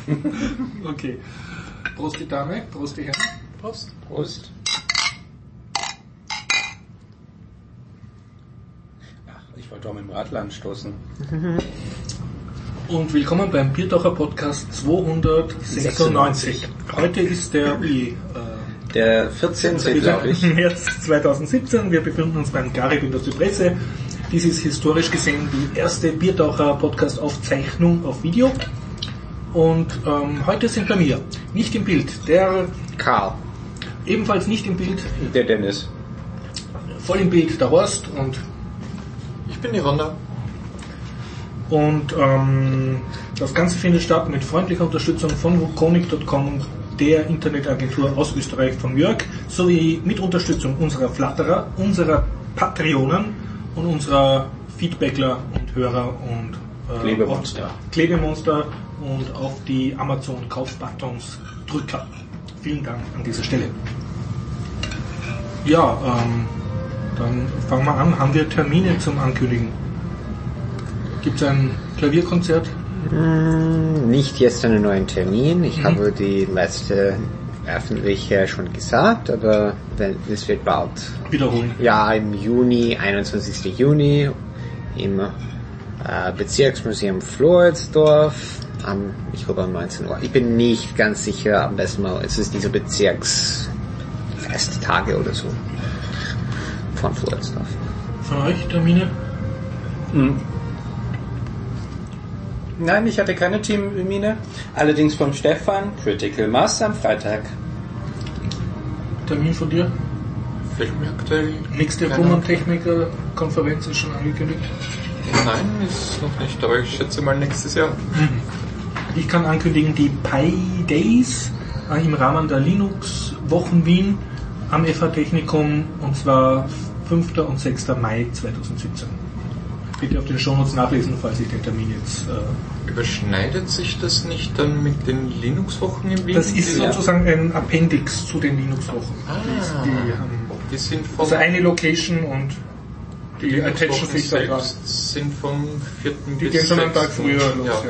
Okay. Prost die Dame, Prost die Herren. Prost. Prost. Ach, ich wollte auch mit dem Radl anstoßen. Und willkommen beim Biertaucher Podcast 296. Heute ist der Der 14. glaube ich. März 2017. Wir befinden uns beim Garib in der Zypresse. Dies ist historisch gesehen die erste Biertaucher-Podcast-Aufzeichnung auf Video. Und heute sind bei mir nicht im Bild der Karl. Ebenfalls nicht im Bild Der Dennis. voll im Bild der Horst und Ich bin die Ronda. Und das Ganze findet statt mit freundlicher Unterstützung von wukonic.com, der Internetagentur aus Österreich von Jörg, sowie mit Unterstützung unserer Flatterer, unserer Patreonen und unserer Feedbackler und Hörer und Klebemonster und auf die Amazon-Kaufbuttons Drücker. Vielen Dank an dieser Stelle. Ja, dann fangen wir an. Haben wir Termine zum Ankündigen? Gibt es ein Klavierkonzert? Nicht jetzt einen neuen Termin. Ich habe die letzte öffentliche schon gesagt, aber es wird bald. Wiederholen. Ja, im Juni, 21. Juni, im Bezirksmuseum Floridsdorf, ich glaube um 19 Uhr. Ich bin nicht ganz sicher, am besten mal, es ist diese Bezirksfesttage oder so von Floridsdorf. Von euch Termine? Nein, ich hatte keine Termine. Allerdings vom Stefan, Critical Mass am Freitag. Termin von dir? Fällt mir aktuell. Nächste Fuhrmann-Techniker-Konferenz ist schon angekündigt. Nein, ist noch nicht, aber ich schätze mal nächstes Jahr. Ich kann ankündigen, die Pi Days im Rahmen der Linux-Wochen Wien am FH Technikum, und zwar 5. und 6. Mai 2017. Bitte auf den Shownotes nachlesen, falls ich den Termin jetzt... Überschneidet sich das nicht dann mit den Linux-Wochen in Wien? Das ist sozusagen ein Appendix zu den Linux-Wochen. Die sind vom Also eine Location und die Attention Linux-Wochen sich da dran. selbst sind vom 4. Die bis gehen schon einen 6. Tag früher los, ja.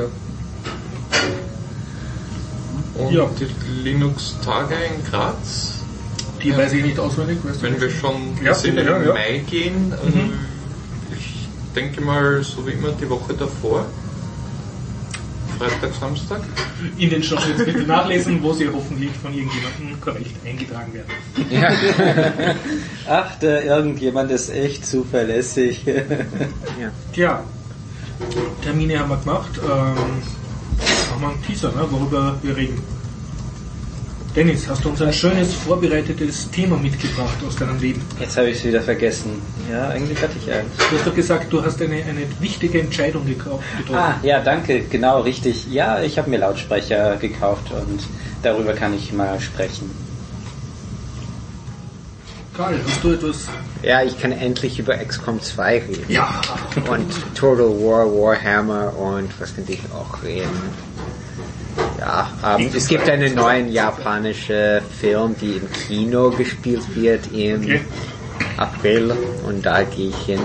Und Ja. die Linux-Tage in Graz, Die weiß ich nicht auswendig. Weißt du wenn nicht? wir schon Ja, bis in den ja. Mai gehen, ich denke mal so wie immer die Woche davor, Freitag, Samstag. In den Shownotes bitte nachlesen, wo sie hoffentlich von irgendjemandem korrekt eingetragen werden. Ja. Ach, der irgendjemand ist echt zuverlässig. Tja, Termine haben wir gemacht. Machen wir einen Teaser, ne, worüber wir reden. Dennis, hast du uns ein schönes, vorbereitetes Thema mitgebracht aus deinem Leben? Jetzt habe ich es wieder vergessen. Ja, eigentlich hatte ich eins. Du hast doch gesagt, du hast eine wichtige Entscheidung getroffen. Ja, danke, genau, richtig. Ja, ich habe mir Lautsprecher gekauft und darüber kann ich mal sprechen. Karl, hast du etwas? Ja, ich kann endlich über XCOM 2 reden. Ja! Und Total War, Warhammer und was könnte ich auch reden? Ja, es gibt einen neuen japanischen Film, die im Kino gespielt wird im April und da gehe ich hin.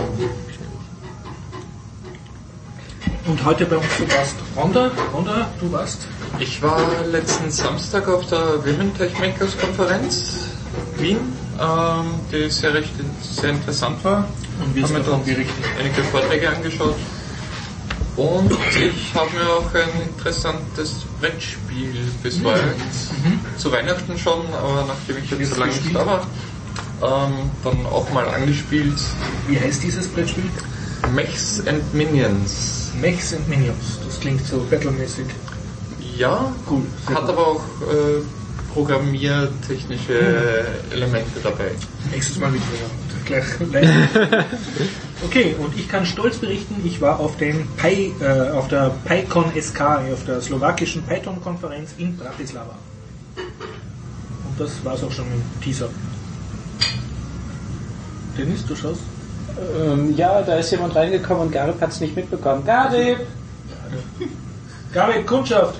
Und heute bei uns zu Gast Ronda. Ronda, du warst? Ich war letzten Samstag auf der Women Tech Makers Konferenz Wien, die sehr interessant war. Und wir Haben sind mir davon dort berichten. einige Vorträge angeschaut. Und ich habe mir auch ein interessantes Brettspiel besorgt. Zu Weihnachten schon, aber nachdem ich jetzt so lange nicht da war, dann auch mal angespielt. Wie heißt dieses Brettspiel? Mechs and Minions. Mechs and Minions. Das klingt so battlemäßig. Ja, Cool. Sehr hat gut. aber auch programmiertechnische Elemente dabei. Nächstes Mal mit mir. Gleich live. Okay, und ich kann stolz berichten, ich war auf der PyCon SK, auf der slowakischen Python-Konferenz in Bratislava. Und das war's auch schon mit dem Teaser. Dennis, du schaust? Ja, da ist jemand reingekommen und Garib hat es nicht mitbekommen. Garib! Garib, Kundschaft!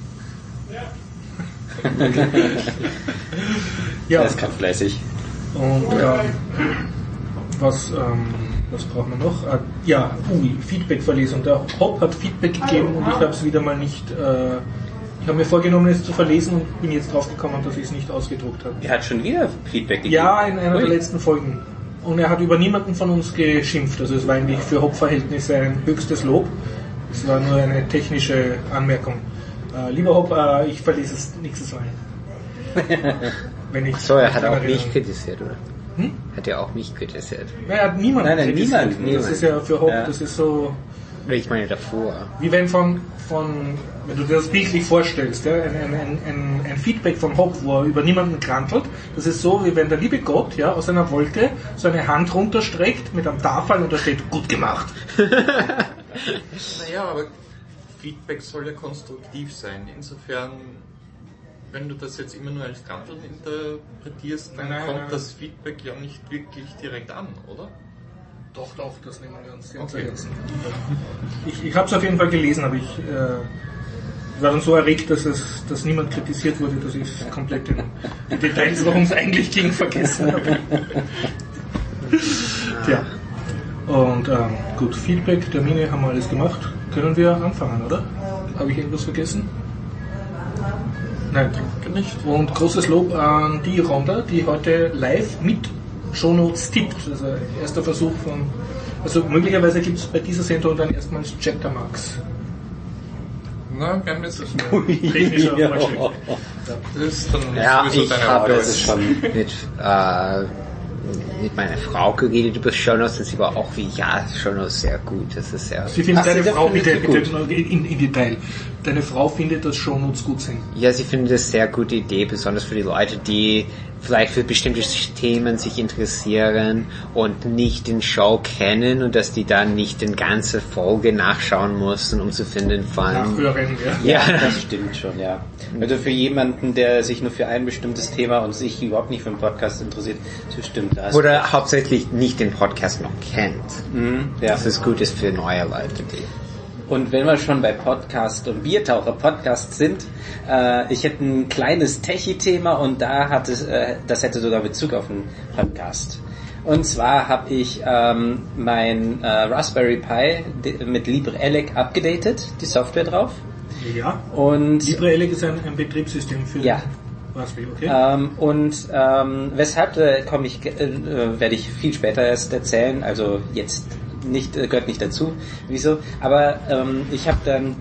Ja. Er ist gerade fleißig. Und was braucht man noch? Feedback-Verlesung. Der Hop hat Feedback gegeben und ich habe es wieder mal nicht Ich habe mir vorgenommen, es zu verlesen und bin jetzt draufgekommen, dass ich es nicht ausgedruckt habe. Er hat schon wieder Feedback gegeben. Ja, in einer der letzten Folgen. Und er hat über niemanden von uns geschimpft. Also es war eigentlich für Hop-Verhältnisse ein höchstes Lob. Es war nur eine technische Anmerkung. Lieber Hop, ich verlese es nächstes Mal. Wenn ich So, er hat auch mich kritisiert, oder? Hat er auch mich kritisiert? Er hat niemanden kritisiert. Niemand. Das ist ja für Hop, Ja. das ist so... Ich meine davor. Wie wenn wenn du dir das bildlich vorstellst, ja, ein Feedback von Hop, wo er über niemanden krantelt, das ist so, wie wenn der liebe Gott, ja, aus einer Wolke so eine Hand runterstreckt mit einem Tafel und da steht, gut gemacht. Naja, aber Feedback soll ja konstruktiv sein. Insofern, wenn du das jetzt immer nur als Kranteln interpretierst, dann kommt das Feedback ja nicht wirklich direkt an, oder? Doch, das nehmen wir uns Okay. zu Herzen. Ich habe es auf jeden Fall gelesen, aber ich war dann so erregt, dass niemand kritisiert wurde, dass ich komplett die Details, worum es eigentlich ging, vergessen habe. Tja. Und gut, Feedback, Termine haben wir alles gemacht. Können wir anfangen, oder? Habe ich irgendwas vergessen? Nein, nicht. Und großes Lob an die Rhonda, die heute live mit Shownotes tippt. Also erster Versuch von... Also möglicherweise gibt es bei dieser Sendung dann erstmals Chaptermarks. Na, wir haben jetzt Technischer Ja. Fortschritt. das ist dann Ja, sowieso ich deine habe Arbeit. Das ist schon... mit meiner Frau geredet über Shownotes und sie war auch wie, ja, Shownotes sehr gut. Das ist sehr... Sie findet Ach, deine sie Frau, findet bitte, sie bitte in Detail. Deine Frau findet, dass Shownotes gut sind. Ja, sie findet das sehr gute Idee, besonders für die Leute, die vielleicht für bestimmte Themen sich interessieren und nicht den Show kennen und dass die dann nicht den ganze Folge nachschauen müssen, um zu finden von... Nachhören, ja. Ja, Das stimmt schon, ja. Also für jemanden, der sich nur für ein bestimmtes Thema und sich überhaupt nicht für den Podcast interessiert, das stimmt. Da hast oder hauptsächlich nicht den Podcast noch kennt. ja. Das ist gut ist für neue Leute, die... Und wenn wir schon bei Podcast und Biertaucher-Podcast sind, ich hätte ein kleines Techie-Thema und da hat es, das hätte sogar Bezug auf einen Podcast. Und zwar habe ich mein Raspberry Pi mit LibreELEC abgedatet, die Software drauf. Ja. Und LibreELEC ist ein Betriebssystem für Ja. Raspberry, okay. weshalb werde ich viel später erst erzählen, also jetzt nicht, gehört nicht dazu, wieso, aber ich habe dann,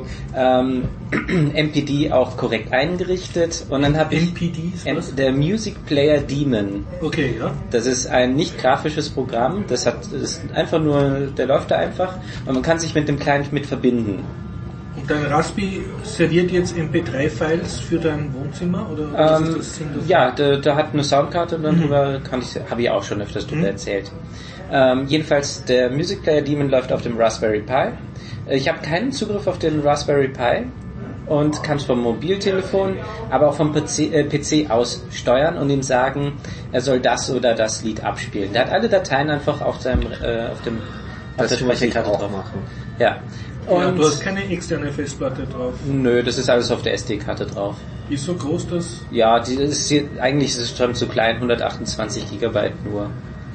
MPD auch korrekt eingerichtet und dann habe ich MPD ist was? der Music Player Daemon. Okay, ja. Das ist ein nicht grafisches Programm, das ist einfach nur, der läuft da einfach und man kann sich mit dem Client mit verbinden. Und dein Raspi serviert jetzt MP3-Files für dein Wohnzimmer? Oder was ist das Sinn davon? Ja, da hat eine Soundkarte und dann habe ich auch schon öfters drüber erzählt. Jedenfalls, der Music Player Daemon läuft auf dem Raspberry Pi. Ich habe keinen Zugriff auf den Raspberry Pi und kann es vom Mobiltelefon, aber auch vom PC aus steuern und ihm sagen, er soll das oder das Lied abspielen. Der hat alle Dateien einfach auf seinem auf der Das muss ich Speicherkarte auch drauf. machen. Ja. Ja, Und du hast keine externe Festplatte drauf. nö, das ist alles auf der SD-Karte drauf. Die ist so groß, dass... Ja, eigentlich ist es schon zu klein, 128 Gigabyte nur.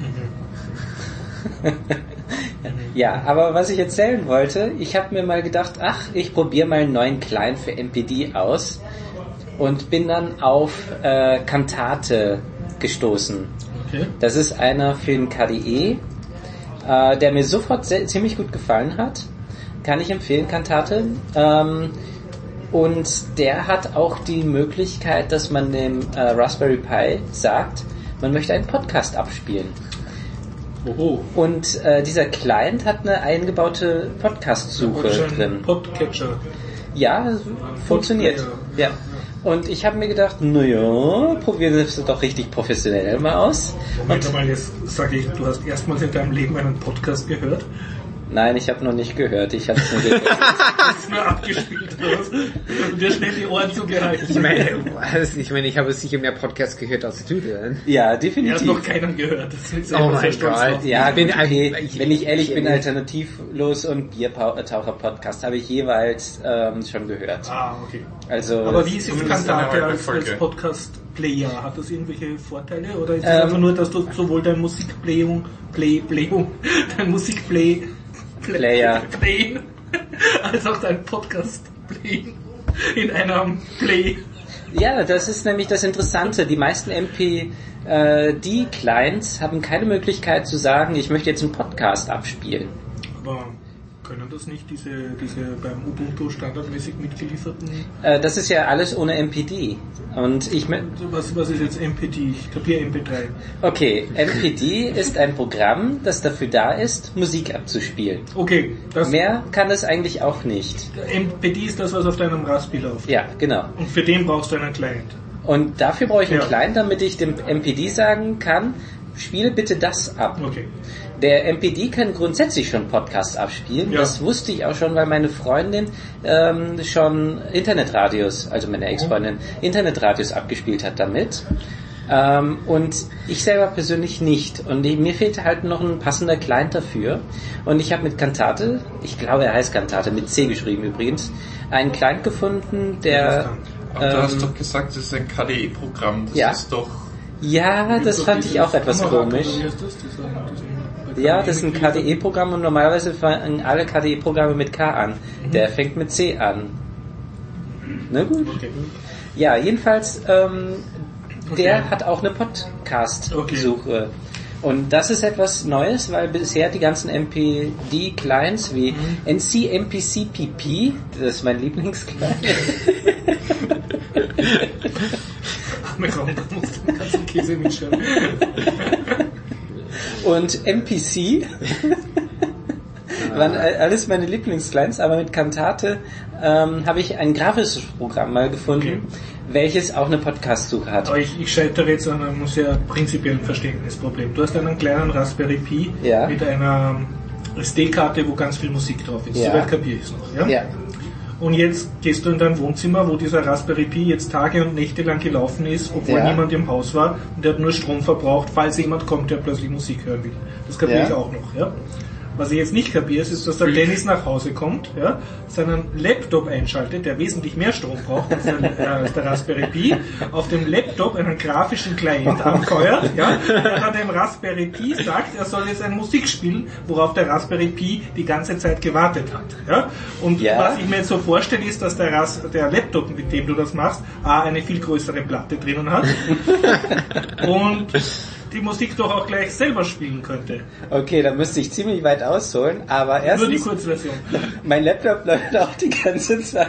Ja, aber was ich erzählen wollte, ich habe mir mal gedacht, ich probiere mal einen neuen Client für MPD aus und bin dann auf Kantate gestoßen. Okay. Das ist einer für den KDE, der mir sofort ziemlich gut gefallen hat. Kann ich empfehlen, Kantate. Und der hat auch die Möglichkeit, dass man dem Raspberry Pi sagt, man möchte einen Podcast abspielen. Oho. Und dieser Client hat eine eingebaute Podcast-Suche Das ist ein drin. Podcatcher. Ja, funktioniert. Ja. Und ich habe mir gedacht, naja, probieren wir das doch richtig professionell mal aus. Moment mal, jetzt sage ich, du hast erstmals in deinem Leben einen Podcast gehört. Nein, ich habe noch nicht gehört. Ich habe es nur gehört. Das ist nur abgespielt. Und dir schnell die Ohren zugehalten. Ich meine, ich habe sicher mehr Podcasts gehört als du denn. Ja, Er hat definitiv. noch keinen gehört. Das ist Oh sehr mein stolz Gott. drauf. Ja, Ich bin okay. ein- Wenn ich ehrlich bin, Alternativlos und Biertaucher-Podcast habe ich jeweils schon gehört. Ah, okay. Also, Aber wie ist jetzt Zumindest Kantate eine als Folge. Podcast-Player? Hat das irgendwelche Vorteile? Oder ist es einfach nur, dass du sowohl dein dein Musikplay Player. playen, als auch dein Podcast playen in einem Play. Ja, das ist nämlich das Interessante. Die meisten MPD-Clients haben keine Möglichkeit zu sagen, ich möchte jetzt einen Podcast abspielen. Aber können das nicht diese beim Ubuntu standardmäßig mitgelieferten... Das ist ja alles ohne MPD. Und Was ist jetzt MPD? Ich kapiere MP3. Okay, MPD ist ein Programm, das dafür da ist, Musik abzuspielen. Okay. Mehr kann es eigentlich auch nicht. MPD ist das, was auf deinem Raspberry läuft. Ja, genau. Und für den brauchst du einen Client. Und dafür brauche ich einen Client, damit ich dem MPD sagen kann, spiele bitte das ab. Okay. Der MPD kann grundsätzlich schon Podcasts abspielen. Ja. Das wusste ich auch schon, weil meine Freundin schon Internetradios, also meine Ex-Freundin, Internetradios abgespielt hat damit. Und ich selber persönlich nicht. Und mir fehlte halt noch ein passender Client dafür. Und ich habe mit Kantate, ich glaube er heißt Kantate, mit C geschrieben übrigens, einen Client gefunden, der... Aber du hast doch gesagt, das ist ein KDE-Programm. Das ist doch... Ja, das fand ich auch etwas komisch. Ja, das ist ein KDE-Programm und normalerweise fangen alle KDE-Programme mit K an. Der fängt mit C an. Na gut. Ja, jedenfalls, der hat auch eine Podcast-Suche. Und das ist etwas Neues, weil bisher die ganzen MPD-Clients wie NCMPCPP, das ist mein Lieblingsclient. Und MPC waren alles meine Lieblingsclients, aber mit Kantate habe ich ein grafisches Programm mal gefunden, welches auch eine Podcast-Suche hat. Aber ich scheitere jetzt an einem sehr prinzipiellen Verständnisproblem. Du hast einen kleinen Raspberry Pi mit einer SD-Karte, wo ganz viel Musik drauf ist. Soweit kapiere ich es noch. Ja? Und jetzt gehst du in dein Wohnzimmer, wo dieser Raspberry Pi jetzt Tage und Nächte lang gelaufen ist, obwohl niemand im Haus war, und der hat nur Strom verbraucht, falls jemand kommt, der plötzlich Musik hören will. Das kapiere ich auch noch. Ja? Was ich jetzt nicht kapiere, ist, dass der Dennis nach Hause kommt, seinen Laptop einschaltet, der wesentlich mehr Strom braucht als der Raspberry Pi, auf dem Laptop einen grafischen Client anfeuert, der dann dem Raspberry Pi sagt, er soll jetzt eine Musik spielen, worauf der Raspberry Pi die ganze Zeit gewartet hat. Ja? Und was ich mir jetzt so vorstelle, ist, dass der Laptop, mit dem du das machst, eine viel größere Platte drinnen hat und die Musik doch auch gleich selber spielen könnte. Okay, da müsste ich ziemlich weit ausholen, aber erstens... Nur die Kurzversion. Mein Laptop läuft auch die ganze Zeit.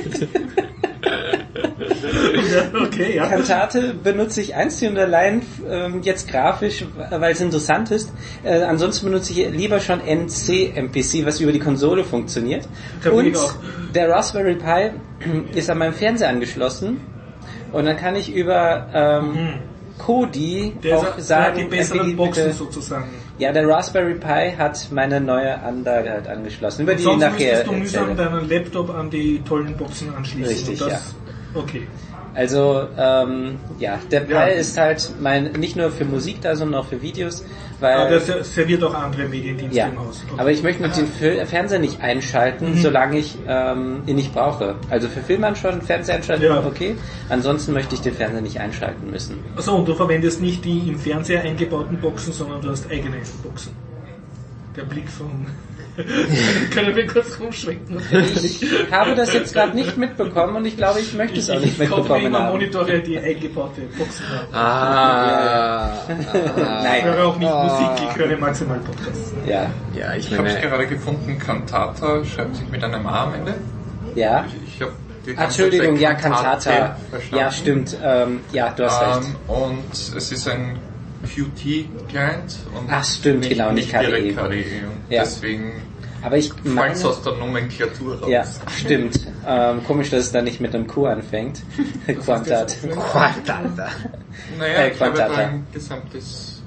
Okay, ja. Kantate benutze ich einzig und allein jetzt grafisch, weil es interessant ist. Ansonsten benutze ich lieber schon NCMPC, was über die Konsole funktioniert. Und der Raspberry Pi ist an meinem Fernseher angeschlossen und dann kann ich über... Kodi auch sagen, die besseren Boxen sozusagen. Ja, der Raspberry Pi hat meine neue Anlage halt angeschlossen. Über die sonst nachher müsstest du mühsam deinen Laptop an die tollen Boxen anschließen. Richtig, Okay. Also, der Pi ist halt nicht nur für Musik da, sondern auch für Videos. Weil, aber der serviert auch andere Mediendienste im Haus. Okay. Aber ich möchte mit dem Fernseher nicht einschalten, solange ich ihn nicht brauche. Also für Film anschauen, Fernseher einschalten, okay. Ansonsten möchte ich den Fernseher nicht einschalten müssen. Achso, und du verwendest nicht die im Fernseher eingebauten Boxen, sondern du hast eigene Boxen. Der Blick von... Können wir kurz rumschwenken? Ich habe das jetzt gerade nicht mitbekommen und ich glaube, ich möchte es auch nicht mitbekommen haben. Ich kaufe immer Monitore, die eingebaute Boxen haben. Nein. Ich höre auch nicht Musik, ich höre maximal Podcasts. Ich habe es gerade gefunden, Cantata schreibt sich mit einem A am Ende. Ja. Ich habe Entschuldigung, Cantata. Ja, stimmt. Du hast recht. Und es ist ein Qt-Client und stimmt, nicht KDE. Deswegen aber ich meine, es aus der Nomenklatur raus. Ja, stimmt. Komisch, dass es dann nicht mit einem Q anfängt. Quantat. Naja, ich habe da ein gesamtes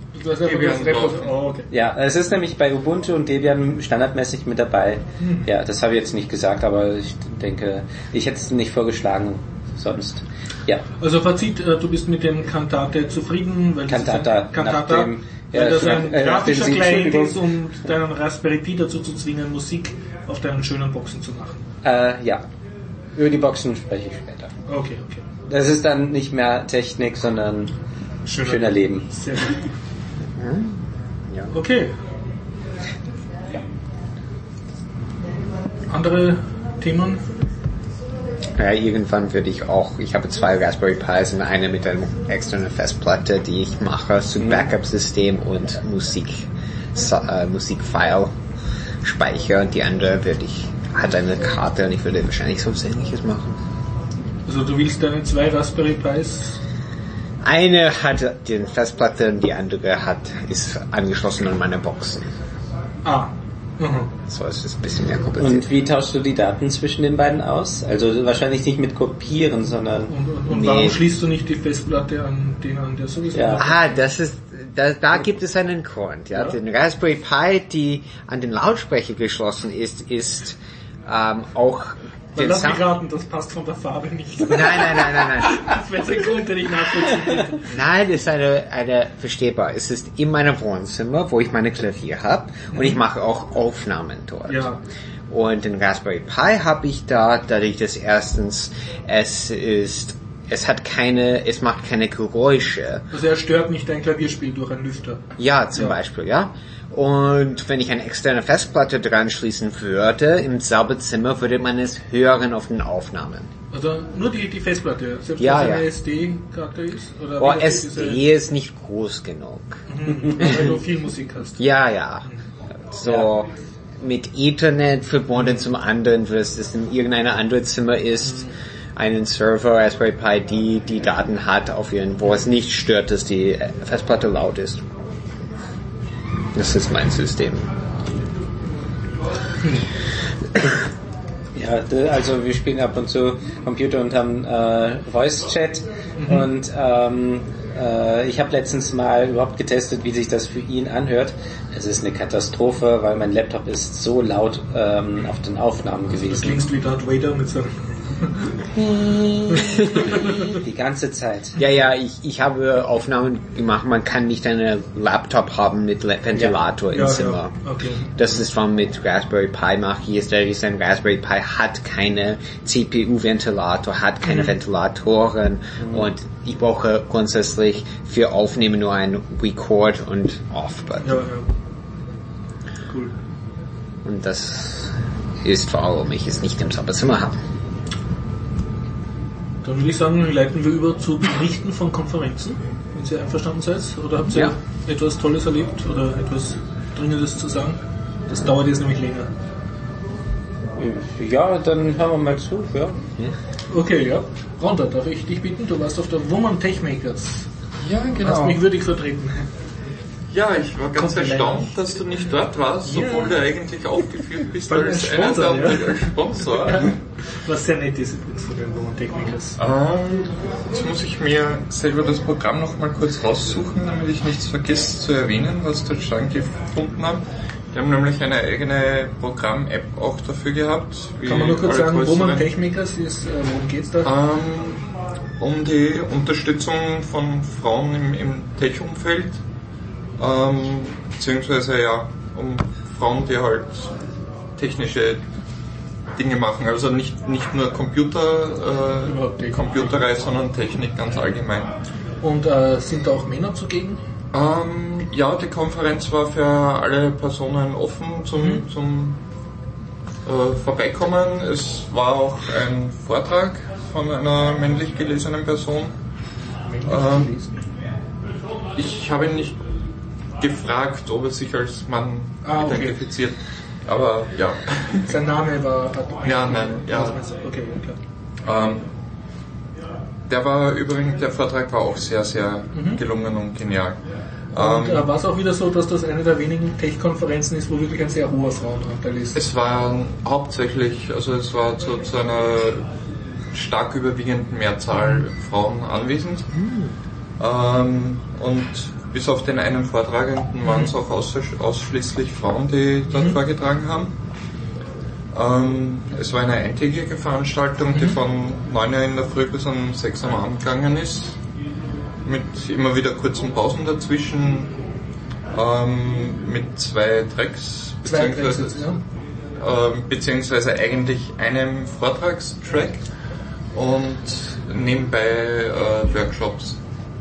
Ja, es ist nämlich bei Ubuntu und Debian standardmäßig mit dabei. Ja, das habe ich jetzt nicht gesagt, aber ich denke, ich hätte es nicht vorgeschlagen sonst. Ja. Also Fazit, du bist mit dem Kantate zufrieden, weil Cantata, weil das ein grafischer Client ist, um deinen Raspberry Pi dazu zu zwingen, Musik auf deinen schönen Boxen zu machen. Über die Boxen spreche ich später. Okay. Das ist dann nicht mehr Technik, sondern schöner Leben. Sehr gut. Okay. Andere Themen? Ja, irgendwann würde ich habe 2 Raspberry Pis und eine mit einer externen Festplatte, die ich mache zum Backup-System und Musikfile-Speicher, und die andere hat eine Karte und ich würde wahrscheinlich so was Ähnliches machen. Also du willst deine 2 Raspberry Pis? Eine hat die Festplatte und die andere ist angeschlossen an meine Boxen. Ah. So ist es ein bisschen mehr kompliziert. Und wie tauschst du die Daten zwischen den beiden aus? Also wahrscheinlich nicht mit Kopieren, sondern... Und warum schließt du nicht die Festplatte an den an, der sowieso... Ja. Da gibt es einen Grund. Ja. Den Raspberry Pi, die an den Lautsprecher geschlossen ist auch... Lass mich raten, das passt von der Farbe nicht. Nein. Das wäre der Grund, den ich nachvollziehen könnte. Nein, das ist eine verstehbar. Es ist in meinem Wohnzimmer, wo ich meine Klavier habe, und ich mache auch Aufnahmen dort. Ja. Und den Raspberry Pi habe ich dadurch, dass erstens es macht keine Geräusche. Also er stört nicht dein Klavierspiel durch einen Lüfter. Ja, zum Beispiel, ja. Und wenn ich eine externe Festplatte dran schließen würde, im selben Zimmer, würde man es hören auf den Aufnahmen. Also nur die Festplatte, selbst wenn es eine SD-Karte ist? Oder SD ist nicht groß genug. Weil du viel Musik hast. Ja. So mit Ethernet verbunden zum anderen, was es in irgendeinem anderen Zimmer ist, einen Server, Raspberry Pi, die Daten hat, wo es nicht stört, dass die Festplatte laut ist. Das ist mein System. Ja, also wir spielen ab und zu Computer und haben Voice Chat und ich habe letztens mal überhaupt getestet, wie sich das für ihn anhört. Es ist eine Katastrophe, weil mein Laptop ist so laut auf den Aufnahmen gewesen. Du klingst wie Darth Vader mit so... Die ganze Zeit. Ja, ich habe Aufnahmen gemacht, man kann nicht einen Laptop haben mit Ventilator im Zimmer. Ja. Okay. Das ist, was mit Raspberry Pi mache. Ein Raspberry Pi hat keine CPU-Ventilator, hat keine Ventilatoren und ich brauche grundsätzlich für Aufnehmen nur ein Record und Off-Button. Ja. Cool. Und das ist, warum ich es nicht im Zimmer habe. Dann würde ich sagen, leiten wir über zu Berichten von Konferenzen, wenn Sie einverstanden seid. Oder habt ihr etwas Tolles erlebt oder etwas Dringendes zu sagen? Das dauert jetzt nämlich länger. Ja, dann hören wir mal zu. Ja. Okay, ja. Ronda, darf ich dich bitten? Du warst auf der Woman Techmakers. Ja, genau. Hast mich würdig vertreten. Ja, ich war ganz erstaunt, dass du nicht dort warst, obwohl du eigentlich aufgeführt bist als einer der Sponsor. Ja. Was sehr nett ist übrigens von den Woman Techmakers. Jetzt muss ich mir selber das Programm noch mal kurz raussuchen, damit ich nichts vergesse zu erwähnen, was dort stattgefunden hat. Die haben nämlich eine eigene Programm-App auch dafür gehabt. Kann man nur kurz sagen, Woman Techmakers ist, worum geht's da? Um die Unterstützung von Frauen im Tech-Umfeld. Beziehungsweise um Frauen, die halt technische Dinge machen, also nicht nur Computerei, sondern Technik ganz allgemein. Und sind da auch Männer zugegen? Ja, die Konferenz war für alle Personen offen zum Vorbeikommen. Es war auch ein Vortrag von einer männlich gelesenen Person. Ich habe ihn nicht gefragt, ob er sich als Mann identifiziert. Aber ja. Sein Name war... Okay, klar. Der Vortrag war auch sehr, sehr gelungen und genial. Und war es auch wieder so, dass das eine der wenigen Tech-Konferenzen ist, wo wirklich ein sehr hoher Frauenanteil ist? Es war hauptsächlich, es war zu einer stark überwiegenden Mehrzahl Frauen anwesend. Und bis auf den einen Vortragenden waren es auch ausschließlich Frauen, die dort vorgetragen haben. Es war eine eintägige Veranstaltung, die von 9 Uhr in der Früh bis um 6 Uhr am Abend gegangen ist, mit immer wieder kurzen Pausen dazwischen, mit 2 Tracks, beziehungsweise eigentlich einem Vortragstrack und nebenbei Workshops,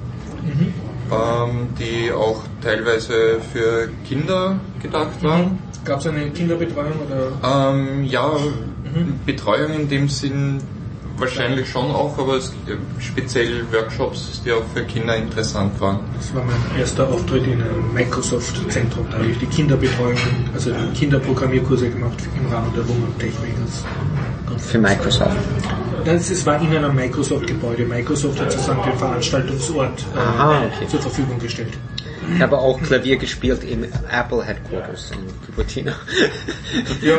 die auch teilweise für Kinder gedacht waren. Gab es eine Kinderbetreuung oder? Betreuung in dem Sinn wahrscheinlich schon auch, aber speziell Workshops, die auch für Kinder interessant waren. Das war mein erster Auftritt in einem Microsoft-Zentrum. Da habe ich die Kinderbetreuung, also die Kinderprogrammierkurse gemacht im Rahmen der Woman Tech Vegas. Für Microsoft. Es war in einem Microsoft-Gebäude. Microsoft hat sozusagen den Veranstaltungsort zur Verfügung gestellt. Ich habe auch Klavier gespielt im Apple Headquarters in Cupertino. Ja.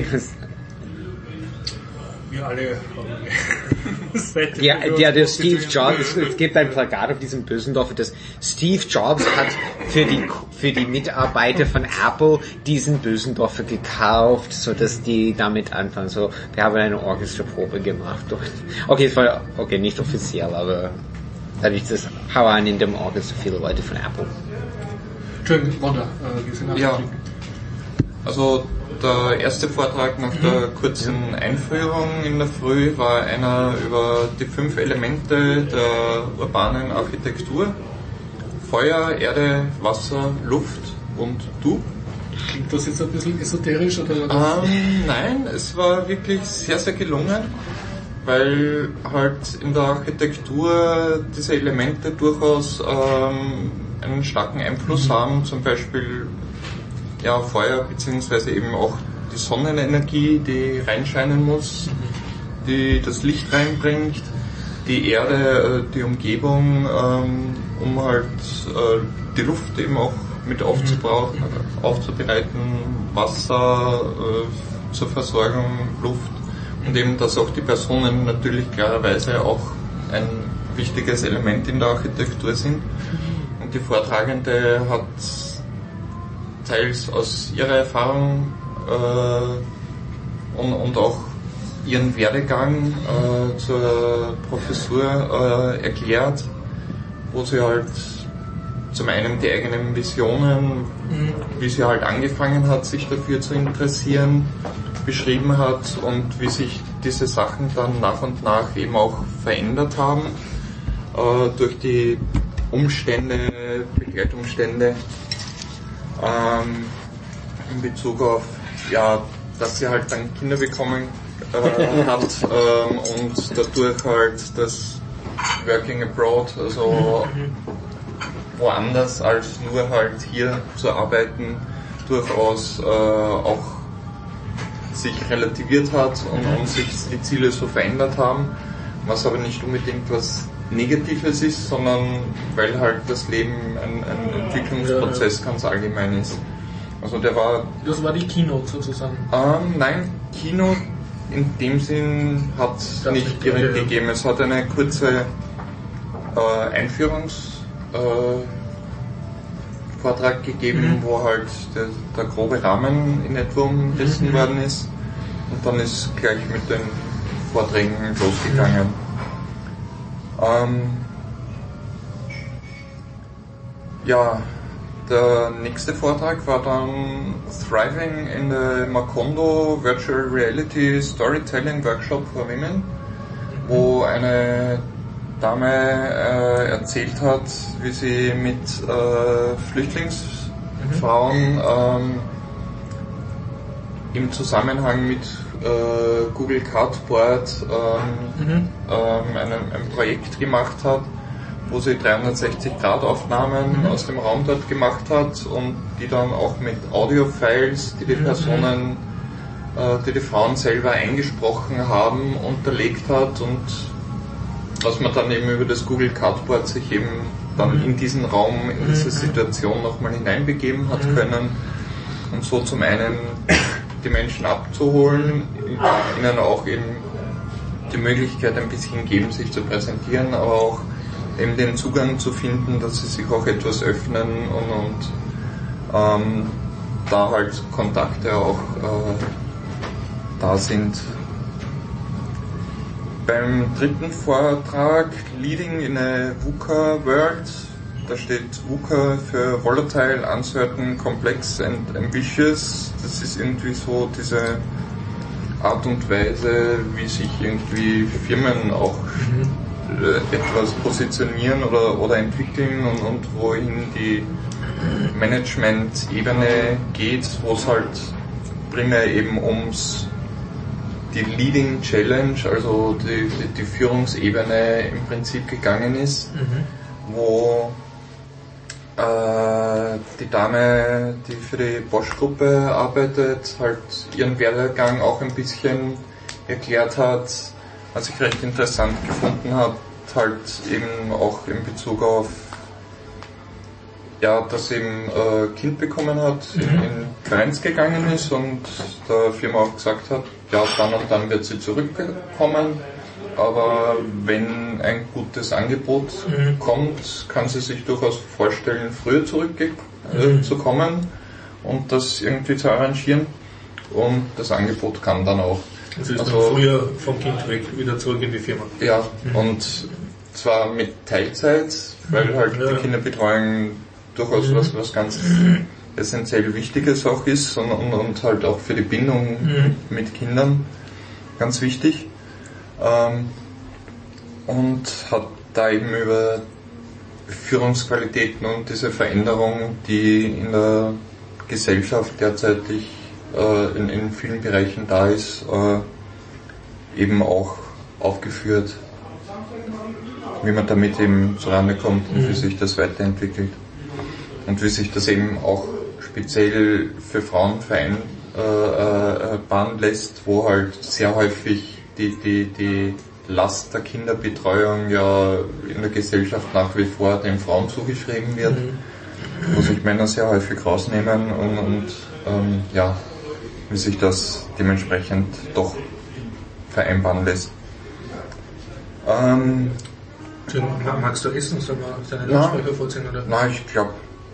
Wir alle ja, der Steve Jobs, es gibt ein Plakat auf diesem Bösendorfer, dass Steve Jobs hat für die Mitarbeiter von Apple diesen Bösendorfer gekauft, so dass die damit anfangen. So, wir haben eine Orchesterprobe gemacht. Okay, es war nicht offiziell, aber dadurch, dass waren in dem Orchester viele Leute von Apple. Entschuldigung, Wanda, wir sind ja. Also der erste Vortrag nach der kurzen Einführung in der Früh war einer über die 5 Elemente der urbanen Architektur. Feuer, Erde, Wasser, Luft und Du. Klingt das jetzt ein bisschen esoterisch? Oder nein, es war wirklich sehr, sehr gelungen, weil halt in der Architektur diese Elemente durchaus einen starken Einfluss haben, zum Beispiel Feuer, beziehungsweise eben auch die Sonnenenergie, die reinscheinen muss, die das Licht reinbringt, die Erde, die Umgebung, um halt die Luft eben auch mit aufzubereiten, Wasser zur Versorgung, Luft und eben, dass auch die Personen natürlich klarerweise auch ein wichtiges Element in der Architektur sind. Und die Vortragende hat teils aus ihrer Erfahrung und auch ihren Werdegang zur Professur erklärt, wo sie halt zum einen die eigenen Visionen, wie sie halt angefangen hat, sich dafür zu interessieren, beschrieben hat und wie sich diese Sachen dann nach und nach eben auch verändert haben durch die Umstände, Begleitumstände in Bezug auf, dass sie halt dann Kinder bekommen hat und dadurch halt das Working Abroad, also woanders als nur halt hier zu arbeiten, durchaus auch sich relativiert hat und sich die Ziele so verändert haben, was aber nicht unbedingt was Negatives ist, sondern weil halt das Leben ein Entwicklungsprozess ganz allgemein ist. Also Das war die Keynote sozusagen? Nein, Keynote in dem Sinn hat es nicht direkt gegeben. Es hat eine kurze Vortrag gegeben, wo halt der grobe Rahmen in etwa umrissen worden ist, und dann ist gleich mit den Vorträgen losgegangen. Der nächste Vortrag war dann Thriving in the Macondo Virtual Reality Storytelling Workshop for Women, wo eine Dame erzählt hat, wie sie mit Flüchtlingsfrauen im Zusammenhang mit Google Cardboard ein Projekt gemacht hat, wo sie 360-Grad-Aufnahmen aus dem Raum dort gemacht hat und die dann auch mit Audio-Files, die Personen, die Frauen selber eingesprochen haben, unterlegt hat, und was man dann eben über das Google Cardboard sich eben dann in diesen Raum, in diese Situation nochmal hineinbegeben hat können, und so zum einen die Menschen abzuholen, ihnen auch eben die Möglichkeit ein bisschen geben, sich zu präsentieren, aber auch eben den Zugang zu finden, dass sie sich auch etwas öffnen und da halt Kontakte auch da sind. Beim dritten Vortrag, Leading in a VUCA World, da steht VUCA für Volatile, Uncertain, Complex and Ambitious. Das ist irgendwie so diese Art und Weise, wie sich irgendwie Firmen auch etwas positionieren oder entwickeln und wohin die Management-Ebene geht, wo es halt primär eben ums die Leading Challenge, also die Führungsebene im Prinzip gegangen ist, wo die Dame, die für die Bosch-Gruppe arbeitet, halt ihren Werdegang auch ein bisschen erklärt hat, was ich recht interessant gefunden habe, halt eben auch in Bezug auf, ja, dass sie eben Kind bekommen hat, in Karenz gegangen ist und der Firma auch gesagt hat, ja, dann und dann wird sie zurückkommen, aber wenn ein gutes Angebot kommt, kann sie sich durchaus vorstellen, früher zurückzukommen und das irgendwie zu arrangieren, und das Angebot kam dann auch. Also ist dann früher vom Kind weg, wieder zurück in die Firma. Ja, und zwar mit Teilzeit, weil halt die Kinderbetreuung durchaus was ganz essentiell Wichtiges auch ist und halt auch für die Bindung mit Kindern ganz wichtig. Und hat da eben über Führungsqualitäten und diese Veränderung, die in der Gesellschaft derzeitig in vielen Bereichen da ist, eben auch aufgeführt, wie man damit eben zurande kommt und wie sich das weiterentwickelt. Und wie sich das eben auch speziell für Frauen vereinbaren lässt, wo halt sehr häufig die Last der Kinderbetreuung ja in der Gesellschaft nach wie vor den Frauen zugeschrieben wird, wo sich Männer sehr häufig rausnehmen und wie sich das dementsprechend doch vereinbaren lässt. Magst du essen? Sollen wir deine Lautsprecher vorziehen? Oder? Nein, ich glaube,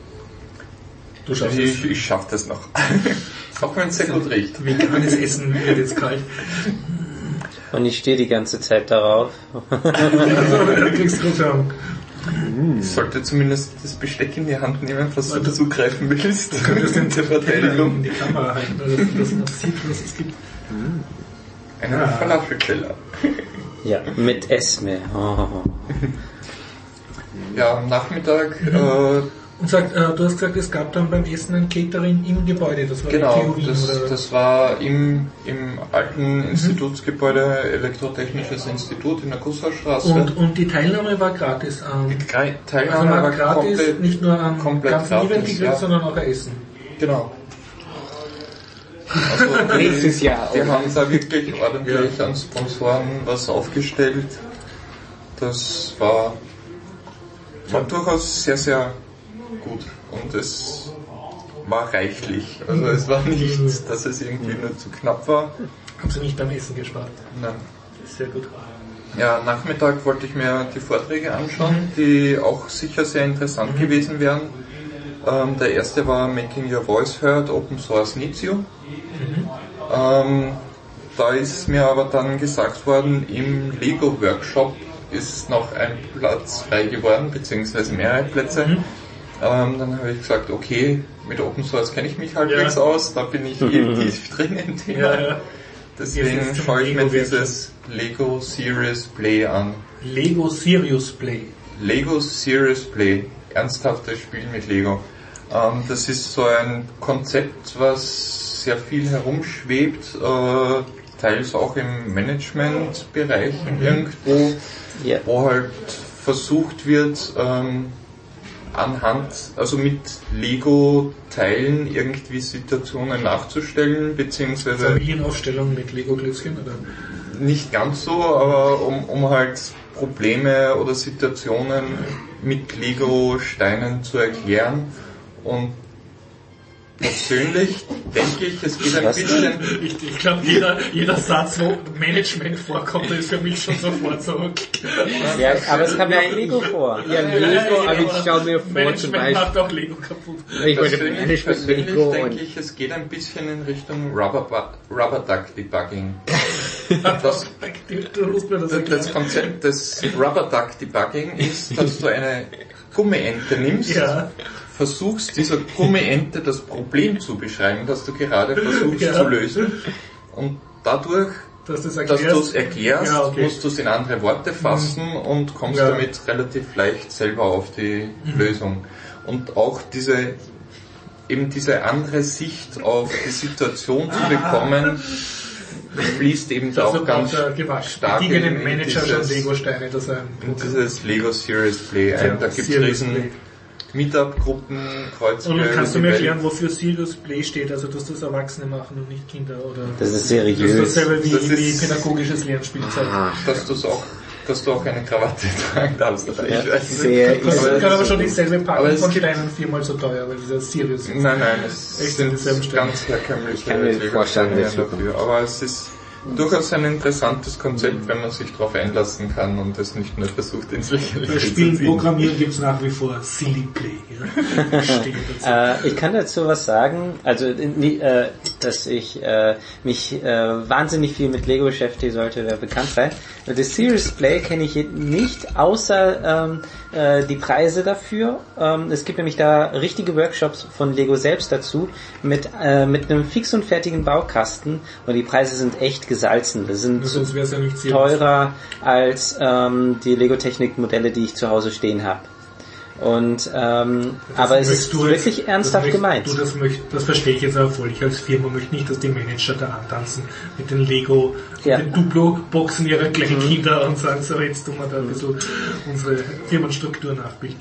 ich schaffe das noch. Auch wenn es sehr gut riecht. Veganes Essen wird jetzt kalt. Und ich stehe die ganze Zeit darauf. Da kriegst du schon. Ich sollte zumindest das Besteck in die Hand nehmen, was du zugreifen willst. Du könntest den Verteidigung in die Kamera halten, dass man sieht, was es gibt. Einen Falafelteller. Ja, mit Esme. Oh. Ja, am Nachmittag... Und du hast gesagt, es gab dann beim Essen ein Catering im Gebäude, das war genau, das war im alten Institutsgebäude, Elektrotechnisches Institut in der Gussaustraße. Und die Teilnahme war gratis. Die Teilnahme war gratis, komplett, nicht nur am ganzen gratis, Event gekriegt, sondern auch ein Essen. Genau. Also Nächstes Jahr. Die haben da wirklich ordentlich an Sponsoren was aufgestellt. Das war durchaus sehr, sehr gut und es war reichlich. Also es war nicht, dass es irgendwie nur zu knapp war. Haben Sie nicht beim Essen gespart? Nein. Sehr gut. Ja, Nachmittag wollte ich mir die Vorträge anschauen, die auch sicher sehr interessant gewesen wären. Der erste war Making Your Voice Heard, Open Source Needs You. Da ist mir aber dann gesagt worden, im Lego Workshop ist noch ein Platz frei geworden, beziehungsweise mehrere Plätze. Dann habe ich gesagt, okay, mit Open Source kenne ich mich halbwegs aus, da bin ich tief drin im Thema. Ja. Deswegen schaue ich mir dieses Lego Serious Play an. Lego Serious Play. Lego Serious Play. Ernsthaftes Spiel mit Lego. Das ist so ein Konzept, was sehr viel herumschwebt, teils auch im Managementbereich irgendwo, wo halt versucht wird, also mit Lego-Teilen irgendwie Situationen nachzustellen, beziehungsweise... Familienaufstellung mit Lego-Klötzchen, oder? Nicht ganz so, aber um halt Probleme oder Situationen mit Lego-Steinen zu erklären. Und persönlich denke ich, es geht ein bisschen... Ich glaube, jeder Satz, wo Management vorkommt, ist für mich schon sofort so... Ja, aber es kam ja ein Lego vor. Ja, Lego, aber ich schaue mir vor Management zum Beispiel... macht auch Lego kaputt. Persönlich denke ich, es geht ein bisschen in Richtung Rubber Duck Debugging. Das Konzept des Rubber Duck Debugging ist, dass du eine Gummiente nimmst, versuchst dieser Gummiente das Problem zu beschreiben, das du gerade versuchst zu lösen, und dadurch, dass du es erklärst, musst du es in andere Worte fassen und kommst damit relativ leicht selber auf die Lösung. Und auch diese andere Sicht auf die Situation zu bekommen, fließt eben Also auch ganz stark in Manager schon Lego-Steine, das in dieses Lego Serious Play ein. Da gibt es riesen Meetup-Gruppen, Kreuzberg. Und kannst du mir erklären, wofür Serious Play steht? Also, dass das Erwachsene machen und nicht Kinder, oder? Das ist seriös. Das ist dasselbe wie pädagogisches Lernspielzeug. Dass du auch eine Krawatte tragen darfst. Ja, Das kann aber schon dieselbe Packung von Steinen 4-mal so teuer, weil dieser Serious ist. Nein, es sind ganz herkömmliche Lego-Steine dafür. Aber es ist durchaus ein interessantes Konzept, wenn man sich darauf einlassen kann und es nicht nur versucht ins Lächerliche bei Spielen programmieren gibt es nach wie vor Silly Play. Ja. Ich kann dazu was sagen, also dass ich mich wahnsinnig viel mit Lego beschäftigen sollte, wäre bekannt sein. Das Serious Play kenne ich nicht, außer die Preise dafür. Es gibt nämlich da richtige Workshops von Lego selbst dazu mit einem fix und fertigen Baukasten und die Preise sind echt gesalzen. Das sind teurer als die Lego-Technik-Modelle, die ich zu Hause stehen habe. Und aber es ist wirklich ernsthaft gemeint. Das verstehe ich jetzt aber voll. Ich als Firma möchte nicht, dass die Manager da antanzen mit den Lego, den Duplo-Boxen ihrer kleinen Kinder und sagen, so jetzt tun wir da ein bisschen unsere Firmenstruktur nachbilden.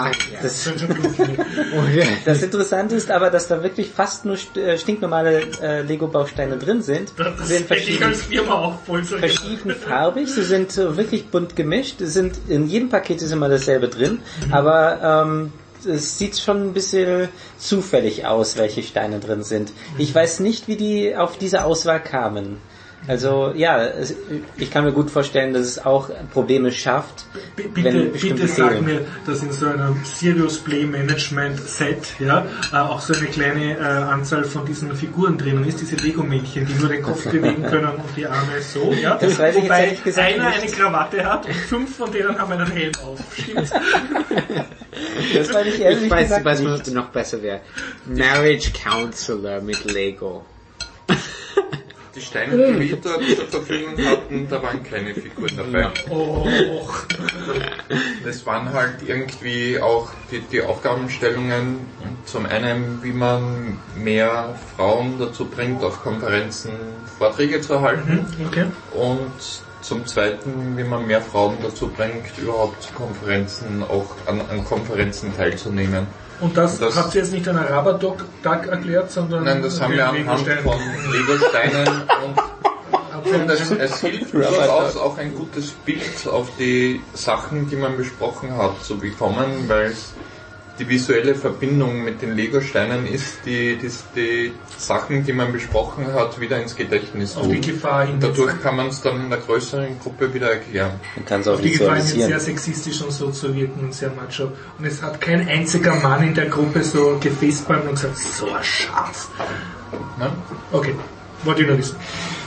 Das Interessante ist aber, dass da wirklich fast nur stinknormale Lego-Bausteine drin sind. Das sind ich als Firma auch voll so verschiedenfarbig, sie sind wirklich bunt gemischt, in jedem Paket ist immer dasselbe drin, aber es sieht schon ein bisschen zufällig aus, welche Steine drin sind. Ich weiß nicht, wie die auf diese Auswahl kamen. Also ja, ich kann mir gut vorstellen, dass es auch Probleme schafft. Bitte sag mir, dass in so einem Serious Play Management Set auch so eine kleine Anzahl von diesen Figuren drinnen ist, diese Lego-Männchen, die nur den Kopf bewegen können und die Arme so. Ja? Das weiß ich wobei jetzt gesagt einer nicht. eine Krawatte hat und 5 von denen haben einen Helm auf. Stimmt's? Das weiß ich ehrlich gesagt was nicht. noch besser wäre. Marriage Counselor mit Lego. Die Steine, die wir dort zur Verfügung hatten, da waren keine Figuren dabei. Das waren halt irgendwie auch die Aufgabenstellungen, zum einen, wie man mehr Frauen dazu bringt, auf Konferenzen Vorträge zu halten, und zum zweiten, wie man mehr Frauen dazu bringt, überhaupt Konferenzen auch an Konferenzen teilzunehmen. Und das habt ihr jetzt nicht an Arabertag erklärt, sondern... Nein, das haben wir anhand von Lego-Steinen und es hilft durchaus auch ein gutes Bild auf die Sachen, die man besprochen hat, zu bekommen, weil die visuelle Verbindung mit den Lego-Steinen ist, die Sachen, die man besprochen hat, wieder ins Gedächtnis auf die Gefahr hin. Dadurch kann man es dann in der größeren Gruppe wieder erklären. Man kann es auch auf die Gefahr hin, sehr sexistisch und so zu wirken und sehr macho. Und es hat kein einziger Mann in der Gruppe so gefacebäumt und gesagt, so ein Schatz. Nein? Okay, wollte ich nur wissen.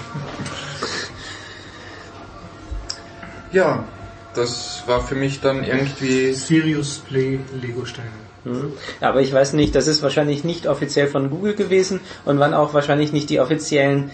Ja, das war für mich dann irgendwie... Serious Play Lego-Steine. Aber ich weiß nicht, das ist wahrscheinlich nicht offiziell von Google gewesen und waren auch wahrscheinlich nicht die offiziellen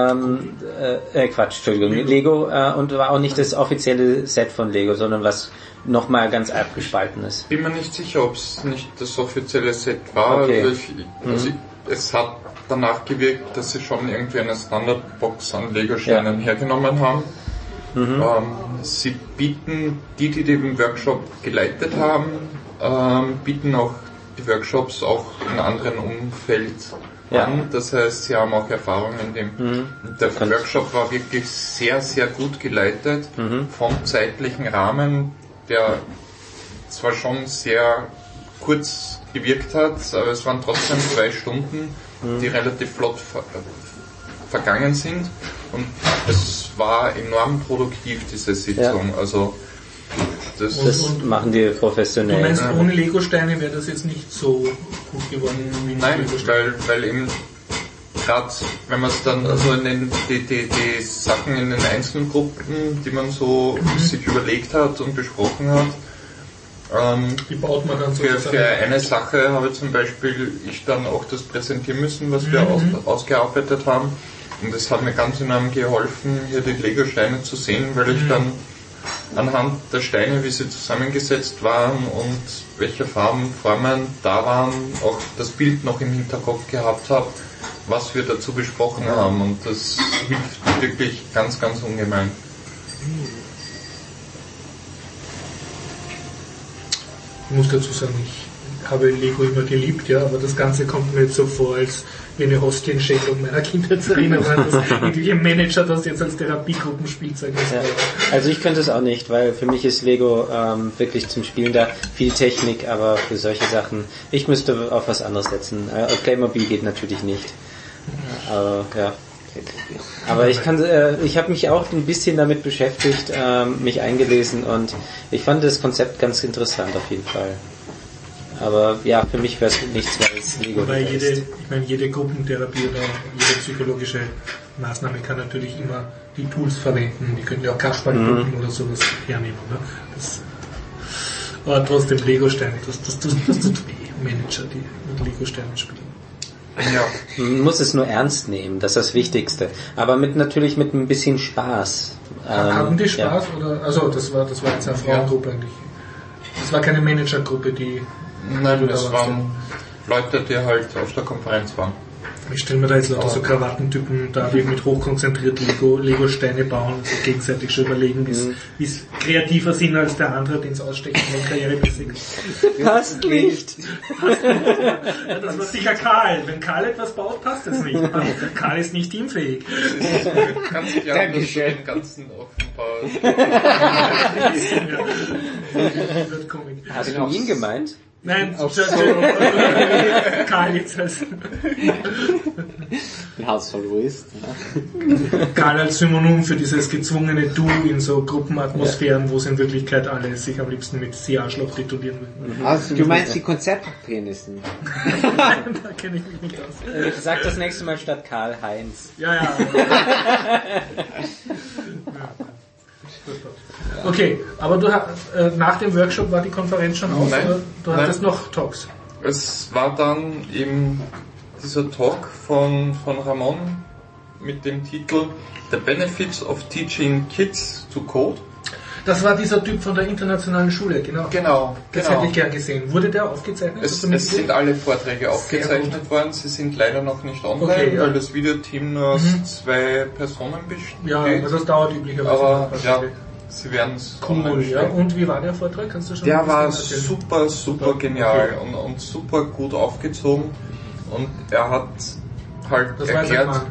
Lego und war auch nicht das offizielle Set von Lego, sondern was nochmal ganz abgespalten ist. Bin mir nicht sicher, ob es nicht das offizielle Set war. Okay. Es hat danach gewirkt, dass sie schon irgendwie eine Standardbox an Lego-Steinen hergenommen haben. Sie bieten, die den Workshop geleitet haben, bieten auch die Workshops auch in anderen Umfeld an. Das heißt, sie haben auch Erfahrung in dem. Der Workshop war wirklich sehr, sehr gut geleitet vom zeitlichen Rahmen, der zwar schon sehr kurz gewirkt hat, aber es waren trotzdem 2 Stunden, die relativ flott vergangen sind, und es war enorm produktiv, diese Sitzung. Also das machen die professionell. Du meinst, ohne Lego-Steine wäre das jetzt nicht so gut geworden wie Nein, weil eben gerade wenn man es dann also in die Sachen in den Einzelgruppen, die man so sich überlegt hat und besprochen hat, die baut man dann so. Für eine Sache habe zum Beispiel ich dann auch das präsentieren müssen, was wir ausgearbeitet haben. Und das hat mir ganz enorm geholfen, hier die Lego-Steine zu sehen, weil ich dann anhand der Steine, wie sie zusammengesetzt waren und welche Farben, Formen da waren, auch das Bild noch im Hinterkopf gehabt habe, was wir dazu besprochen haben, und das hilft wirklich ganz, ganz ungemein. Ich muss dazu sagen, ich habe Lego immer geliebt, ja, aber das Ganze kommt mir jetzt so vor, als wie eine Hostienschädelung meiner Kindheitserinnerung, dass irgendwelche Manager das jetzt als Therapiegruppenspielzeug ist. Ja. Also ich könnte es auch nicht, weil für mich ist Lego wirklich zum Spielen da, viel Technik, aber für solche Sachen, ich müsste auf was anderes setzen. Playmobil geht natürlich nicht. Aber ja. Aber ich habe mich auch ein bisschen damit beschäftigt, mich eingelesen, und ich fand das Konzept ganz interessant auf jeden Fall. Aber ja, für mich wäre es nichts, weil es Lego ist. Jede Gruppentherapie oder jede psychologische Maßnahme kann natürlich immer die Tools verwenden. Die können ja auch Kasperlgruppen oder sowas hernehmen. Ne? Aber trotzdem Lego-Steine, das tut weh. Manager, die mit Lego-Steinen spielen. Ja. Man muss es nur ernst nehmen, das ist das Wichtigste. Aber natürlich mit ein bisschen Spaß. Hatten die Spaß? Ja. Oder? Also das war jetzt eine Frauengruppe eigentlich. Das war keine Managergruppe, die... Nein, das waren Leute, die halt auf der Konferenz waren. Ich stelle mir da jetzt Leute so Krawattentypen da, die mit hochkonzentriert Lego-Steine bauen und sich gegenseitig schon überlegen, wie es kreativer sind als der andere, den es ausstechen und karrieremäßig. Passt nicht. Ja, das war sicher Karl. Wenn Karl etwas baut, passt das nicht. Karl ist nicht teamfähig. Ganz klar, Dankeschön. Den ganzen offenbar. Hast du ihn gemeint? Nein, Karl jetzt als Hausfallruist. Karl als Synonym für dieses gezwungene Du in so Gruppenatmosphären, wo es in Wirklichkeit alle sich am liebsten mit Sie-Arschloch titulieren würden. Also du meinst die Konzeptpenissen? Nein, da kenne ich mich nicht aus. Sag das nächste Mal statt Karl-Heinz. Ja. Okay, aber du nach dem Workshop war die Konferenz schon aus? Nein, oder du hattest noch Talks? Es war dann eben dieser Talk von Ramon mit dem Titel The Benefits of Teaching Kids to Code. Das war dieser Typ von der internationalen Schule, genau. Genau. Das hätte ich gern gesehen. Wurde der aufgezeichnet? Es sind alle Vorträge aufgezeichnet worden, sie sind leider noch nicht online, okay, ja. weil das Videoteam nur aus 2 Personen besteht. Ja, das dauert üblicherweise. Aber ja, sie werden es cool, ja. Und wie war der Vortrag? Kannst du schon Der war super genial und super gut aufgezogen, und er hat halt erklärt,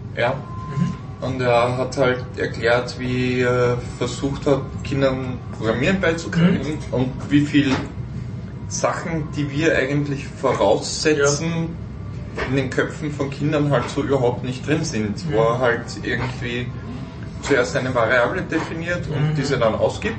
und er hat halt erklärt, wie er versucht hat, Kindern Programmieren beizubringen und wie viel Sachen, die wir eigentlich voraussetzen, in den Köpfen von Kindern halt so überhaupt nicht drin sind, wo er halt irgendwie zuerst eine Variable definiert und diese dann ausgibt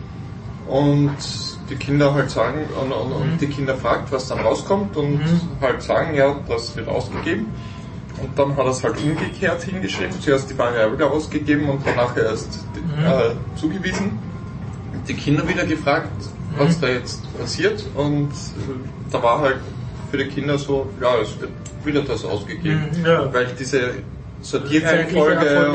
und die Kinder halt sagen und die Kinder fragt, was dann rauskommt, und halt sagen, ja, das wird ausgegeben, und dann hat er es halt umgekehrt hingeschrieben, zuerst die Variable ausgegeben und danach erst zugewiesen, die Kinder wieder gefragt, was da jetzt passiert, und da war halt für die Kinder so, ja, es wird wieder das ausgegeben, weil diese Sortierreihenfolge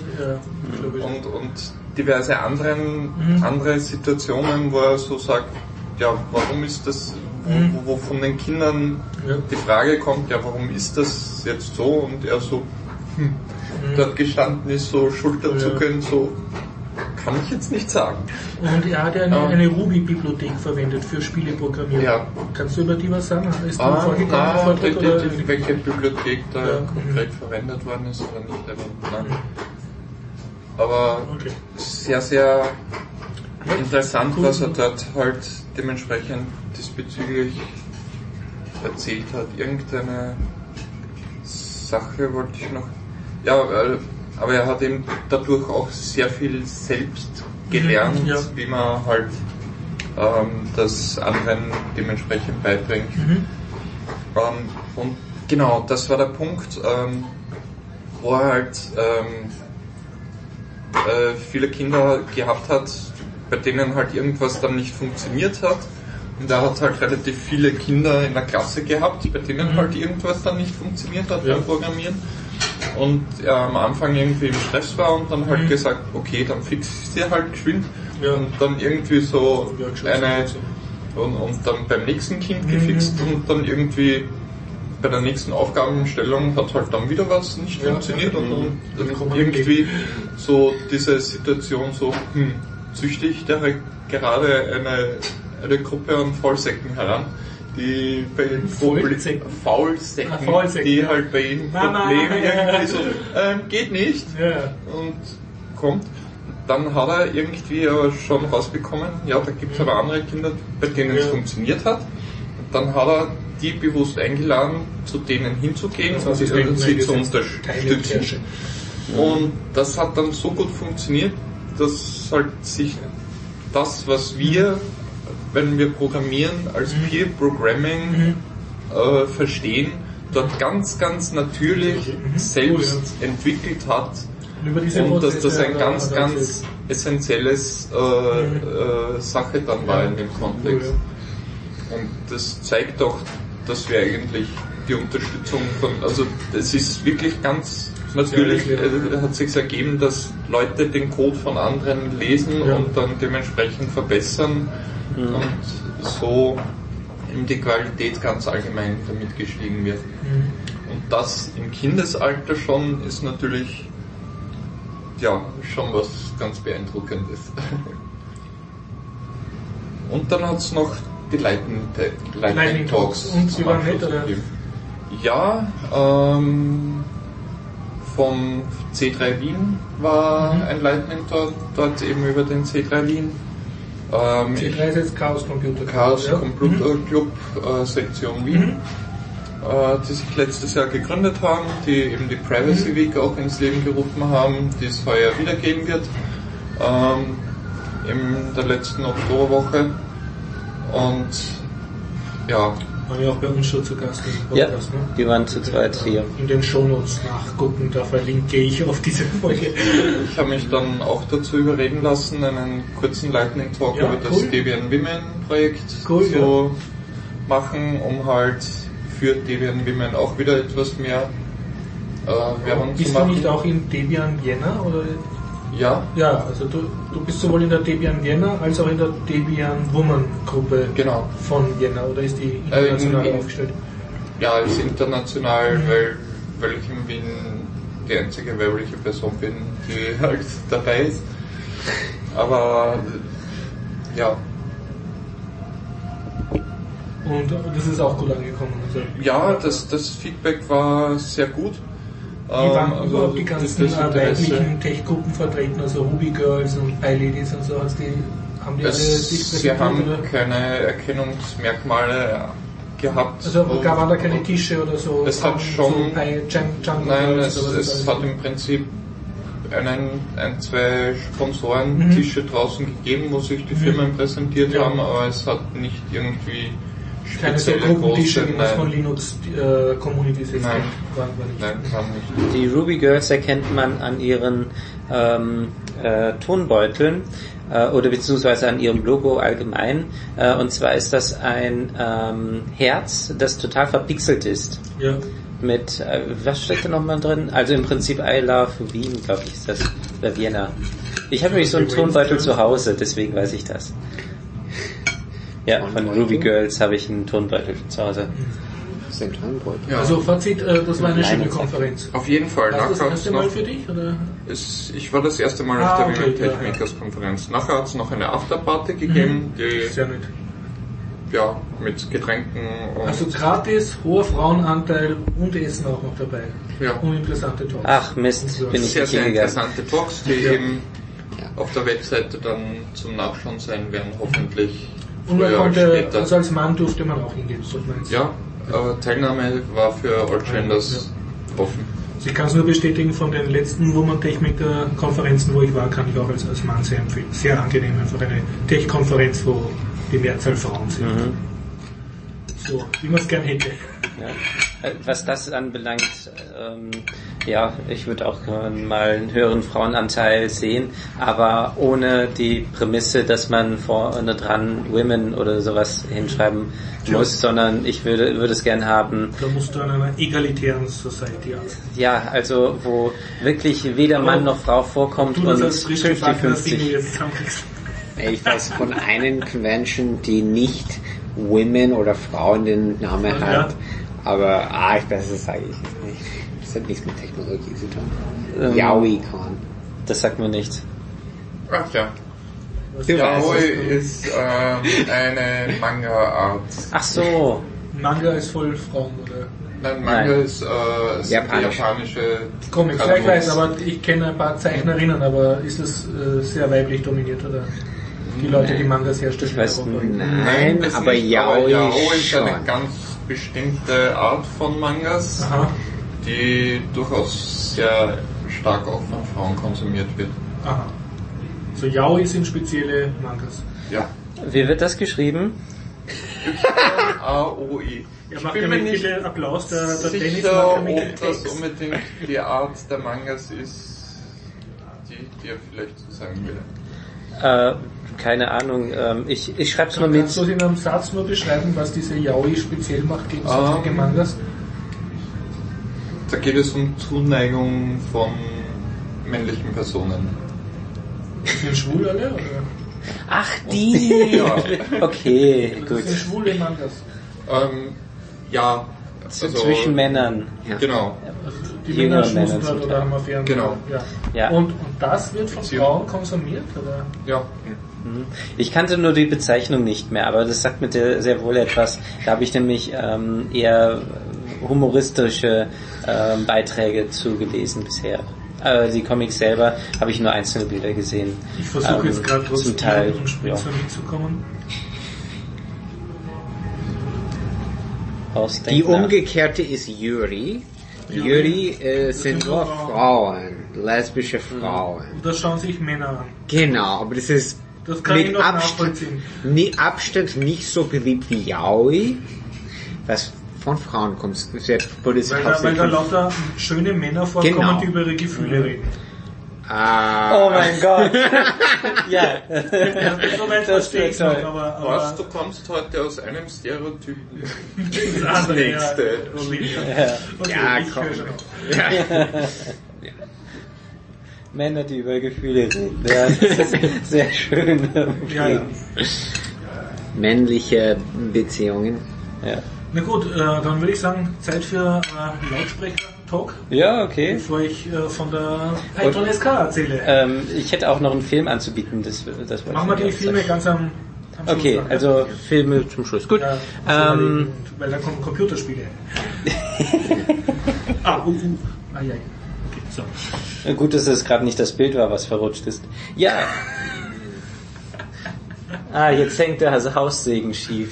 und diverse andere Situationen, wo er so sagt, ja, warum ist das, wo von den Kindern die Frage kommt, ja, warum ist das jetzt so, und er so dort gestanden ist, so schulterzuckend, so, kann ich jetzt nicht sagen. Und er hat eine Ruby-Bibliothek verwendet für Spieleprogrammierung. Ja. Kannst du über die was sagen? Ist welche Bibliothek da konkret verwendet worden ist oder nicht erwähnt. Aber sehr, sehr interessant, was er dort halt dementsprechend diesbezüglich erzählt hat. Irgendeine Sache wollte ich noch... Ja, aber er hat eben dadurch auch sehr viel selbst gelernt, wie man halt das anderen dementsprechend beibringt. Und genau, das war der Punkt, wo er halt viele Kinder gehabt hat, bei denen halt irgendwas dann nicht funktioniert hat. Und er hat halt relativ viele Kinder in der Klasse gehabt, bei denen halt irgendwas dann nicht funktioniert hat beim Programmieren. Und er am Anfang irgendwie im Stress war und dann halt gesagt, okay, dann fix ich sie halt geschwind. Und dann irgendwie so und dann beim nächsten Kind gefixt und dann irgendwie bei der nächsten Aufgabenstellung hat halt dann wieder was nicht funktioniert und dann irgendwie so diese Situation so, züchte ich da gerade eine Gruppe an Faulsäcken heran, die bei den Faulsäcken, die halt bei jedem Problem irgendwie so, geht nicht und kommt. Dann hat er irgendwie aber schon rausbekommen, ja, da gibt es aber andere Kinder, bei denen es funktioniert hat. Und dann hat er die bewusst eingeladen, zu denen hinzugehen und sie zu unterstützen. Und das hat dann so gut funktioniert, dass halt sich das, was wir, wenn wir programmieren, als Peer Programming verstehen, dort ganz, ganz natürlich selbst entwickelt hat. Und dass das ein ganz, ganz essentielles Sache dann war in dem Kontext. Und das zeigt auch, dass wir eigentlich die Unterstützung also es ist wirklich ganz natürlich, hat sich ergeben, dass Leute den Code von anderen lesen und dann dementsprechend verbessern und so die Qualität ganz allgemein damit gestiegen wird. Und das im Kindesalter schon ist natürlich schon was ganz Beeindruckendes. Und dann hat es noch die Lightning Talks. Und sie waren nett, oder? Ja, vom C3 Wien war ein Lightning Talk, dort eben über den C3 Wien. C3 ist jetzt Chaos Computer Club, Sektion Wien, die sich letztes Jahr gegründet haben, die eben die Privacy Week auch ins Leben gerufen haben, die es heuer wieder geben wird, in der letzten Oktoberwoche. Und ja. Waren ja auch bei uns schon zu Gast im Podcast, ne? Die waren zu zweit hier. In den Shownotes nachgucken, da verlinke ich auf diese Folge. Ich habe mich dann auch dazu überreden lassen, einen kurzen Lightning Talk über das Debian Women Projekt zu machen, um halt für Debian Women auch wieder etwas mehr Werbung zu machen. Bist du nicht auch in Debian Vienna? Oder? Ja. Ja, also du bist sowohl in der Debian Vienna als auch in der Debian Woman Gruppe von Vienna, oder ist die international aufgestellt? Ja, ist international, weil ich in Wien die einzige weibliche Person bin, die halt dabei ist. Aber ja. Und das ist auch gut angekommen. Also. Ja, das Feedback war sehr gut. Wie waren überhaupt die ganzen weiblichen Tech-Gruppen vertreten, also Ruby Girls und PyLadies und so? Haben die alle sich präsentiert? Sie haben keine Erkennungsmerkmale gehabt. Also waren da keine Tische oder so? Es hat schon... Nein, es hat im Prinzip zwei Sponsoren-Tische draußen gegeben, wo sich die Firmen präsentiert haben, aber es hat nicht irgendwie keine so Gruppentische, wie man von Linux-Communities jetzt Nein, war nicht. Die Ruby Girls erkennt man an ihren Tonbeuteln oder beziehungsweise an ihrem Logo allgemein. Und zwar ist das ein Herz, das total verpixelt ist. Ja. Mit, was steckt da nochmal drin? Also im Prinzip I Love Wien, glaube ich, ist das, oder Vienna. Ich habe nämlich so einen Tonbeutel zu Hause, deswegen weiß ich das. Ja, von Ruby Girls habe ich einen Tonbeutel zu Hause. Das ist ein Tonbeutel. Ja. Also Fazit, das war eine schöne Konferenz. Auf jeden Fall. War das erste Mal für dich? Oder? Ich war das erste Mal auf der Women Techmakers Konferenz. Nachher hat es noch eine Afterparty gegeben, die sehr nett. Ja, mit Getränken und... Also gratis, hoher Frauenanteil und Essen auch noch dabei. Ja. Und interessante Talks. Ach Mist, bin ich sehr, nicht sehr hingegangen. Interessante Talks, die eben auf der Webseite dann zum Nachschauen sein werden, hoffentlich. Und man konnte, also als Mann durfte man auch hingehen, so meinst du? Ja, Teilnahme war für All Genders offen. Also ich kann es nur bestätigen, von den letzten Woman Techmaker Konferenzen, wo ich war, kann ich auch als Mann sehr empfehlen. Sehr angenehm, einfach eine Tech-Konferenz, wo die Mehrzahl Frauen sind. So, wie man es gern hätte. Ja. Was das anbelangt, ich würde auch mal einen höheren Frauenanteil sehen, aber ohne die Prämisse, dass man vorne dran Women oder sowas hinschreiben muss, sondern ich würde es gern haben. Da musst du an einer egalitären Society aus. Ja, also wo wirklich weder Mann noch Frau vorkommt und 50-50. Ich weiß von einer Convention, die nicht Women oder Frauen den Namen hat, aber ich weiß, das sage ich nicht. Das hat nichts mit Technologie zu tun. Yaoi-Con. Das sagt mir nichts. Ach ja. Du Yaoi weißt ist eine Manga-Art. Ach so. Manga ist voll Frauen, oder? Nein, Manga Nein. ist japanische Comics. Ja, ich weiß, aber ich kenne ein paar Zeichnerinnen, aber ist das sehr weiblich dominiert, oder? Die Leute, die Mangas herstellen. Ich weiß aber- nicht. Nein, das aber nicht, Yaoi ist schon. eine ganz bestimmte Art von Mangas, Aha, die durchaus sehr stark auch von Frauen konsumiert wird. aha. So Yaoi sind spezielle Mangas. Ja. Wie wird das geschrieben? AOI. Ja, Ich macht bin ja mir mit nicht bitte Applaus, der Dennis macht sicher, ja mit ob das Text. unbedingt die Art der Mangas ist, die er vielleicht so sagen will. Keine Ahnung. Ich schreib's nur mit. Kannst du in einem Satz nur beschreiben, was diese Yaoi speziell macht gegen sonstige Mangas? Da geht es um Zuneigung von männlichen Personen. Sind schwul alle, oder? Ach, die! Ja. Okay, Das gut. sind schwule Mangas. Ja, also, Zwischen Männern. genau. Also die Jüngere Männer schmusen Männer dort zum oder haben Affären. Genau. Ja. Ja. Und das wird von Frauen konsumiert, oder? Ja. Ich kannte nur die Bezeichnung nicht mehr, aber das sagt mir sehr wohl etwas. Da habe ich nämlich eher humoristische Beiträge zugelesen bisher. Die Comics selber habe ich nur einzelne Bilder gesehen. Ich versuche jetzt gerade trotzdem zum Teil, mit dem Spritzer mitzukommen. Die Ausdenken. umgekehrte ist Yuri. Yuri sind nur Frauen, lesbische Frauen. Und das schauen sich Männer an. Genau, aber das ist Das kann ich noch nachvollziehen. Abstand nicht so beliebt wie Yaoi, was von Frauen kommt. Es wird produziert Weil da hauptsächlich lauter schöne Männer vorkommen, Genau. die über ihre Gefühle reden. Oh mein Gott. Ja. Ja, so weit Das verstehe ich wird noch, toll. aber Was, du kommst heute aus einem Stereotypen. das andere, nächste. Ja, Olivia. Okay, Ja, ich komm. höre schon auf. Männer, die über Gefühle reden. Ja, das ist sehr schön. Ja, ja. männliche Beziehungen. Ja. Na gut, dann würde ich sagen, Zeit für Lautsprecher-Talk, Ja, okay. bevor ich von der Python SK erzähle. Ich hätte auch noch einen Film anzubieten. Das wollte Machen wir ich die auch Filme sagen. ganz am Schluss Okay, machen. also Filme zum Schluss. Gut. Ja, weil da kommen Computerspiele. Ah, ja. Okay, so. Gut, dass es gerade nicht das Bild war, was verrutscht ist. Ja. Jetzt hängt der Haussegen schief.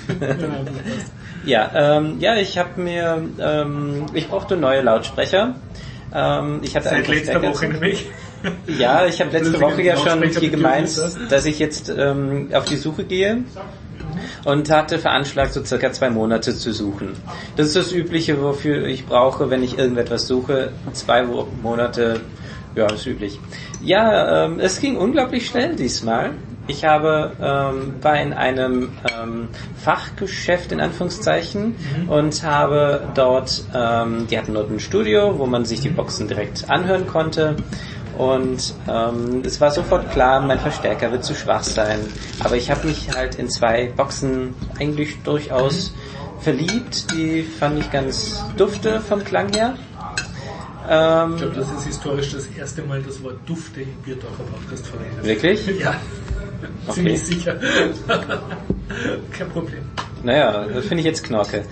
Ja, ich habe mir, ich brauchte neue Lautsprecher. Ich hatte Seit letzter Verstärker. Woche nämlich. Ja, ich habe letzte Woche ja schon Lautsprecher hier gemeint, bedürfnis, dass ich jetzt auf die Suche gehe und hatte veranschlagt, so circa 2 Monate zu suchen. Das ist das Übliche, wofür ich brauche, wenn ich irgendetwas suche. 2 Monate, ja, ist üblich. Ja, es ging unglaublich schnell diesmal. Ich war in einem Fachgeschäft in Anführungszeichen und habe dort, die hatten dort ein Studio, wo man sich die Boxen direkt anhören konnte. Und es war sofort klar, mein Verstärker wird zu schwach sein. Aber ich habe mich halt in 2 Boxen eigentlich durchaus verliebt. Die fand ich ganz dufte vom Klang her. Ich glaube, das ist historisch das erste Mal das Wort Dufte im Biertaucher Podcast verwendet. Wirklich? Ja, Okay. ziemlich sicher. Kein Problem. Naja, das finde ich jetzt Knorke.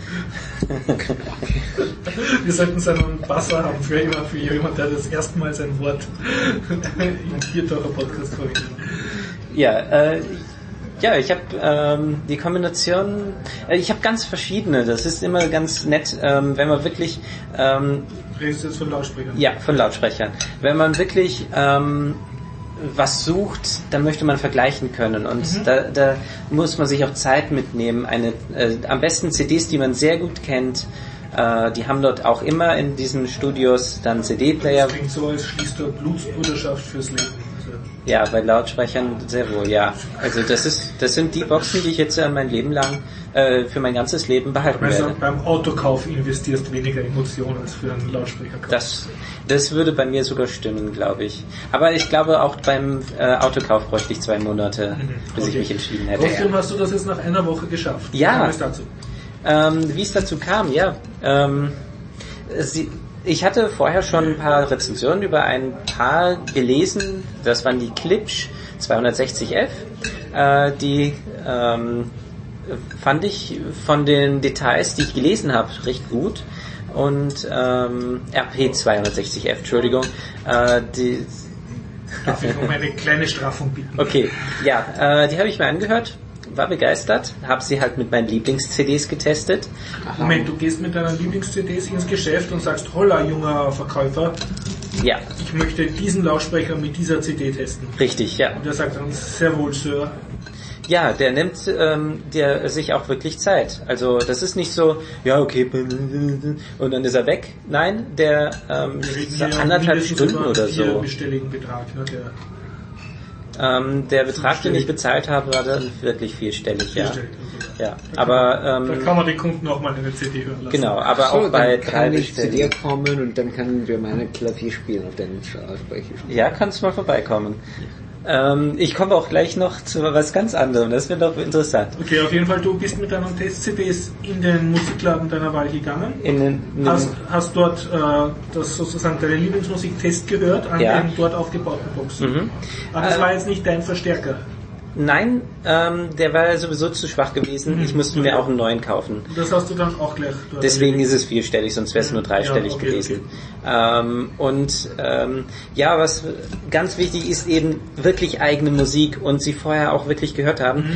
Wir sollten so einen Buzzer haben für jemand, der das erste Mal sein Wort im Biertaucher Podcast verwendet. Ja, ich habe die Kombination, ich habe ganz verschiedene, das ist immer ganz nett, wenn man wirklich Redest du jetzt von Lautsprechern? ja, von Lautsprechern. Wenn man wirklich was sucht, dann möchte man vergleichen können und da muss man sich auch Zeit mitnehmen. Am besten CDs, die man sehr gut kennt. Die haben dort auch immer in diesen Studios dann CD-Player. Das klingt so, als schließt du Blutsbruderschaft fürs Leben. Also, Ja, bei Lautsprechern sehr wohl, ja. Also das sind die Boxen, die ich jetzt mein Leben lang, für mein ganzes Leben behalten also werde. beim Autokauf investierst weniger Emotionen als für einen Lautsprecherkauf. Das würde bei mir sogar stimmen, glaube ich. Aber ich glaube auch beim Autokauf bräuchte ich 2 Monate, bis ich mich entschieden hätte. Trotzdem hast du das jetzt nach einer Woche geschafft. Ja. Wie kam es dazu? Wie es dazu kam, ja. Ich hatte vorher schon ein paar Rezensionen über ein paar gelesen. Das waren die Klipsch 260F. Die fand ich von den Details, die ich gelesen habe, recht gut. Und RP 260F, Entschuldigung. Darf ich um eine kleine Strafung bitten? Okay, ja, die habe ich mir angehört. War begeistert, habe sie halt mit meinen Lieblings-CDs getestet. Moment, du gehst mit deinen Lieblings-CDs ins Geschäft und sagst, holla, junger Verkäufer, ja, ich möchte diesen Lautsprecher mit dieser CD testen. Richtig, ja. Und der sagt dann, sehr wohl, Sir. Ja, der nimmt der sich auch wirklich Zeit. Also das ist nicht so, ja okay, und dann ist er weg. Nein, der anderthalb Stunden oder so. Betrag, ne, der Betrag, den ich bezahlt habe, war dann wirklich vierstellig, ja. Okay. Ja, aber da kann man den Kunden auch mal eine CD hören lassen. Genau, aber So, auch bei dann kann ich zu dir Bestellungen. kommen und dann können wir meine Klavier spielen auf deinen Lautsprecher spielen. Ja, kannst mal vorbeikommen. Ich komme auch gleich noch zu was ganz anderem, das wird doch interessant. Okay, auf jeden Fall, du bist mit deinen Test-CDs in den Musikladen deiner Wahl gegangen. Hast dort das sozusagen deine Lieblingsmusik-Test gehört an den dort aufgebauten Boxen. Aber das war jetzt nicht dein Verstärker. Nein, der war sowieso zu schwach gewesen. Ich musste mir auch einen neuen kaufen. Das hast du dann auch gleich dort. Deswegen ist es vierstellig, sonst wäre es nur dreistellig gewesen. Okay. Ja, was ganz wichtig ist, eben wirklich eigene Musik und sie vorher auch wirklich gehört haben.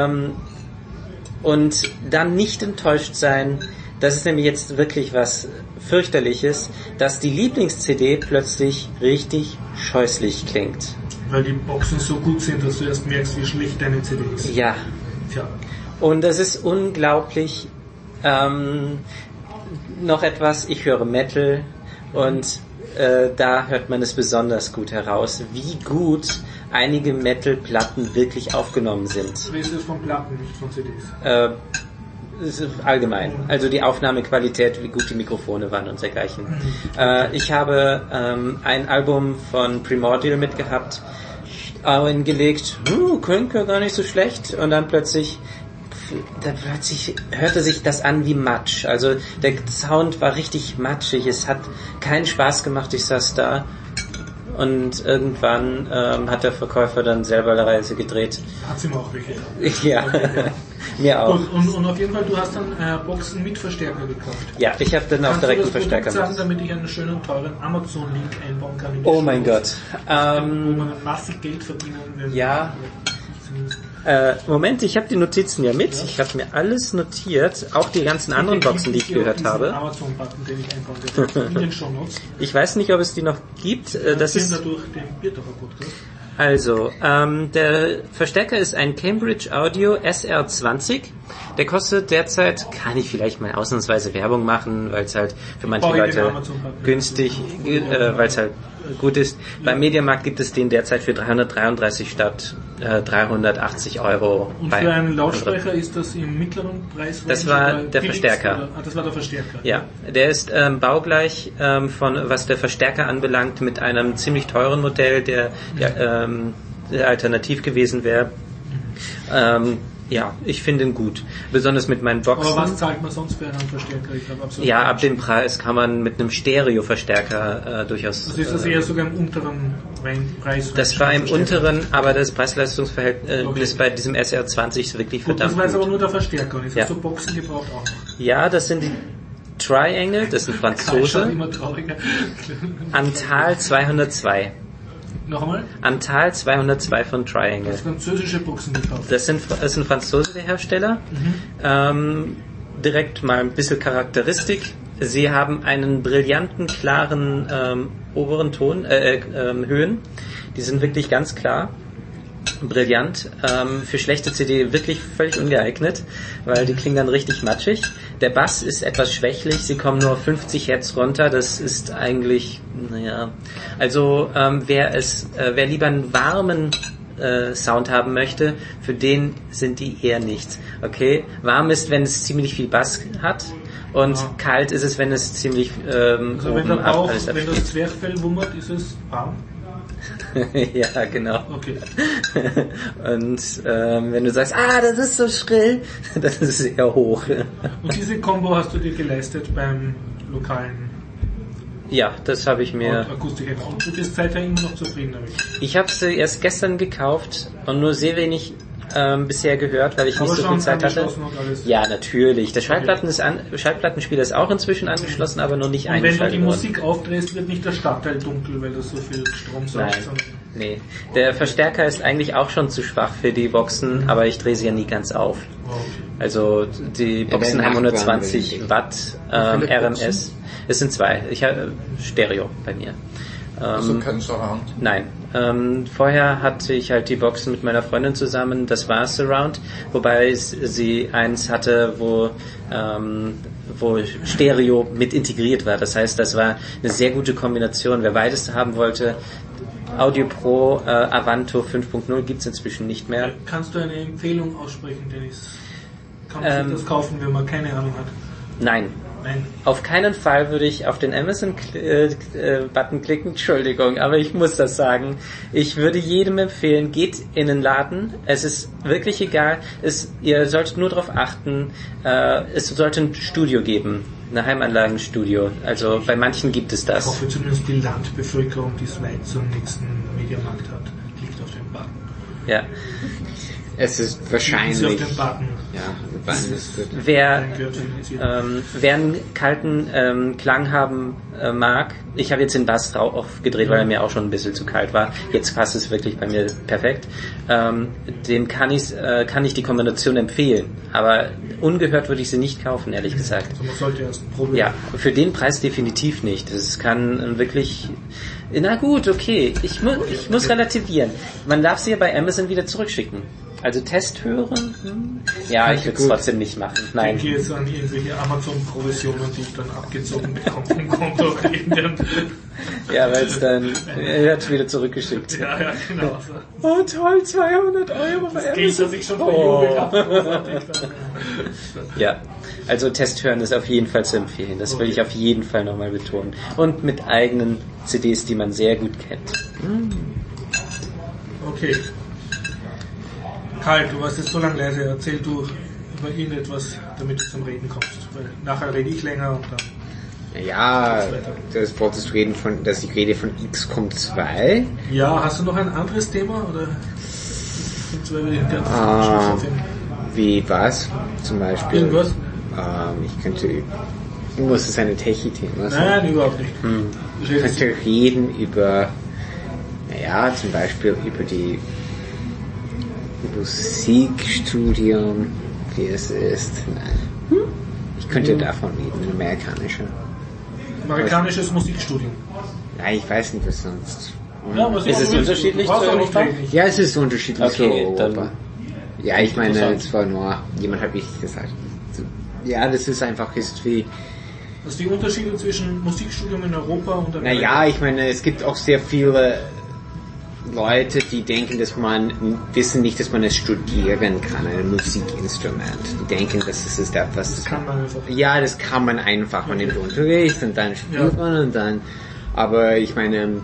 Und dann nicht enttäuscht sein. Das ist nämlich jetzt wirklich was fürchterliches, dass die Lieblings-CD plötzlich richtig scheußlich klingt. Weil die Boxen so gut sind, dass du erst merkst, wie schlecht deine CD ist. Ja. Tja. Und das ist unglaublich. Noch etwas, ich höre Metal und da hört man es besonders gut heraus, wie gut einige Metal-Platten wirklich aufgenommen sind. Wie ist es von Platten, nicht von CDs? Allgemein. Also die Aufnahmequalität, wie gut die Mikrofone waren und dergleichen. Ich habe ein Album von Primordial mitgehabt, eingelegt, klingt ja gar nicht so schlecht, und dann plötzlich hörte sich das an wie Matsch. Also der Sound war richtig matschig, es hat keinen Spaß gemacht, ich saß da. Und irgendwann hat der Verkäufer dann selber eine Reise gedreht. Hat sie mir auch wirklich. Ja, mir auch. Und auf jeden Fall, du hast dann Boxen mit Verstärker gekauft. Ja, ich habe dann auch direkt einen Verstärker sagen, damit ich einen schönen, teuren Amazon-Link einbauen kann. Oh mein Gott. Wo man massig Geld verdienen will. Ja. Moment, ich habe die Notizen ja mit. Ich habe mir alles notiert, auch die ganzen anderen Boxen, die ich gehört habe. Amazon-Button, den ich einbauen werde, in den Shownotes. Ich weiß nicht, ob es die noch gibt. Das ist dadurch den Biertopfer Podcast. Also, der Verstärker ist ein Cambridge Audio SR20. Der kostet derzeit, kann ich vielleicht mal ausnahmsweise Werbung machen, weil es halt für manche Leute günstig, weil es halt gut ist. Beim Mediamarkt gibt es den derzeit für 333 statt 380 Euro. Und für einen Lautsprecher ist das im mittleren Preis? Das war der Verstärker. Das war der Verstärker. Ja, der ist baugleich von was der Verstärker anbelangt mit einem ziemlich teuren Modell, der alternativ gewesen wäre. Ja, ich finde ihn gut. Besonders mit meinen Boxen. Aber was zahlt man sonst für einen Verstärker? Ich glaube, absolut ja, ab dem Preis kann man mit einem Stereo-Verstärker durchaus... Also ist das eher sogar im unteren Preis? Das war im unteren, aber das Preis-Leistungsverhältnis bei diesem SR20 ist wirklich verdammt gut. Das war jetzt aber nur der Verstärker und jetzt hast du Boxen gebraucht auch noch. Ja, das sind die Triangle, das sind Franzose. Antal 202. Noch einmal? Antal 202 von Triangle. Das französische Boxen gekauft. Das sind Franzosen, der Hersteller. Direkt mal ein bisschen Charakteristik. Sie haben einen brillanten, klaren oberen Ton, Höhen. Die sind wirklich ganz klar. Brillant. Für schlechte CD wirklich völlig ungeeignet, weil die klingen dann richtig matschig. Der Bass ist etwas schwächlich, sie kommen nur auf 50 Hertz runter, das ist eigentlich, naja, also wer lieber einen warmen Sound haben möchte, für den sind die eher nichts. Okay, warm ist, wenn es ziemlich viel Bass hat, und kalt ist es, wenn es ziemlich also wenn der Bauch, wenn das Zwerchfell wummert, ist es warm? Ja, genau. Okay. Und wenn du sagst, das ist so schrill, das ist sehr hoch. Und diese Combo hast du dir geleistet beim lokalen Ja, das habe ich mir... Akustikhändler. Und du bist seither immer noch zufrieden damit? Ich habe sie erst gestern gekauft und nur sehr wenig bisher gehört, weil ich nicht so viel Zeit hatte. Ja, natürlich. Der Schallplattenspieler ist auch inzwischen angeschlossen, aber noch nicht eingeschaltet worden. Und wenn du die Musik aufdrehst, wird nicht der Stadtteil dunkel, weil das so viel Strom saugt. Nee. Der Verstärker ist eigentlich auch schon zu schwach für die Boxen, aber ich drehe sie ja nie ganz auf. Oh, okay. Also die Boxen haben 120 Watt RMS. Es sind 2. Ich habe Stereo bei mir. Also kein Surround? Nein. Vorher hatte ich halt die Boxen mit meiner Freundin zusammen, das war Surround, wobei sie eins hatte, wo Stereo mit integriert war. Das heißt, das war eine sehr gute Kombination. Wer beides haben wollte, Audio Pro Avanto 5.0 gibt's inzwischen nicht mehr. Kannst du eine Empfehlung aussprechen, Dennis? Kann man sich das kaufen, wenn man keine Ahnung hat? Nein. Auf keinen Fall würde ich auf den Amazon-Button klicken, Entschuldigung, aber ich muss das sagen. Ich würde jedem empfehlen, geht in den Laden, es ist wirklich egal, ihr solltet nur darauf achten, es sollte ein Studio geben, ein Heimanlagenstudio, also bei manchen gibt es das. Ich hoffe zumindest die Landbevölkerung, die es weit zum nächsten Mediamarkt hat, klickt auf den Button. Ja. Es ist wahrscheinlich... Auf den Button. Ja, der Button ist gut. Wer einen kalten Klang haben mag, ich habe jetzt den Bass aufgedreht, weil er mir auch schon ein bisschen zu kalt war. Jetzt passt es wirklich bei mir perfekt. Dem kann ich die Kombination empfehlen, aber ungehört würde ich sie nicht kaufen, ehrlich gesagt. Also man sollte erst probieren. Ja, für den Preis definitiv nicht. Es kann wirklich... Na gut, okay, ich muss relativieren. Man darf sie ja bei Amazon wieder zurückschicken. Also Test hören? Ja, ich würde es trotzdem nicht machen. Nein. Ich denke jetzt an irgendwelche Amazon-Provisionen, die ich dann abgezogen bekomme vom Konto. Ja, weil es dann wird wieder zurückgeschickt. Ja, genau. Oh toll, 200 Euro. Das Geld, das ich schon verjubelt habe. Ja, also Test hören ist auf jeden Fall zu empfehlen. Das will ich auf jeden Fall nochmal betonen. Und mit eigenen CDs, die man sehr gut kennt. Okay. Karl, du warst jetzt so lange leise, erzähl du über irgendetwas, damit du zum Reden kommst. Weil nachher rede ich länger und dann... Ja, das wolltest du reden dass ich rede von XCOM 2. Ja, hast du noch ein anderes Thema? Oder wie was? Zum Beispiel? Irgendwas? Muss es eine Techie-Thema sein? Nein, überhaupt nicht. Ich könnte reden über, zum Beispiel über die Musikstudium, wie es ist. Nein. Ich könnte davon reden, amerikanisches Musikstudium. Nein, ich weiß nicht, was sonst. Ja, ist es unterschiedlich zu Europa? Ja, es ist unterschiedlich zu Europa. Dann ja, ich meine, es war nur, jemand hat mich gesagt. Ja, das ist einfach wie... Was sind die Unterschiede zwischen Musikstudium in Europa und Amerika? Naja, ich meine, es gibt auch sehr viele Leute, die denken, wissen nicht, dass man es studieren kann, ein Musikinstrument. Die denken, dass es ist etwas... Das kann man einfach. Ja, das kann man einfach. Man nimmt Unterricht und dann spielt man und dann... Aber ich meine,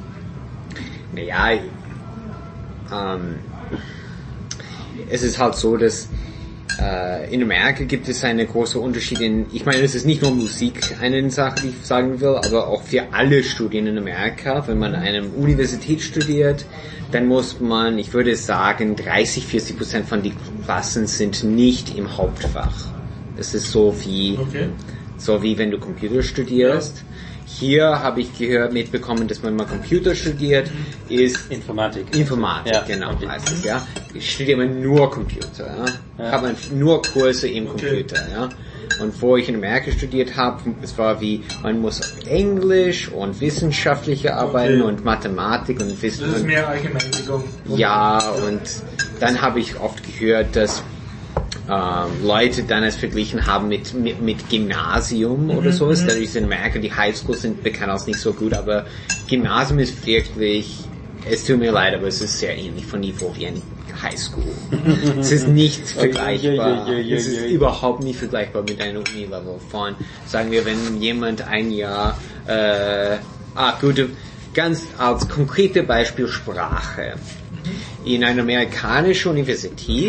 es ist halt so, dass in Amerika gibt es einen großen Unterschied ich meine, es ist nicht nur Musik eine Sache, die ich sagen will, aber auch für alle Studien in Amerika. Wenn man an einer Universität studiert, dann muss man, ich würde sagen, 30-40% von den Klassen sind nicht im Hauptfach. Das ist so wie wenn du Computer studierst. Ja. Hier habe ich mitbekommen, dass man mal Computer studiert, ist Informatik, ja, genau, heißt es, ja. Ich studiere immer nur Computer, ja. Habe nur Kurse im Computer, ja. Und wo ich in Amerika studiert habe, es war man muss Englisch und wissenschaftliche Arbeiten und Mathematik und Wissen. Das ist mehr Allgemeinbildung. Ja, und dann habe ich oft gehört, dass Leute dann es verglichen haben mit Gymnasium oder sowas. Dadurch in Amerika die Highschools sind bekannt als nicht so gut, aber Gymnasium ist wirklich, es tut mir leid, aber es ist sehr ähnlich von Niveau wie ein Highschool. Es ist nicht vergleichbar. Es ist überhaupt nicht vergleichbar mit einem Uni-Level von, sagen wir, wenn jemand ein Jahr, ganz als konkrete Beispiel Sprache. In einer amerikanischen Universität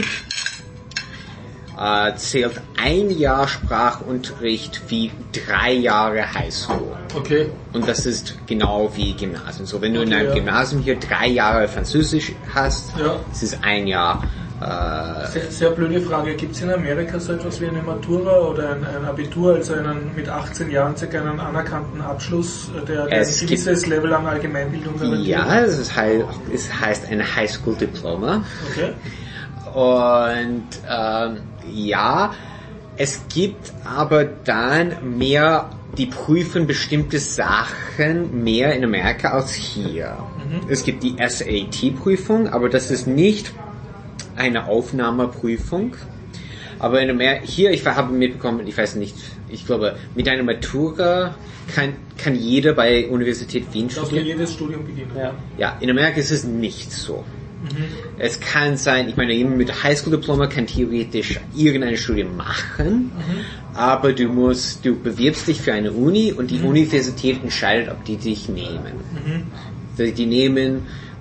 zählt 1 Jahr Sprachunterricht wie 3 Jahre Highschool. Okay. Und das ist genau wie Gymnasium. So, wenn du in Okay, einem ja. Gymnasium hier 3 Jahre Französisch hast, Ja. es ist 1 Jahr. Sehr, sehr blöde Frage. Gibt es in Amerika so etwas wie eine Matura oder ein Abitur, also mit 18 Jahren circa einen anerkannten Abschluss, der ein gewisses Level an Allgemeinbildung garantiert? Ja, es heißt ein Highschool-Diploma. Okay. Und ja, es gibt aber dann mehr, die prüfen bestimmte Sachen mehr in Amerika als hier. Es gibt die SAT-Prüfung, aber das ist nicht eine Aufnahmeprüfung. Aber in Amerika, hier, ich habe mitbekommen, ich weiß nicht, ich glaube, mit einer Matura kann jeder bei Universität Wien Darf studieren. jedes Studium beginnen. Ja. Ja, in Amerika ist es nicht so. Es kann sein, ich meine, jemand mit Highschool-Diploma kann theoretisch irgendein Studium machen, aber du bewirbst dich für eine Uni und die Universität entscheidet, ob die dich nehmen. Die nehmen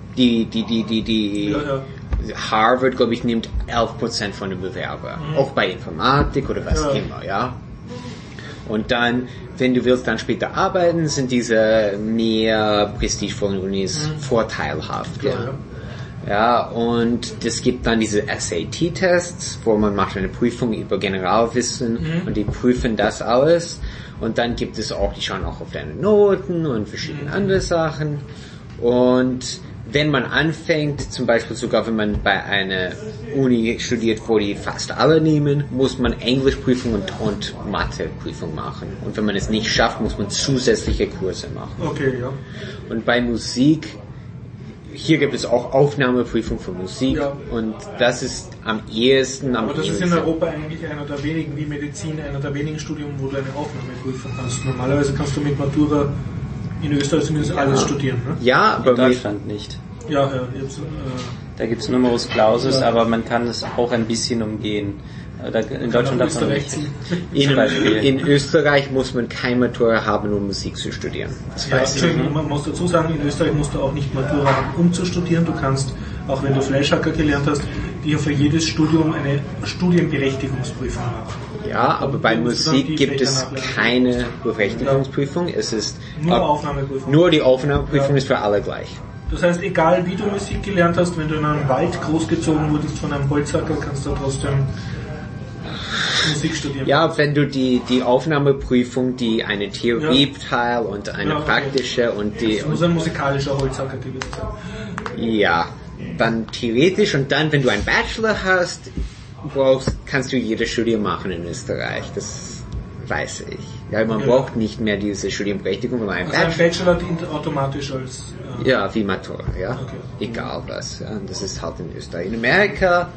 Ja. Harvard, glaube ich, nimmt 11% von den Bewerbern. Auch bei Informatik oder was immer, ja. Und dann, wenn du willst dann später arbeiten, sind diese mehr prestigevollen Unis vorteilhaft. Klar, Ja, und es gibt dann diese SAT-Tests, wo man macht eine Prüfung über Generalwissen und die prüfen das alles. Und dann gibt es auch, die schauen auch auf deine Noten und verschiedene andere Sachen. Und wenn man anfängt, zum Beispiel sogar wenn man bei einer Uni studiert, wo die fast alle nehmen, muss man Englischprüfung und Matheprüfung machen. Und wenn man es nicht schafft, muss man zusätzliche Kurse machen. Okay, ja. Und bei Musik, hier gibt es auch Aufnahmeprüfung für Musik und das ist am ehesten Aber das ist in Europa eigentlich einer der wenigen, wie Medizin, einer der wenigen Studien, wo du eine Aufnahmeprüfung hast. Normalerweise kannst du mit Matura in Österreich zumindest alles studieren, ne? Ja, aber In Deutschland nicht. Ja. Da gibt's Numerus Clausus, aber man kann es auch ein bisschen umgehen. In Deutschland darf man nicht. in Österreich muss man keine Matura haben, um Musik zu studieren. Das Ja, weiß ich. Entschuldigung, man muss dazu sagen, in Österreich musst du auch nicht Matura haben, um zu studieren. Du kannst, auch wenn du Fleischhacker gelernt hast, dir für jedes Studium eine Studienberechtigungsprüfung machen. Ja, aber bei Du musst dann die Musik gibt Fächer es nachlernen. keine Berechtigungsprüfung. Es ist Nur Aufnahmeprüfung. Nur die Aufnahmeprüfung ist für alle gleich. Das heißt, egal wie du Musik gelernt hast, wenn du in einem Wald großgezogen wurdest von einem Holzhacker, kannst du trotzdem Musik studieren. Ja, wenn du die Aufnahmeprüfung, die eine Theorieteil und eine praktische und die... Das muss ein musikalischer Holzhacker gewesen sein. Ja, dann theoretisch und dann, wenn du einen Bachelor hast, kannst du jedes Studium machen in Österreich. Das weiß ich. Ja, man braucht nicht mehr diese Studienberechtigung, wenn man einen Also ein Bachelor dient automatisch als... ja, wie Matura, ja. Okay. Egal was. Ja. Das ist halt in Österreich. In Amerika,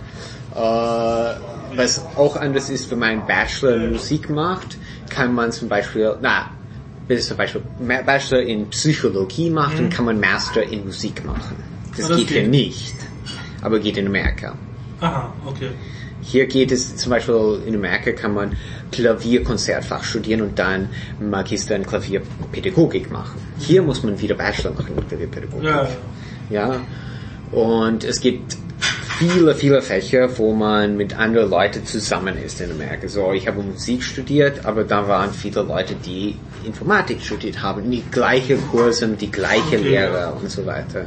was auch anders ist, wenn man einen Bachelor in Musik macht, kann man zum Beispiel, Bachelor in Psychologie macht, dann kann man Master in Musik machen. Das geht hier nicht, aber geht in Amerika. Aha, okay. Hier geht es zum Beispiel, in Amerika kann man Klavierkonzertfach studieren und dann Magister in Klavierpädagogik machen. Hier muss man wieder Bachelor machen in Klavierpädagogik. Ja. Und es gibt viele Fächer, wo man mit anderen Leuten zusammen ist in Amerika. So, ich habe Musik studiert, aber da waren viele Leute, die Informatik studiert haben, die gleiche Kurse, die gleiche Lehrer und so weiter.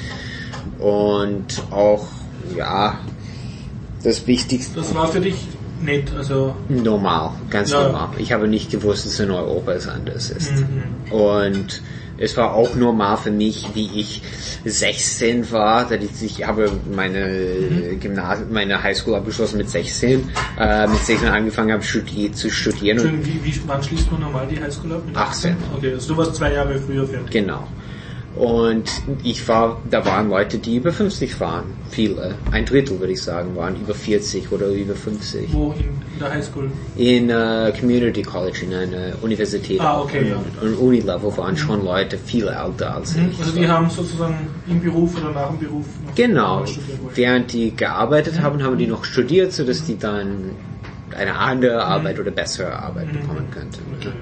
Und auch, ja, das Wichtigste. Das war für dich nett, also... Normal, ganz normal. Ich habe nicht gewusst, dass in Europa es anders ist. Und es war auch normal für mich, wie ich 16 war, ich habe meine Highschool abgeschlossen mit 16. Mit 16 angefangen habe zu studieren. Wann schließt man normal die Highschool ab? Mit 18. Okay, also du warst 2 Jahre früher fertig. Genau. Und da waren Leute, die über 50 waren. Viele. 1/3, würde ich sagen, waren über 40 oder über 50. Wo in der Highschool? In Community College, in einer Universität. Okay, Und Unilevel waren schon Leute viel älter als ich. Also die haben sozusagen im Beruf oder nach dem Beruf noch Genau. studiert wollten. Während die gearbeitet haben die noch studiert, sodass die dann eine andere Arbeit oder bessere Arbeit bekommen könnten. Okay.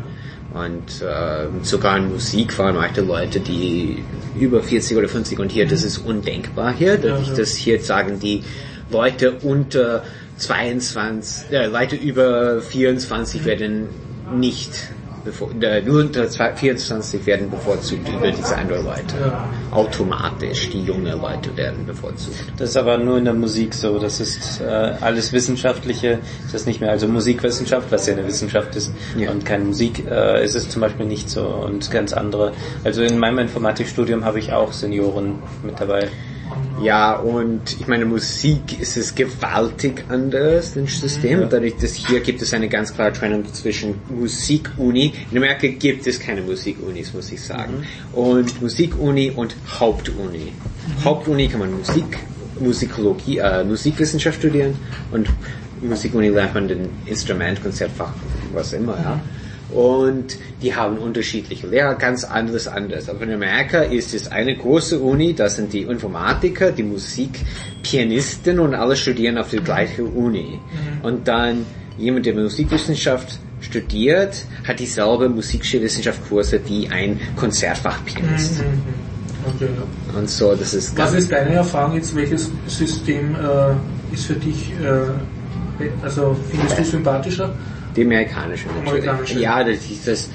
Und sogar in Musik, vor allem alte Leute, die über 40 oder 50 und hier, das ist undenkbar hier. Das hier sagen die Leute unter 22, Leute über 24 werden nicht nur unter 24 werden bevorzugt über diese anderen Leute. Automatisch, die jungen Leute werden bevorzugt. Das ist aber nur in der Musik so. Das ist alles Wissenschaftliche, ist das nicht mehr. Also Musikwissenschaft, was ja eine Wissenschaft ist, und keine Musik, ist es zum Beispiel nicht so. Und ganz andere. Also in meinem Informatikstudium habe ich auch Senioren mit dabei. Ja, und ich meine, Musik ist es gewaltig anders, das System. Dadurch, dass hier gibt es eine ganz klare Trennung zwischen Musikuni. In Amerika gibt es keine Musikunis, muss ich sagen. Und Musikuni und Hauptuni. Hauptuni kann man Musikologie, Musikwissenschaft studieren, und Musikuni lernt man den Instrument, Konzertfach, was immer, ja. Und die haben unterschiedliche Lehrer, ganz anders. Aber in Amerika ist es eine große Uni, das sind die Informatiker, die Musikpianisten, und alle studieren auf der gleichen Uni. Und dann jemand, der Musikwissenschaft studiert, hat dieselbe Musikwissenschaftkurse wie ein Konzertfachpianist. Okay. Und so, das ist Was ist deine Erfahrung jetzt? Welches System ist für dich, also findest du sympathischer? Die amerikanische natürlich. Ja, das ist das.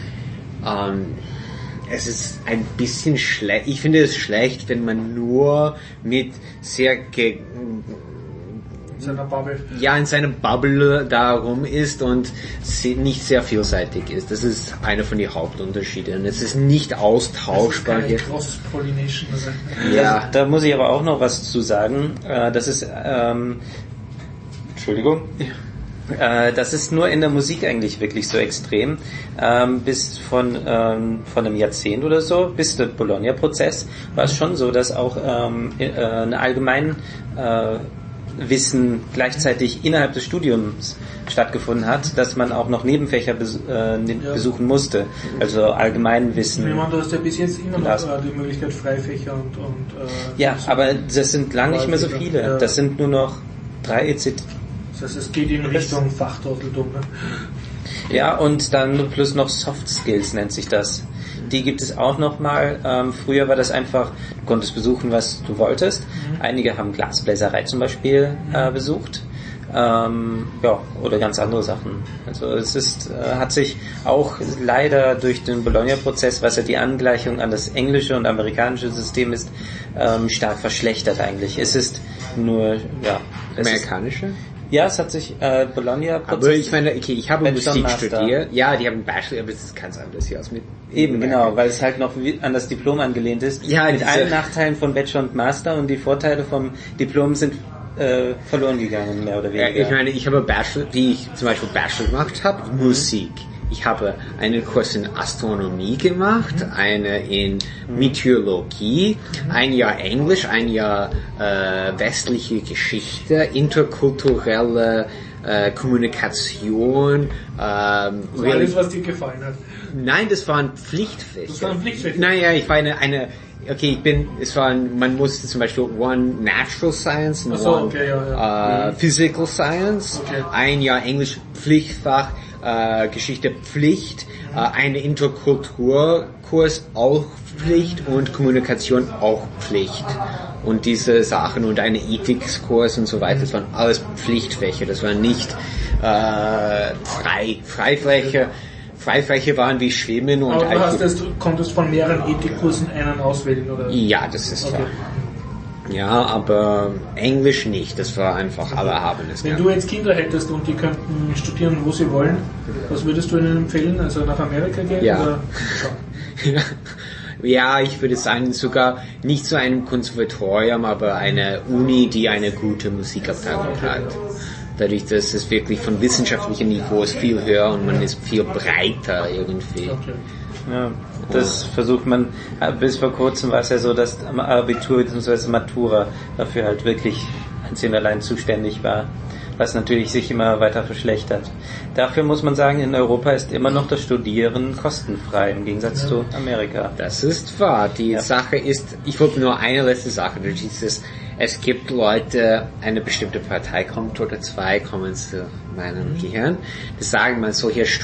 Es ist ein bisschen schlecht. Ich finde es schlecht, wenn man nur mit sehr in seiner Bubble. Ja, in seiner Bubble darum ist und nicht sehr vielseitig ist. Das ist einer von den Hauptunterschieden. Es ist nicht austauschbar. Das ist keine Cross-Pollination. Ja. Da muss ich aber auch noch was zu sagen. Das ist, Entschuldigung. Das ist nur in der Musik eigentlich wirklich so extrem. Bis von einem Jahrzehnt oder so, bis der Bologna-Prozess, war es schon so, dass auch ein allgemein Wissen gleichzeitig innerhalb des Studiums stattgefunden hat, dass man auch noch Nebenfächer besuchen musste. Also Allgemeinwissen. Ich meine, du hast ja bis jetzt immer noch die Möglichkeit Freifächer und ja, aber das sind lang nicht mehr so viele. Ja. Das sind nur noch 3 ECT. Das heißt, es geht in Richtung Fachtorteldum, ne? Ja, und dann plus noch Soft Skills nennt sich das. Die gibt es auch nochmal. Früher war das einfach, du konntest besuchen, was du wolltest. Einige haben Glasbläserei zum Beispiel besucht. Ja, oder ganz andere Sachen. Also es ist, hat sich auch leider durch den Bologna-Prozess, was ja die Angleichung an das englische und amerikanische System ist, stark verschlechtert eigentlich. Es ist nur, ja. Amerikanische? Ja, es hat sich Bologna-Prozess. Aber ich meine, okay, ich habe Musik studiert. Ja, die haben Bachelor, aber es ist ganz anders hier aus mit. Eben, genau, weil es halt noch an das Diplom angelehnt ist. Ja, mit allen Nachteilen von Bachelor und Master, und die Vorteile vom Diplom sind verloren gegangen, mehr oder weniger. Ich meine, ich habe Bachelor, wie ich zum Beispiel Bachelor gemacht habe, Musik. Ich habe einen Kurs in Astronomie gemacht, eine in Meteorologie, ein Jahr Englisch, ein Jahr westliche Geschichte, interkulturelle Kommunikation. Alles, was dir gefallen hat. Nein, das waren Pflichtfächer. Das waren Pflichtfächer? Naja, ich war okay, man musste zum Beispiel one Natural Science, Physical Science, ein Jahr Englisch Pflichtfach, Geschichte Pflicht, eine Interkulturkurs auch Pflicht und Kommunikation auch Pflicht. Und diese Sachen und eine Ethikkurs und so weiter, das waren alles Pflichtfächer, das waren nicht Freifächer. Freifächer waren wie Schwimmen und... Aber du konntest von mehreren Ethikkursen einen auswählen, oder? Ja, das ist klar. Ja, aber Englisch nicht, das war einfach, alle haben es. Wenn du jetzt Kinder hättest und die könnten studieren, wo sie wollen, was würdest du ihnen empfehlen? Also nach Amerika gehen? Ja. Oder? Ja, ich würde sagen, sogar nicht zu einem Konservatorium, aber eine Uni, die eine gute Musikabteilung hat. Dadurch, dass es wirklich von wissenschaftlichem Niveau ist viel höher und man ist viel breiter irgendwie. Okay. Ja, das versucht man, bis vor kurzem war es ja so, dass Abitur bzw. Matura dafür halt wirklich einzig und allein zuständig war, was natürlich sich immer weiter verschlechtert. Dafür muss man sagen, in Europa ist immer noch das Studieren kostenfrei, im Gegensatz zu Amerika. Das ist wahr. Die Sache ist, ich wollte nur eine letzte Sache, das ist, Es gibt Leute, eine bestimmte Partei kommt oder zwei kommen zu meinem Gehirn, die sagen, man soll hier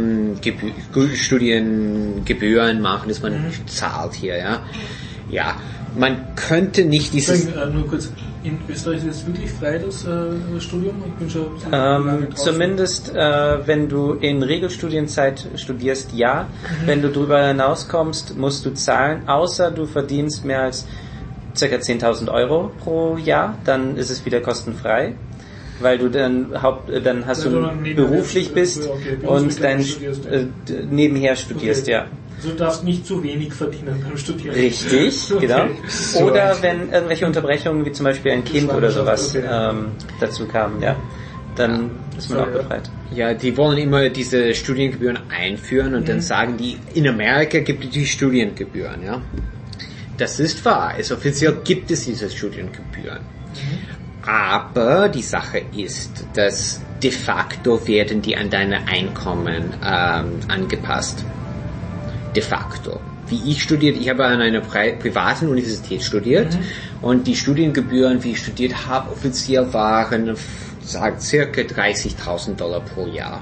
Studiengebühren machen, dass man zahlt hier, ja. Ja, man könnte nicht dieses... Nur kurz, in Österreich ist es wirklich frei, das Studium? Ich bin schon lange draußen. Zumindest, wenn du in Regelstudienzeit studierst, ja. Wenn du darüber hinauskommst, musst du zahlen, außer du verdienst mehr als ca. 10.000 Euro pro Jahr, dann ist es wieder kostenfrei, weil du dann hast du beruflich bist und dann nebenher studierst, ja. Also du darfst nicht zu wenig verdienen beim Studieren. Richtig, genau. Oder wenn irgendwelche Unterbrechungen, wie zum Beispiel ein Kind oder sowas, dazu kamen, ja, dann ist man auch befreit. Ja, die wollen immer diese Studiengebühren einführen und dann sagen die, in Amerika gibt es die Studiengebühren, ja. Das ist wahr, offiziell gibt es diese Studiengebühren. Aber die Sache ist, dass de facto werden die an deine Einkommen angepasst. De facto. Wie ich habe an einer privaten Universität studiert und die Studiengebühren, wie ich studiert habe, offiziell waren, circa $30.000 pro Jahr.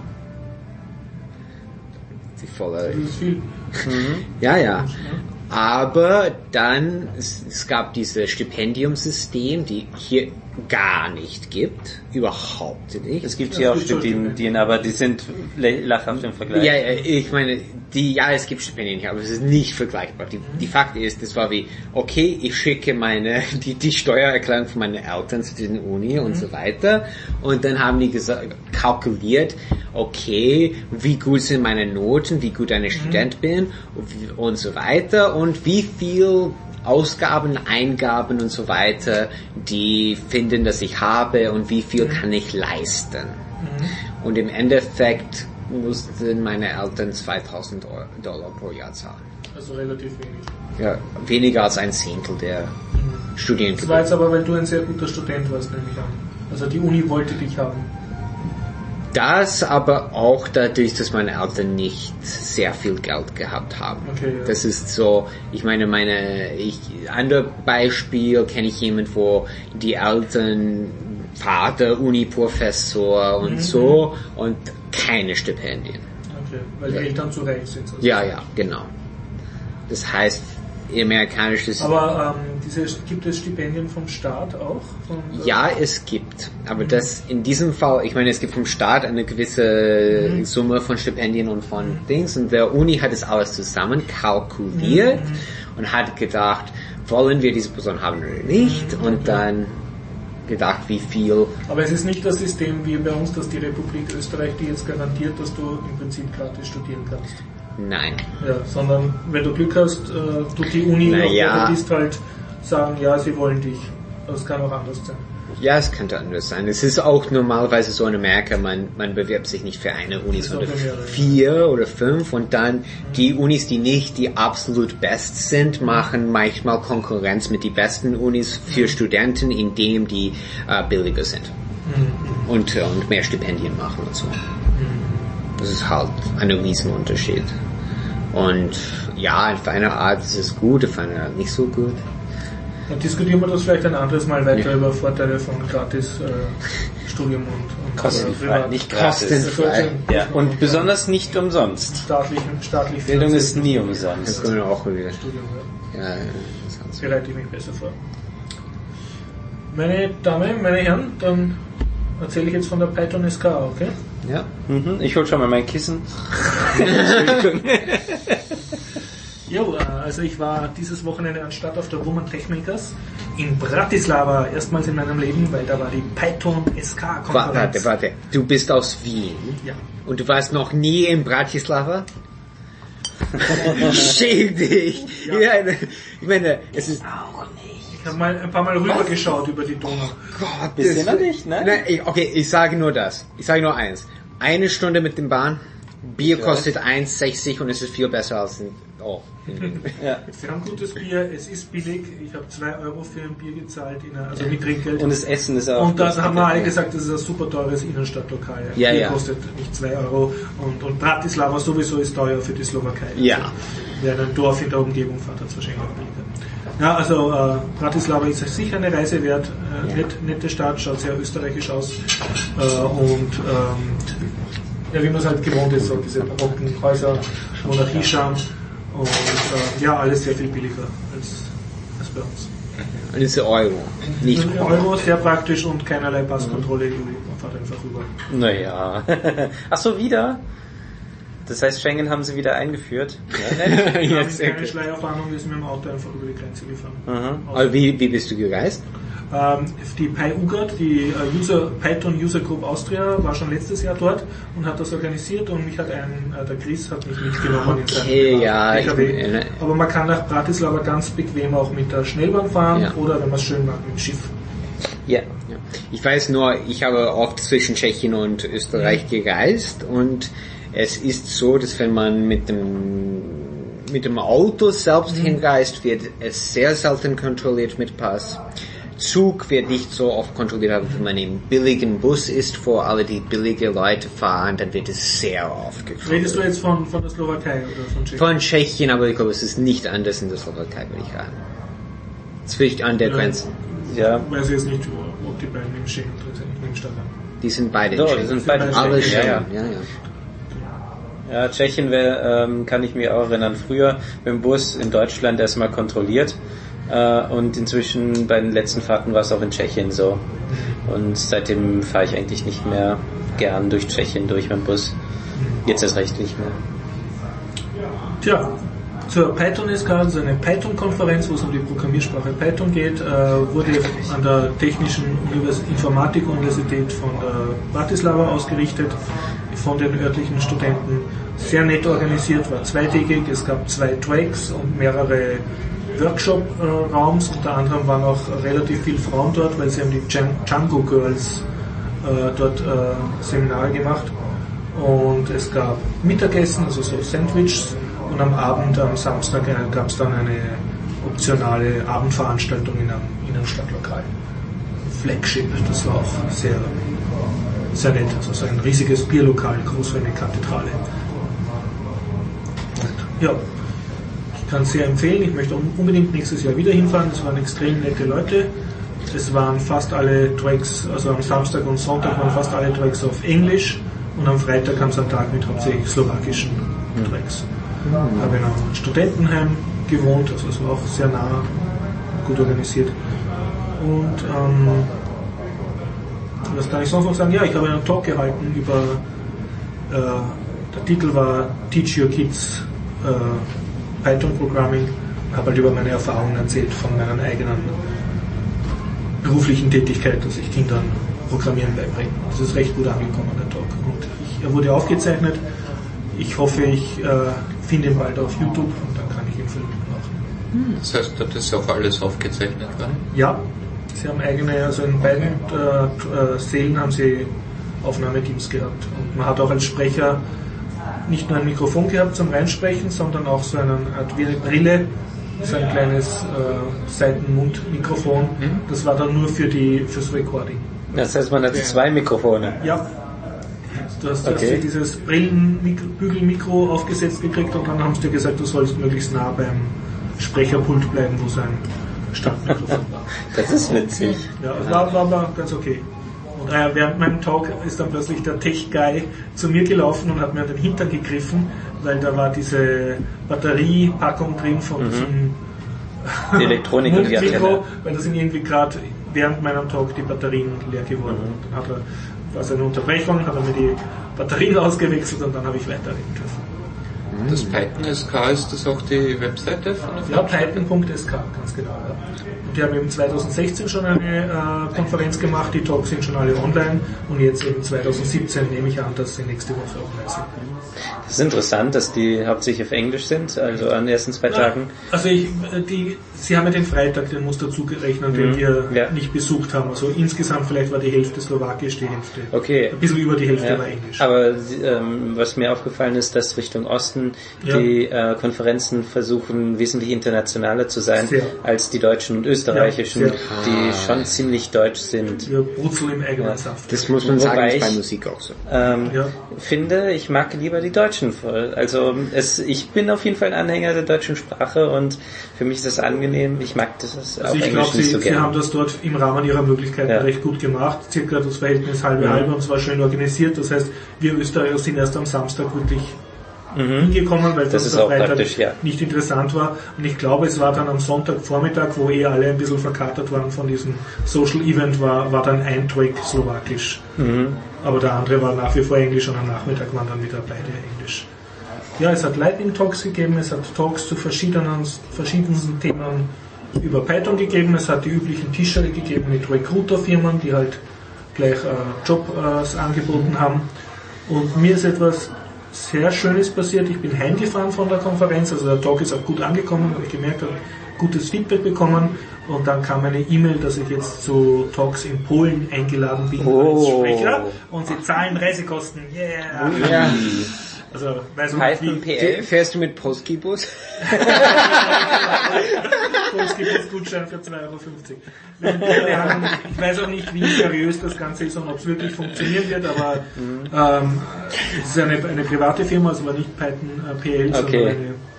Die volle... Das ist viel. Ja. Aber dann, es gab dieses Stipendiumsystem, die hier gar nicht gibt. Überhaupt nicht. Es gibt hier auch Stipendien, aber die sind lachhaft im Vergleich. Ja, ich meine, es gibt Stipendien hier, aber es ist nicht vergleichbar. Die Fakt ist, das war wie, okay, ich schicke die Steuererklärung von meinen Eltern zu den Uni und so weiter. Und dann haben die kalkuliert, okay, wie gut sind meine Noten, wie gut ein Student bin und so weiter und wie viel Ausgaben, Eingaben und so weiter, die finden, dass ich habe und wie viel kann ich leisten. Und im Endeffekt mussten meine Eltern $2.000 pro Jahr zahlen. Also relativ wenig. Ja, weniger als ein Zehntel der Studiengebühren. Das war jetzt aber, weil du ein sehr guter Student warst, nehme ich an. Also die Uni wollte dich haben. Das aber auch dadurch, dass meine Eltern nicht sehr viel Geld gehabt haben. Okay, ja. Das ist so, ich meine, andere Beispiel kenne ich jemanden, wo die Eltern, Vater, Uni-Professor und so und keine Stipendien. Okay, weil die Eltern zu reich sind. Also. Ja, genau. Das heißt, amerikanisches... Aber gibt es Stipendien vom Staat auch? Ja, es gibt. Aber das in diesem Fall, ich meine, es gibt vom Staat eine gewisse Summe von Stipendien und von Dings und der Uni hat es alles zusammen kalkuliert und hat gedacht, wollen wir diese Person haben oder nicht und dann gedacht, wie viel. Aber es ist nicht das System wie bei uns, dass die Republik Österreich dir jetzt garantiert, dass du im Prinzip gratis studieren kannst. Nein. Ja, sondern wenn du Glück hast, tut die Uni oder du bist halt sagen, ja, sie wollen dich. Das kann auch anders sein. Ja, es könnte anders sein. Es ist auch normalerweise so in Amerika, man bewirbt sich nicht für eine Uni, sondern 4 oder 5 und dann die Unis, die nicht die absolut best sind, machen manchmal Konkurrenz mit den besten Unis für Studenten, indem die billiger sind und mehr Stipendien machen und so. Das ist halt ein Riesenunterschied. Und ja, auf eine Art ist es gut, auf eine Art nicht so gut. Dann diskutieren wir das vielleicht ein anderes Mal weiter über Vorteile von gratis Studium und kostenfrei, nicht gratis. Kostenfrei. Ja. Und besonders nicht umsonst. Staatlich Bildung ist nie umsonst. Das können wir auch wieder. Studium, ja, das bereite ich mich besser vor. Meine Damen, meine Herren, dann erzähle ich jetzt von der Python SK, okay? Ja. Ich hol schon mal mein Kissen. Jo, also ich war dieses Wochenende anstatt auf der Woman Techmakers in Bratislava, erstmals in meinem Leben, weil da war die Python SK-Konferenz. Warte, du bist aus Wien? Ja. Und du warst noch nie in Bratislava? Schäm dich! Ja. Ich meine, es ist... Auch nicht. Ich habe mal ein paar Mal rübergeschaut über die Donau. Gott, bist du noch nicht, ne? Nein, okay, ich sage nur das. Ich sage nur eins. 1 Stunde mit dem Bahn, Bier kostet 1,60 und es ist viel besser als ja. Sie haben gutes Bier, es ist billig. Ich habe 2 Euro für ein Bier gezahlt, also mit Trinkgeld. Und das Essen ist auch... Und dann haben wir alle gesagt, das ist ein super teures Innenstadtlokal. Ja, Bier kostet nicht 2 Euro und Bratislava sowieso ist teuer für die Slowakei. Ja. Also, wer in ein Dorf in der Umgebung fährt, hat es wahrscheinlich auch billiger. Ja, also Bratislava ist sicher eine Reise wert. Nette Stadt, schaut sehr österreichisch aus. Wie man es halt gewohnt ist, so diese barocken Häuser, Monarchie-Charme und alles sehr viel billiger als bei uns. Und das ist Euro, nicht Euro, sehr praktisch und keinerlei Passkontrolle, man fährt einfach rüber. Naja. Ach so, wieder? Das heißt, Schengen haben sie wieder eingeführt? Ja, jetzt keine Schleierfahndung, wir sind mit dem Auto einfach über die Grenze gefahren. Aber wie bist du gereist? Die PyUGAT, die Python User Group Austria, war schon letztes Jahr dort und hat das organisiert und mich hat der Chris hat mich mitgenommen in seinem PKW. Aber man kann nach Bratislava ganz bequem auch mit der Schnellbahn fahren oder wenn man es schön mag mit dem Schiff. Ja. Ich weiß nur, ich habe oft zwischen Tschechien und Österreich gereist und es ist so, dass wenn man mit dem Auto selbst hinreist, wird es sehr selten kontrolliert mit Pass. Zug wird nicht so oft kontrolliert, aber wenn man im billigen Bus ist, wo alle die billige Leute fahren, dann wird es sehr oft kontrolliert. Redest du jetzt von der Slowakei oder von Tschechien? Von Tschechien, aber ich glaube, es ist nicht anders in der Slowakei, würde ich raten. Zwischen an der Grenze. Ja. Ich weiß jetzt nicht, ob die beiden im Schengen drin sind, ich nehme stark an. Die sind beide in Schengen. Die sind beide alle Schengen. Ja, Tschechien kann ich mir auch erinnern, früher mit dem Bus in Deutschland erstmal kontrolliert und inzwischen bei den letzten Fahrten war es auch in Tschechien so. Und seitdem fahre ich eigentlich nicht mehr gern durch Tschechien durch mit dem Bus. Jetzt erst recht nicht mehr. Tja, zur Python-SK, also eine Python-Konferenz, wo es um die Programmiersprache Python geht, wurde an der Technischen Informatik-Universität von Bratislava ausgerichtet, von den örtlichen Studenten. Sehr nett organisiert, war zweitägig, es gab 2 Tracks und mehrere Workshop-Raums, unter anderem waren auch relativ viele Frauen dort, weil sie haben die Django Girls dort Seminare gemacht und es gab Mittagessen, also so Sandwiches und am Abend, am Samstag gab es dann eine optionale Abendveranstaltung in einem Innenstadtlokal. Flagship, das war auch sehr, sehr nett, also so ein riesiges Bierlokal, groß wie eine Kathedrale. Ja, ich kann es sehr empfehlen, ich möchte unbedingt nächstes Jahr wieder hinfahren, das waren extrem nette Leute. Es waren fast alle Tracks, also am Samstag und Sonntag waren fast alle Tracks auf Englisch und am Freitag haben sie einen Tag mit hauptsächlich slowakischen Tracks. Ich habe in einem Studentenheim gewohnt, also es war auch sehr nah, gut organisiert. Und was kann ich sonst noch sagen? Ja, ich habe einen Talk gehalten über, der Titel war Teach Your Kids Python Programming. Ich habe halt über meine Erfahrungen erzählt von meiner eigenen beruflichen Tätigkeit, dass ich Kindern Programmieren beibringe. Das ist recht gut angekommen, der Talk. Und er wurde aufgezeichnet. Ich hoffe, ich finde ihn bald auf YouTube und dann kann ich ihn filmen machen. Das heißt, das ist auch alles aufgezeichnet worden? Ja, sie haben eigene, also in beiden Sälen haben sie Aufnahmeteams gehabt. Und man hat auch als Sprecher nicht nur ein Mikrofon gehabt zum Reinsprechen, sondern auch so eine Art wie eine Brille, so ein kleines Seitenmundmikrofon. Das war dann nur fürs Recording. Das heißt, man hat 2 Mikrofone? Ja. Du hast dieses Brillenbügelmikro aufgesetzt gekriegt und dann haben sie dir gesagt, du sollst möglichst nah beim Sprecherpult bleiben, wo sein Standmikrofon war. Das ist witzig. Ja, war ganz okay. Und während meinem Talk ist dann plötzlich der Tech-Guy zu mir gelaufen und hat mir an den Hintern gegriffen, weil da war diese Batteriepackung drin von diesem Elektronik und Mikro, weil da sind irgendwie gerade während meinem Talk die Batterien leer geworden. Und dann war es eine Unterbrechung, hat er mir die Batterien ausgewechselt und dann habe ich weiterreden dürfen. Das Python SK, ist das auch die Webseite von der Python.sk, ganz genau. Ja. Und die haben eben 2016 schon eine Konferenz gemacht, die Talks sind schon alle online und jetzt eben 2017 nehme ich an, dass sie nächste Woche online sind. Das ist interessant, dass die hauptsächlich auf Englisch sind, also an den ersten 2 Tagen. Also sie haben ja den Freitag, den muss dazu gerechnet, den wir nicht besucht haben. Also insgesamt vielleicht war die Hälfte slowakisch, die Hälfte. Okay. Ein bisschen über die Hälfte war Englisch. Aber was mir aufgefallen ist, dass Richtung Osten die Konferenzen versuchen wesentlich internationaler zu sein als die deutschen und österreichischen, die schon ziemlich deutsch sind. Ja, Brutzel im eigenen Saft. Das muss man sagen, ist bei Musik auch so. Finde, ich mag lieber die Deutschen. Also ich bin auf jeden Fall ein Anhänger der deutschen Sprache und für mich ist das angenehm. Ich mag das auf ich Englisch glaube, nicht so Sie gerne. haben das dort im Rahmen Ihrer Möglichkeiten recht gut gemacht. Circa das Verhältnis halbe und es war schön organisiert. Das heißt, wir Österreicher sind erst am Samstag wirklich hingekommen, weil das am Freitag nicht interessant war. Und ich glaube, es war dann am Sonntagvormittag, wo alle ein bisschen verkatert waren von diesem Social Event, war dann ein Track slowakisch. Aber der andere war nach wie vor Englisch und am Nachmittag waren dann wieder beide Englisch. Ja, es hat Lightning Talks gegeben, es hat Talks zu verschiedensten Themen über Python gegeben, es hat die üblichen Tische gegeben mit Recruiter-Firmen, die halt gleich Jobs angeboten haben. Und mir ist etwas sehr Schönes passiert. Ich bin heimgefahren von der Konferenz, also der Talk ist auch gut angekommen, habe ich gemerkt, habe gutes Feedback bekommen und dann kam eine E-Mail, dass ich jetzt zu Talks in Polen eingeladen bin als Sprecher und sie zahlen Reisekosten. Yeah! Ja. Also, weiß Python PL. Fährst du mit Polski-Bus? Polski-Bus-Gutschein für 2,50 €. Ich weiß auch nicht, wie seriös das Ganze ist und ob es wirklich funktionieren wird, aber es ist eine private Firma, also war nicht Python PL, sondern eine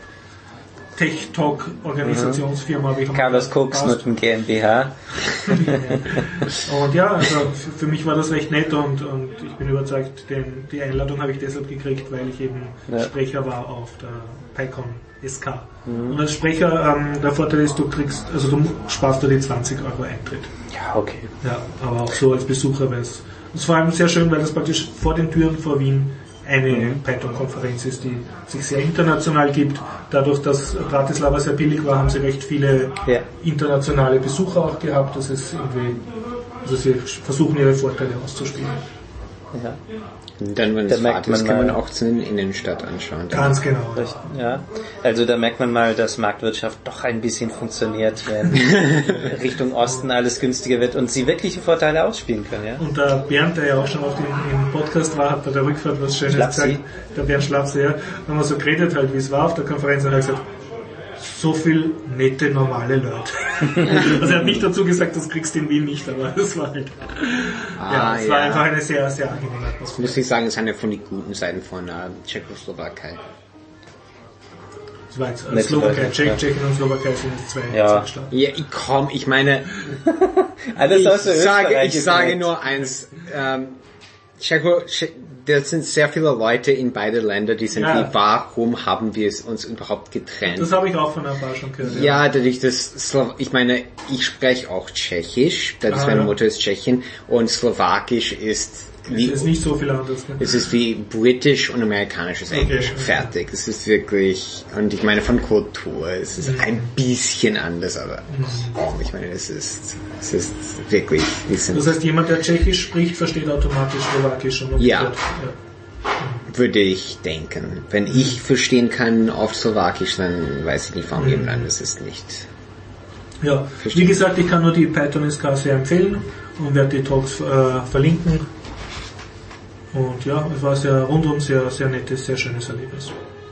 Tech-Talk-Organisationsfirma. Carlos Cox mit dem GmbH. Und ja, also für mich war das recht nett und ich bin überzeugt, die Einladung habe ich deshalb gekriegt, weil ich eben Sprecher war auf der PyCon SK. Und als Sprecher, der Vorteil ist, du sparst dir die 20 € Eintritt. Ja, okay. Ja, aber auch so als Besucher, weil es ist vor allem sehr schön, weil das praktisch vor den Türen vor Wien eine Python-Konferenz ist, die sich sehr international gibt. Dadurch, dass Bratislava sehr billig war, haben sie recht viele internationale Besucher auch gehabt. Das ist irgendwie, also sie versuchen ihre Vorteile auszuspielen. Ja. Und dann, wenn es Fahrt ist, kann man auch zur Innenstadt anschauen. Ganz genau. Ja. Also da merkt man mal, dass Marktwirtschaft doch ein bisschen funktioniert, wenn Richtung Osten alles günstiger wird und sie wirkliche Vorteile ausspielen können. Ja? Und der Bernd, der ja auch schon auf im Podcast war, hat bei der Rückfahrt was Schönes gesagt. Der Bernd Schlapse, ja. Da haben wir so geredet halt, wie es war auf der Konferenz und er hat gesagt, so viel nette, normale Leute. Also er hat nicht dazu gesagt, das kriegst du in Wien nicht, aber das war halt, es war einfach eine sehr, sehr angenehme Atmosphäre. Das muss ich sagen, ist eine von den guten Seiten von Tschechoslowakei. Das war jetzt Slowakei, Tschechien und Slowakei sind jetzt zwei Staaten. Ja, ich meine, ich sage nur eins, das sind sehr viele Leute in beide Länder, die sind wie, warum haben wir uns überhaupt getrennt? Das habe ich auch von ein paar schon gehört. Ja, dadurch, ich meine, ich spreche auch Tschechisch, meine Mutter ist Tschechin, und Slowakisch ist wie, es ist nicht so viel anders. Ne? Es ist wie britisch und amerikanisches Englisch. Fertig. Es ist wirklich, und ich meine von Kultur, es ist ein bisschen anders, aber ich meine, es ist wirklich, das heißt, jemand, der Tschechisch spricht, versteht automatisch Slowakisch und würde ich denken. Wenn ich verstehen kann auf Slowakisch, dann weiß ich nicht, warum jemand anderes ist nicht. Ja, wie gesagt, ich kann nur die Python SK sehr empfehlen und werde die Talks verlinken. Und ja, es war sehr rundum, sehr, sehr nettes, sehr schönes Erlebnis.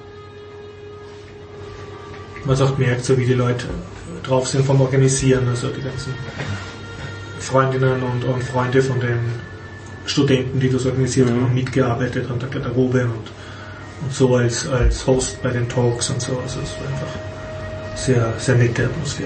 Man sagt, merkt so, wie die Leute drauf sind vom Organisieren, also die ganzen Freundinnen und Freunde von den Studenten, die das organisiert haben, mitgearbeitet an der Garderobe und so als Host bei den Talks und so. Also es war einfach sehr, sehr nette Atmosphäre.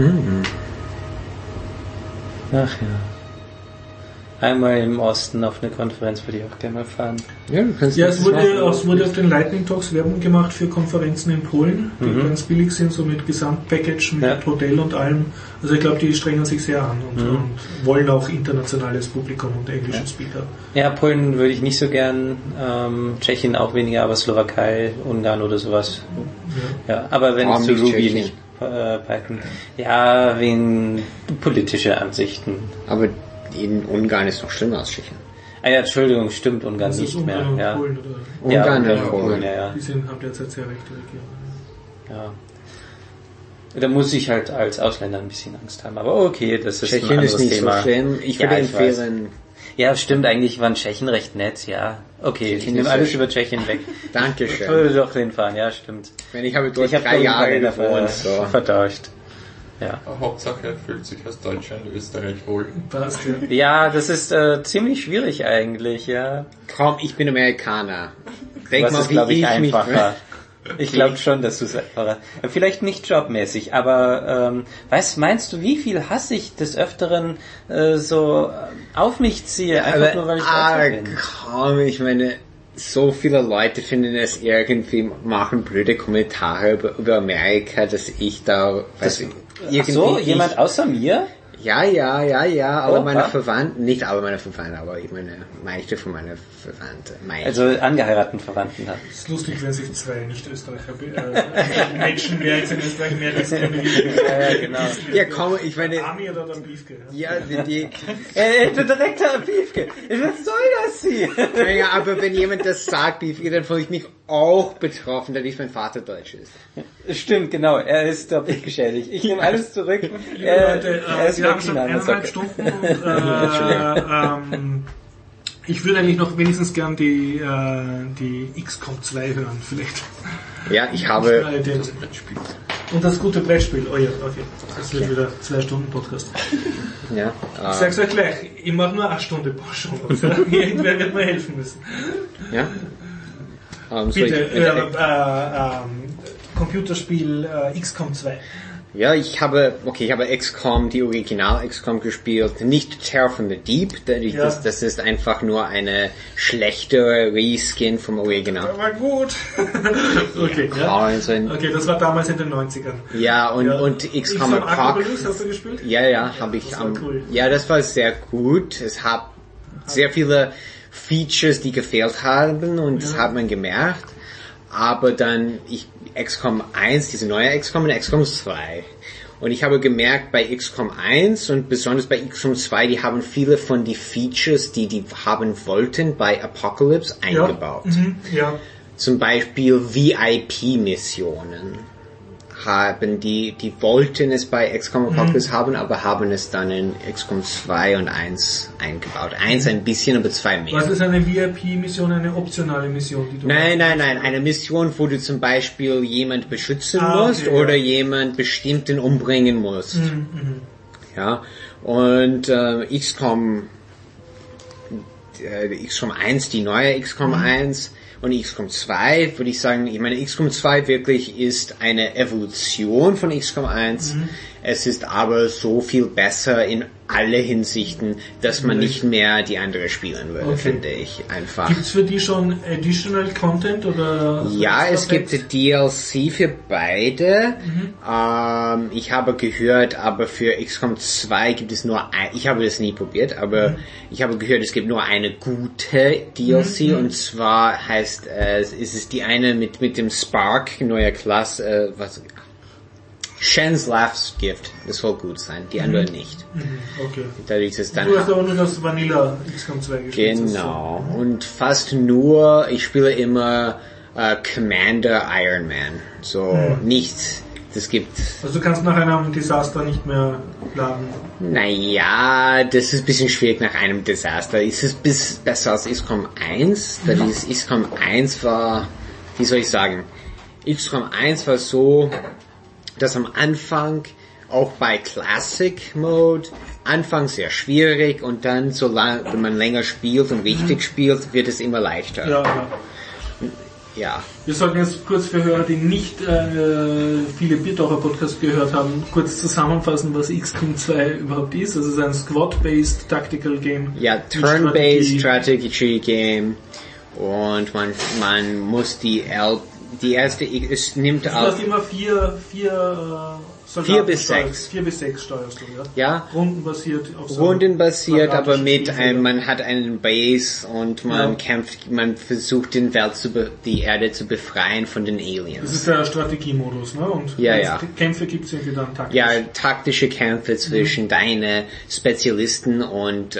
Ach ja. Einmal im Osten auf eine Konferenz würde ich auch gerne mal fahren. Ja, es wurde auf den Lightning Talks Werbung gemacht für Konferenzen in Polen, die ganz billig sind, so mit Gesamtpackage, mit Hotel und allem. Also ich glaube, die strengen sich sehr an und wollen auch internationales Publikum und englische Speaker. Ja, Polen würde ich nicht so gern, Tschechien auch weniger, aber Slowakei, Ungarn oder sowas. Ja, aber wenn es zu Ruby nicht Python. Ja, wegen politische Ansichten. Aber in Ungarn ist noch schlimmer als Tschechien. Ah ja, Entschuldigung, stimmt, Ungarn nicht mehr. Ungarn ja. und Polen, oder? Ungarn und Polen, ja. Die haben derzeit sehr rechte Regierungen. Ja. Da muss ich halt als Ausländer ein bisschen Angst haben. Aber okay, das ist Tschechien ein anderes ist nicht Thema. So schlimm. Ich würde empfehlen... Ja, stimmt, eigentlich waren Tschechen recht nett, ja. Okay, ich nehme alles über Tschechien weg. Dankeschön. Ich würde doch hinfahren, ja, stimmt. Ich habe dort Ich habe 3 Jahre gewohnt. So. Vertauscht. Ja. Hauptsache er fühlt sich als Deutscher in Österreich wohl. Passt, ja. Ja, das ist ziemlich schwierig eigentlich, ja. Komm, ich bin Amerikaner. Denk Was mal, ist, glaube ich, einfacher. Mich, Ich glaube schon, dass du es einfacher. Vielleicht nicht jobmäßig, aber meinst du, wie viel Hass ich des Öfteren so auf mich ziehe, einfach nur weil ich Deutscher bin? Komm, ich meine, so viele Leute finden es irgendwie, machen blöde Kommentare über Amerika, dass ich da, Jemand außer mir? Ja, aber Oh, meine Verwandten, nicht alle meine Verwandten, aber ich meine, meiste von meinen Verwandten. Also angeheirateten Verwandten hat. Es ist lustig, wenn sich 2 Nicht-Österreicher matchen, wer jetzt in Österreich mehr als der Ja, genau. Ja, komm, ich meine, Army oder der Biefke. ja, die Der Direktor Piefke, was soll das hier? ja, aber wenn jemand das sagt, dann fühle ich mich auch betroffen, dass mein Vater Deutsch ist. Stimmt, genau, er ist doppelt geschädigt. Ich nehme alles zurück. Liebe Leute, er ist wir haben schon 1,5 Stunden und ich würde eigentlich noch wenigstens gern die XCOM 2 hören, vielleicht. Ja, ich habe, Das Brettspiel. Und das gute Brettspiel, oh ja, okay. Das wird wieder 2 Stunden Podcast. ja, Ich sag's euch gleich, ich mache nur 1 Stunde Pause. Irgendwer wird mir helfen müssen. ja. Bitte, Computerspiel XCOM 2. Ja, ich habe XCOM, die Original XCOM gespielt, nicht Terror from the Deep, das ist einfach nur eine schlechtere Reskin vom Original. Aber gut. Okay, ja. Also Okay, das war damals in den 90ern. ja, und XCOM Apocalypse hast Apocalypse, du gespielt? ja, habe ich, Das war cool. ja, das war sehr gut, es hat sehr viele Features, die gefehlt haben und das hat man gemerkt, aber dann XCOM 1, diese neue XCOM und XCOM 2. Und ich habe gemerkt, bei XCOM 1 und besonders bei XCOM 2, die haben viele von die Features, die haben wollten, bei Apocalypse eingebaut. Ja. Zum Beispiel VIP-Missionen haben die wollten es bei XCOM Apocalypse haben, aber haben es dann in XCOM 2 und 1 eingebaut. 1 ein bisschen, aber 2 mehr. Was ist eine VIP-Mission, eine optionale Mission, die du Nein, eine Mission, wo du zum Beispiel jemand beschützen musst okay, oder ja. jemand bestimmten umbringen musst. Ja, und XCOM 1, die neue XCOM 1 und XCOM 2, würde ich sagen, XCOM 2 wirklich ist eine Evolution von XCOM 1. Es ist aber so viel besser in alle Hinsichten, dass man nicht mehr die andere spielen würde, finde ich einfach. Gibt's für die schon Additional Content oder? Ja, es gibt DLC für beide. Ich habe gehört, aber für XCOM 2 gibt es nur ich habe das nie probiert, aber ich habe gehört, es gibt nur eine gute DLC und zwar heißt ist es die eine mit dem Spark, neuer Klasse, Shen's Laughs Gift, das soll gut sein, die andere nicht. Okay. Dadurch ist dann Du hast aber nur das Vanilla XCOM 2 gespielt. genau, und fast nur, ich spiele immer Commander Iron Man, so nichts, das gibt... Also du kannst nach einem Desaster nicht mehr laden. Naja, das ist ein bisschen schwierig nach einem Desaster. Ist es besser als XCOM 1? Da dieses XCOM 1 war, wie soll ich sagen, XCOM 1 war so, dass am Anfang, auch bei Classic Mode, Anfang sehr schwierig und dann, wenn man länger spielt und richtig spielt, wird es immer leichter. Ja. Wir sollten jetzt kurz für Hörer, die nicht viele Biertaucher-Podcasts gehört haben, kurz zusammenfassen, was XCOM 2 überhaupt ist. Also es ist ein Squad-based Tactical Game. Ja, Turn-based Strategy Game und man muss die erste, es nimmt Du auch... hast immer vier Soldaten. 4 bis 6. 4 bis 6 steuerst du, ja? Ja. Rundenbasiert. Auf so Rundenbasiert, aber mit einem man hat einen Base und man kämpft, man versucht die Erde zu befreien von den Aliens. Das ist der Strategiemodus, ne? Und Kämpfe gibt's irgendwie dann taktisch. Ja, taktische Kämpfe zwischen deine Spezialisten und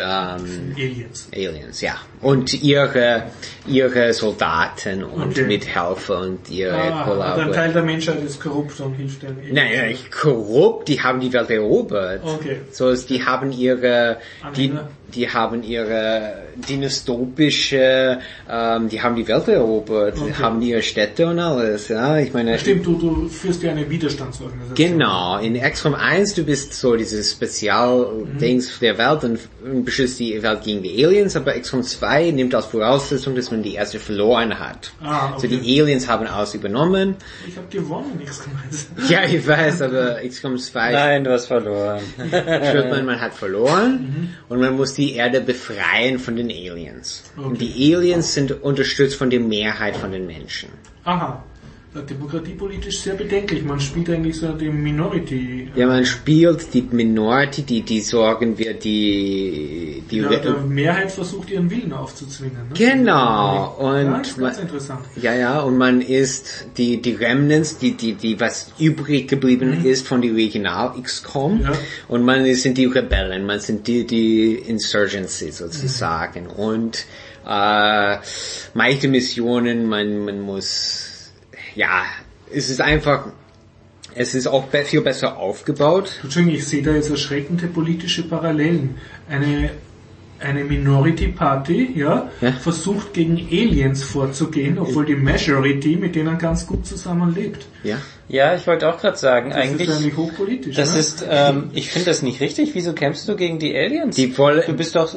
Aliens, ja. Und ihre Soldaten und Mithelfer und ihre Kollaborateure. Ein Teil der Menschheit ist korrupt und hilft den Aliens. Nein, nicht korrupt, die haben die Welt erobert. Okay. So, die haben ihre, die haben ihre dystopische, die haben die Welt erobert, die haben ihre Städte und alles, ja. Ich meine, stimmt, du führst ja eine Widerstandsorganisation. Genau, in XCOM 1, du bist so dieses Spezial-Dings der Welt und beschützt die Welt gegen die Aliens, aber XCOM 2 nimmt als Voraussetzung, dass man die erste verloren hat. Okay. Also die Aliens haben alles übernommen. Ich habe gewonnen in XCOM 1. Ja, ich weiß, aber XCOM 2... Nein, du hast verloren. Spürt man hat verloren und man muss die Erde befreien von den Aliens. Okay. Und die Aliens sind unterstützt von der Mehrheit von den Menschen. Aha. Demokratiepolitisch sehr bedenklich. Man spielt eigentlich so die Minority. Ja, man spielt die Minority, die sorgen wir, die der Mehrheit versucht ihren Willen aufzuzwingen. Ne? Genau. Und ja, das ist ganz interessant. Ja, und man ist die Remnants, die was übrig geblieben ist von die Original XCOM. Ja. Und man sind die Rebellen, man sind die Insurgency sozusagen. Und manche Missionen, man muss, ja, es ist auch viel besser aufgebaut. Entschuldigung, ich sehe da jetzt erschreckende politische Parallelen. Eine Minority Party, ja, versucht gegen Aliens vorzugehen, obwohl die Majority mit denen ganz gut zusammenlebt. Ja, ich wollte auch gerade sagen, das ist eigentlich hochpolitisch. Das ist, ich finde das nicht richtig. Wieso kämpfst du gegen die Aliens? Du bist doch,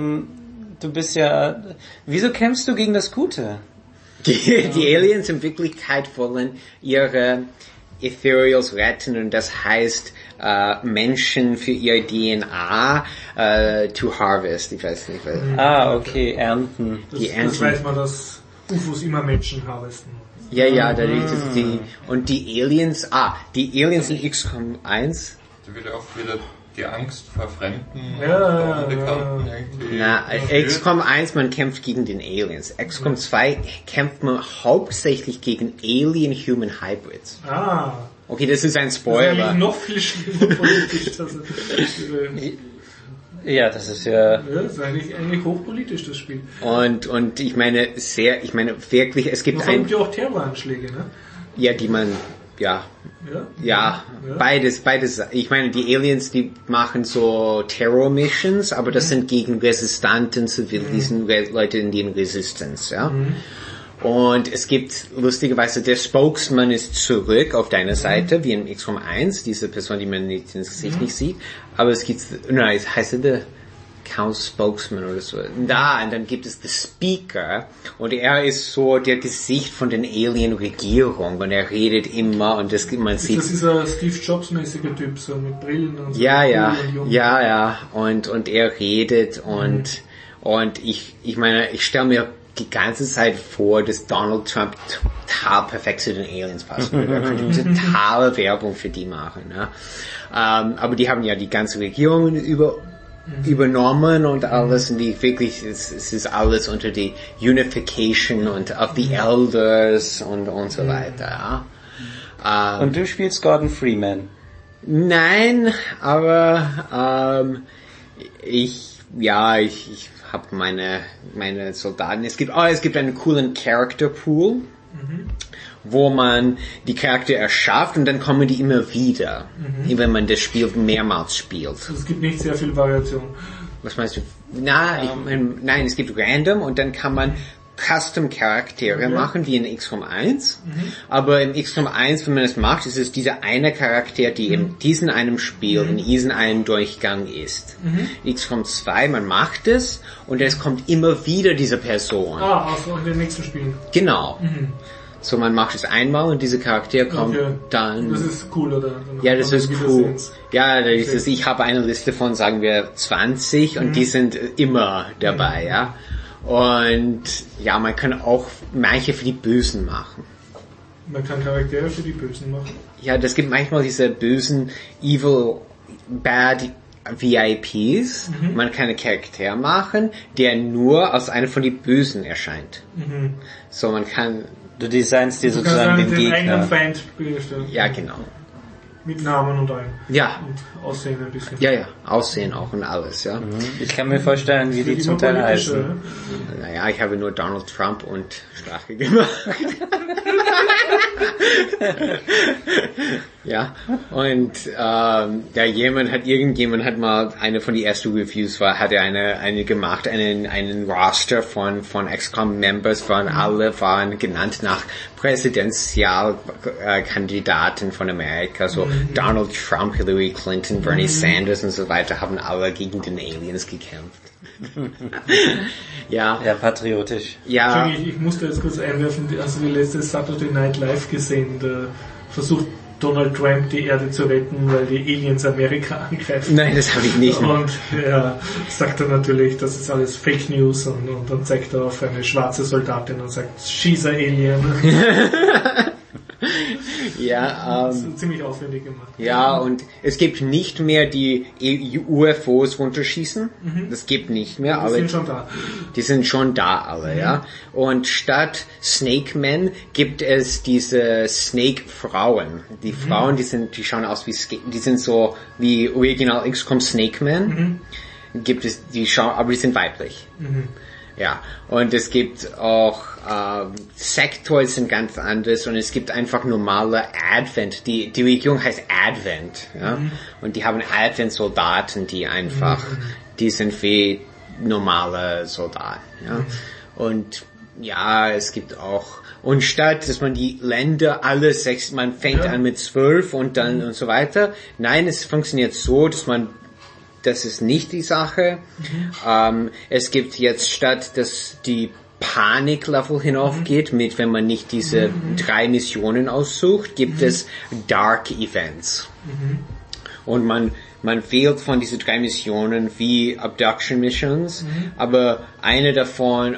wieso kämpfst du gegen das Gute? Die Aliens in Wirklichkeit wollen ihre Ethereals retten und das heißt Menschen für ihr DNA to harvest. Ich weiß nicht. Okay, ernten. Das weiß man, dass UFOs immer Menschen harvesten. Ja, dadurch, dass die Aliens in XCOM 1. Da wird auch wieder die Angst vor Fremden Unbekannten irgendwie. XCOM 1, man kämpft gegen den Aliens. XCOM 2 kämpft man hauptsächlich gegen Alien-Human-Hybrids. Okay, das ist ein Spoiler. Das ist eigentlich noch viel schlimmer politisch. Ja, das ist ja... Das ist eigentlich hochpolitisch, das Spiel. Und ich meine wirklich, es gibt man ja auch Terroranschläge, ne? Ja, die man... Ja, beides. Ich meine, die Aliens, die machen so Terror-Missions, aber das sind gegen resistanten Zivilisten, Leute in den Resistance, ja. Und es gibt, lustigerweise, der Spokesman ist zurück auf deiner Seite, wie in XCOM 1, diese Person, die man nicht ins Gesicht nicht sieht, aber es gibt, heißt der Count Spokesman oder so. Und dann gibt es den Speaker und er ist so der Gesicht von den Alien-Regierung und er redet immer und man sieht... Das ist ein Steve Jobs-mäßiger Typ, so mit Brillen und so. Ja. Und er redet und ich meine, ich stelle mir die ganze Zeit vor, dass Donald Trump total perfekt zu den Aliens passen würde. Er könnte totale Werbung für die machen. Ne? Aber die haben ja die ganze Regierung übernommen und alles und die wirklich, es ist alles unter die Unification und of the Elders und so weiter. Ja. Und du spielst Gordon Freeman? Nein, aber ich habe meine Soldaten. Es gibt einen coolen Character Pool, wo man die Charakter erschafft und dann kommen die immer wieder, wenn man das Spiel mehrmals spielt. Also es gibt nicht sehr viel Variation. Was meinst du? Nein, es gibt Random und dann kann man Custom Charaktere machen, wie in XCOM 1. Aber im XCOM 1, wenn man das macht, ist es dieser eine Charakter, die in diesem einem Spiel, in diesem einen Durchgang ist. XCOM 2, man macht es und es kommt immer wieder diese Person. Also in den nächsten Spielen. Genau. So, man macht es einmal und diese Charakter kommt dann... Das ist cool, oder? Ja, das ist cool. Ja, ich habe eine Liste von, sagen wir, 20 und die sind immer dabei, ja. Und ja, man kann auch manche für die Bösen machen. Man kann Charaktere für die Bösen machen? Ja, das gibt manchmal diese bösen, evil, bad VIPs. Man kann einen Charakter machen, der nur als einer von den Bösen erscheint. So, man kann... Du designst dir sozusagen den Gegner. Eigenen Feind bestellen. Ja, genau. Mit Namen und allem. Ja. Und Aussehen ein bisschen. Ja, Aussehen auch und alles, ja. Ich kann mir vorstellen, wie die zum Teil heißen. Naja, ich habe nur Donald Trump und Strache gemacht. Ja, und irgendjemand hat mal, eine von die ersten Reviews hat er eine gemacht, einen Roster von XCOM-Members, alle waren genannt nach Präsidentialkandidaten von Amerika, so Donald Trump, Hillary Clinton, Bernie Sanders und so weiter, haben alle gegen den Aliens gekämpft. Ja, patriotisch. Ja. Ich musste jetzt kurz einwerfen, also die letzte Saturday Night Live gesehen, da versucht Donald Trump die Erde zu retten, weil die Aliens Amerika angreifen. Nein, das habe ich nicht. Und er sagt dann natürlich, das ist alles Fake News und dann zeigt er auf eine schwarze Soldatin und sagt, she's a alien. Ja, das ist ziemlich aufwendig gemacht. Ja, und es gibt nicht mehr die UFOs runterschießen. Das gibt nicht mehr. Die sind schon da. Die sind schon da alle, ja. Und statt Snake Men gibt es diese Snake Frauen. Die Frauen, die schauen aus wie die sind so wie Original XCOM Snake Men. Gibt es aber die sind weiblich. Ja, und es gibt auch Sektoren sind ganz anders und es gibt einfach normale Advent. Die Regierung heißt Advent, ja, und die haben Advent-Soldaten, die einfach, die sind wie normale Soldaten, ja, und ja, es gibt auch, und statt, dass man die Länder alle 6, man fängt an mit 12 und dann und so weiter, nein, es funktioniert so, das ist nicht die Sache. Es gibt jetzt statt, dass die Paniklevel hinaufgeht, wenn man nicht diese 3 Missionen aussucht, gibt es Dark Events. Und man wählt von diesen 3 Missionen wie Abduction Missions, aber eine davon,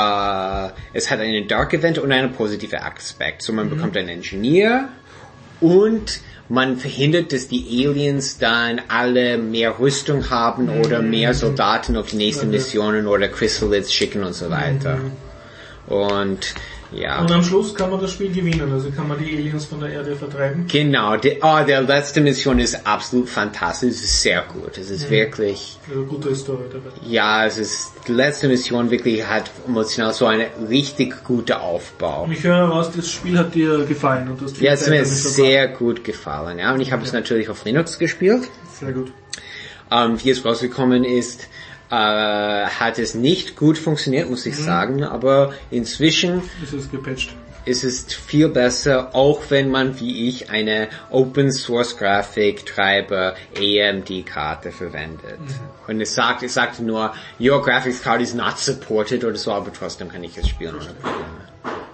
es hat einen Dark Event und einen positiven Aspekt. So man bekommt einen Engineer und man verhindert, dass die Aliens dann alle mehr Rüstung haben oder mehr Soldaten auf die nächsten Missionen oder Chrysalids schicken und so weiter. Und ja. Und am Schluss kann man das Spiel gewinnen, also kann man die Aliens von der Erde vertreiben. Genau, der letzte Mission ist absolut fantastisch, es ist sehr gut, es ist wirklich... Eine gute Story dabei. Ja, die letzte Mission wirklich hat emotional so einen richtig guten Aufbau. Und ich höre heraus, das Spiel hat dir gefallen. Und du hast ja, es hat mir sehr gut gefallen, ja, und ich habe es natürlich auf Linux gespielt. Sehr gut. Wie es rausgekommen ist, hat es nicht gut funktioniert, muss ich sagen, aber inzwischen ist es gepatcht. Es ist viel besser, auch wenn man wie ich eine Open Source Grafiktreiber AMD Karte verwendet. Und es sagt nur, your graphics card is not supported oder so, aber trotzdem kann ich es spielen ohne Probleme.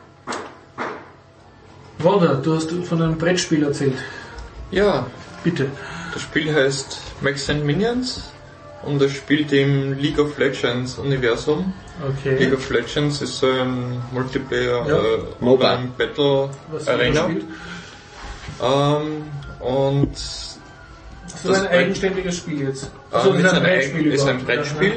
Walter, du hast von einem Brettspiel erzählt. Ja. Bitte. Das Spiel heißt Max and Minions. Und es spielt im League of Legends Universum. Okay. League of Legends ist so ein Multiplayer Mobile Battle Arena. Und das ist ein eigenständiges Spiel jetzt. Ist ein Brettspiel.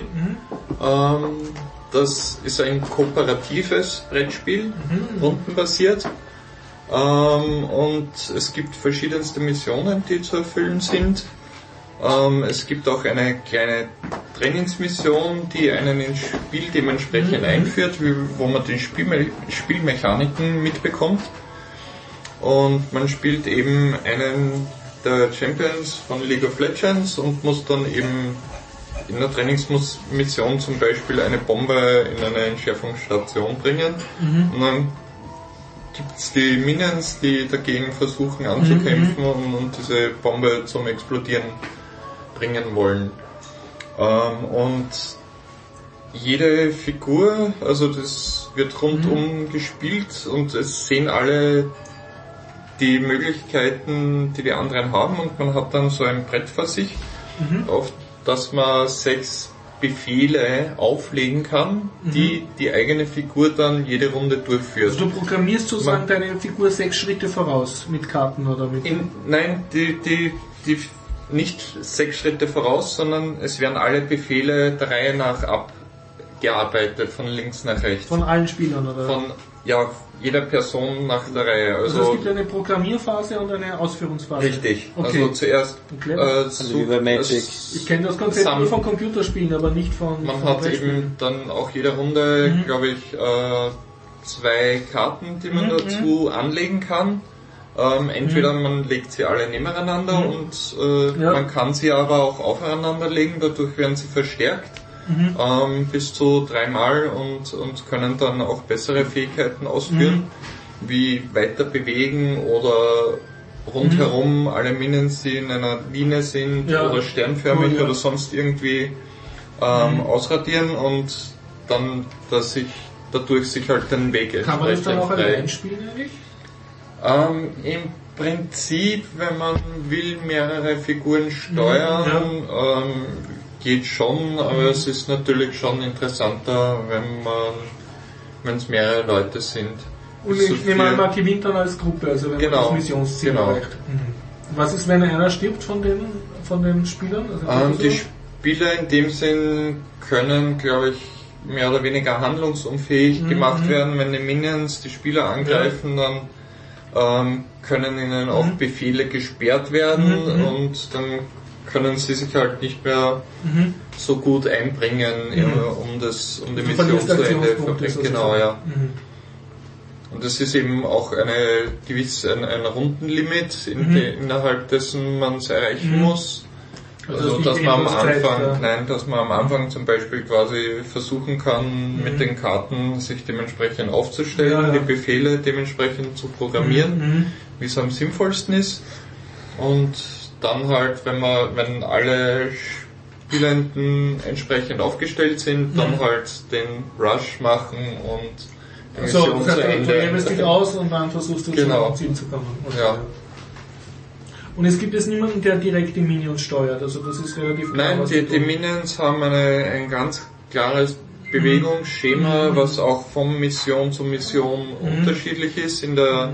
Das ist ein kooperatives Brettspiel, rundenbasiert. Und es gibt verschiedenste Missionen, die zu erfüllen sind. Es gibt auch eine kleine Trainingsmission, die einen ins Spiel dementsprechend einführt, wo man die Spielmechaniken mitbekommt. Und man spielt eben einen der Champions von League of Legends und muss dann eben in der Trainingsmission zum Beispiel eine Bombe in eine Entschärfungsstation bringen. Und dann gibt es die Minions, die dagegen versuchen anzukämpfen und diese Bombe zum Explodieren bringen wollen. Und jede Figur, also das wird rundum gespielt und es sehen alle die Möglichkeiten, die anderen haben, und man hat dann so ein Brett vor sich, auf das man 6 Befehle auflegen kann, die eigene Figur dann jede Runde durchführt. Also du programmierst sozusagen deine Figur 6 Schritte voraus mit Karten oder mit... Nein, die nicht 6 Schritte voraus, sondern es werden alle Befehle der Reihe nach abgearbeitet, von links nach rechts. Von allen Spielern, oder? Von jeder Person nach der Reihe. Also es gibt eine Programmierphase und eine Ausführungsphase. Richtig. Okay. Also zuerst über Magic. Ich kenne das Konzept nur von Computerspielen, aber nicht von Man hat eben dann auch jede Runde, glaube ich, 2 Karten, die man dazu anlegen kann. Entweder man legt sie alle nebeneinander und man kann sie aber auch aufeinander legen, dadurch werden sie verstärkt bis zu 3 Mal und können dann auch bessere Fähigkeiten ausführen, wie weiter bewegen oder rundherum alle Minions, die in einer Linie sind oder sternförmig oder sonst irgendwie ausradieren und dann, dass sich dadurch sich halt den Weg kann man das dann auch allein spielen eigentlich? Im Prinzip, wenn man will, mehrere Figuren steuern, geht schon, aber es ist natürlich schon interessanter, wenn es mehrere Leute sind. Und ich nehme an, man gewinnt dann als Gruppe, also wenn man das Missionsziel erreicht. Was ist, wenn einer stirbt von den Spielern? Also die Spieler in dem Sinn können, glaube ich, mehr oder weniger handlungsunfähig gemacht werden. Wenn die Minions die Spieler angreifen, dann können ihnen auch Befehle gesperrt werden und dann können sie sich halt nicht mehr so gut einbringen, um die Mission zu Ende zu verbringen. Genau, ja. Und das ist eben auch ein Rundenlimit, innerhalb dessen man es erreichen muss. Also dass man am Anfang zum Beispiel quasi versuchen kann, mit den Karten sich dementsprechend aufzustellen, die Befehle dementsprechend zu programmieren, wie es am sinnvollsten ist. Und dann halt, wenn alle Spielenden entsprechend aufgestellt sind, dann halt den Rush machen und die Mission zu Ende. Du levelst dich aus und dann versuchst du zum Ziel zu kommen. Okay. Ja. Und es gibt jetzt niemanden, der direkt die Minions steuert, also das ist relativ klar. Nein, die Minions haben ein ganz klares Bewegungsschema, was auch von Mission zu Mission unterschiedlich ist. In der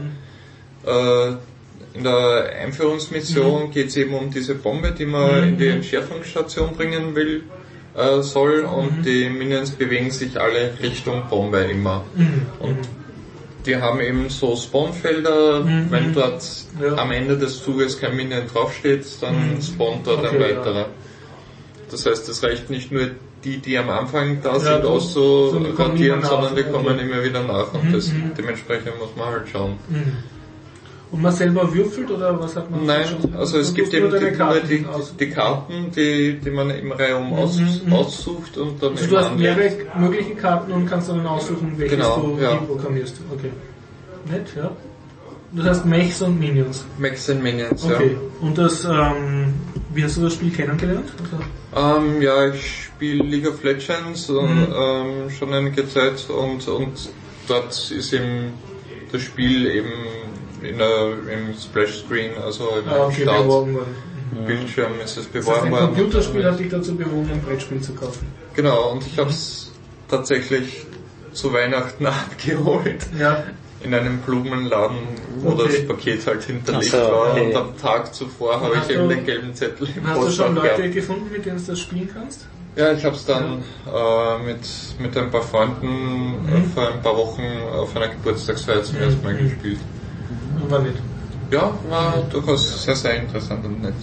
Einführungsmission geht es eben um diese Bombe, die man in die Entschärfungsstation bringen soll, und die Minions bewegen sich alle Richtung Bombe immer. Und die haben eben so Spawnfelder, wenn dort am Ende des Zuges kein Minion draufsteht, dann spawnt dort ein weiterer. Das heißt, es reicht nicht nur die am Anfang da sind, auszuradieren, sondern die kommen immer wieder nach und dementsprechend muss man halt schauen. Und man selber würfelt oder was hat man? Nein, also es gibt eben die Karten, die man im Reihum aussucht und dann also du hast mehrere mögliche Karten und kannst dann aussuchen, welches du programmierst. Okay. Nett, ja. Das heißt Mechs und Minions. Mechs und Minions, okay. Und das, wie hast du das Spiel kennengelernt? Ja, ich spiele League of Legends schon einige Zeit und dort ist eben das Spiel eben im Splash-Screen, also im Startbildschirm ist es beworben worden. Ein Computerspiel hat dich dazu bewogen, ein Brettspiel zu kaufen. Genau, und ich habe es tatsächlich zu Weihnachten abgeholt. Ja. In einem Blumenladen, wo das Paket halt hinterlegt war, und am Tag zuvor habe ich eben den gelben Zettel im Postfach. Hast du schon Leute gefunden, mit denen du das spielen kannst? Ja, ich habe es dann mit ein paar Freunden vor ein paar Wochen auf einer Geburtstagsfeier zum ersten Mal gespielt. Und war nett? Ja, war durchaus sehr, sehr interessant und nett.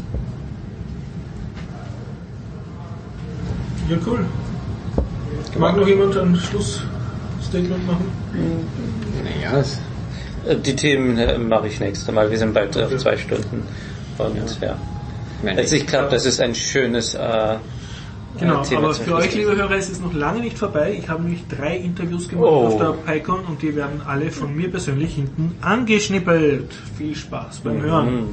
Ja, cool. Mag noch jemand ein Schlussstatement machen? Naja, die Themen mache ich nächstes Mal. Wir sind bald auf 2 Stunden. Und also ich glaube, das ist ein schönes genau, Thema. Aber für euch, liebe Hörer, ist es noch lange nicht vorbei. Ich habe nämlich 3 Interviews gemacht auf der PyCon und die werden alle von mir persönlich hinten angeschnippelt. Viel Spaß beim Hören.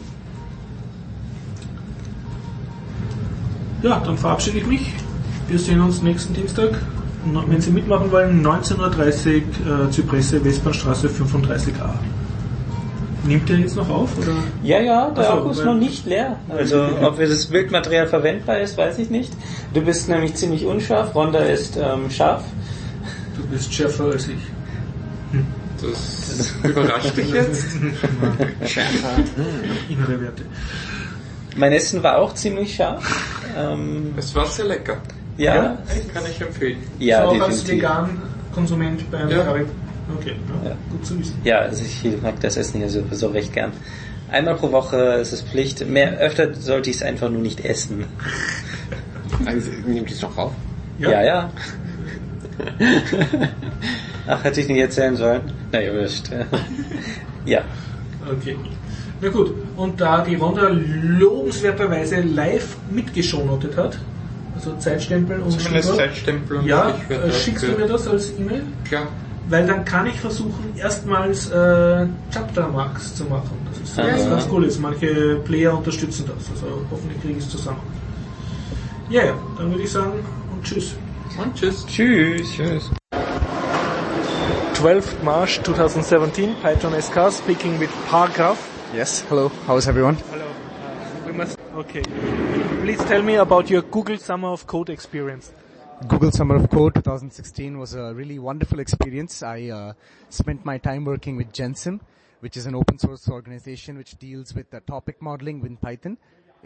Ja, dann verabschiede ich mich. Wir sehen uns nächsten Dienstag. Wenn Sie mitmachen wollen, 19.30 Uhr Zypresse, Westbahnstraße 35a. Nimmt der jetzt noch auf? Oder? Ja, der Akku ist noch nicht leer. Also ob das Bildmaterial verwendbar ist, weiß ich nicht. Du bist nämlich ziemlich unscharf, Rhonda ist scharf. Du bist schärfer als ich. Das überrascht dich jetzt? schärfer. Innere Werte. Mein Essen war auch ziemlich scharf. Es war sehr lecker. Ja, kann ich empfehlen. Ja, so auch definitiv. als Vegan-Konsument beim Karib. Okay, gut zu wissen. Ja, also ich mag das Essen hier sowieso recht gern. Einmal pro Woche ist es Pflicht. Öfter sollte ich es einfach nur nicht essen. Also, nimmt es noch auf? Ja. Ach, hätte ich nicht erzählen sollen? Na, ihr wisst. Ja. Okay. Na gut, und da die Wanda lobenswerterweise live mitgeschonottet hat, also Zeitstempel und Zumindest Stichwort, Zeitstempel und ja, Stichwörter schickst du mir das als E-Mail? Klar. Weil dann kann ich versuchen, erstmals Chapter Marks zu machen. Das ist ganz cool ist. Manche Player unterstützen das, also hoffentlich kriege ich es zusammen. Ja, yeah, dann würde ich sagen, und tschüss. Und tschüss. Tschüss. 12th March 2017, Python SK speaking with Paragraph. Yes, hello, how's everyone? Hello. Okay. Please tell me about your Google Summer of Code experience. Google Summer of Code 2016 was a really wonderful experience. I spent my time working with Gensim, which is an open source organization which deals with topic modeling with Python.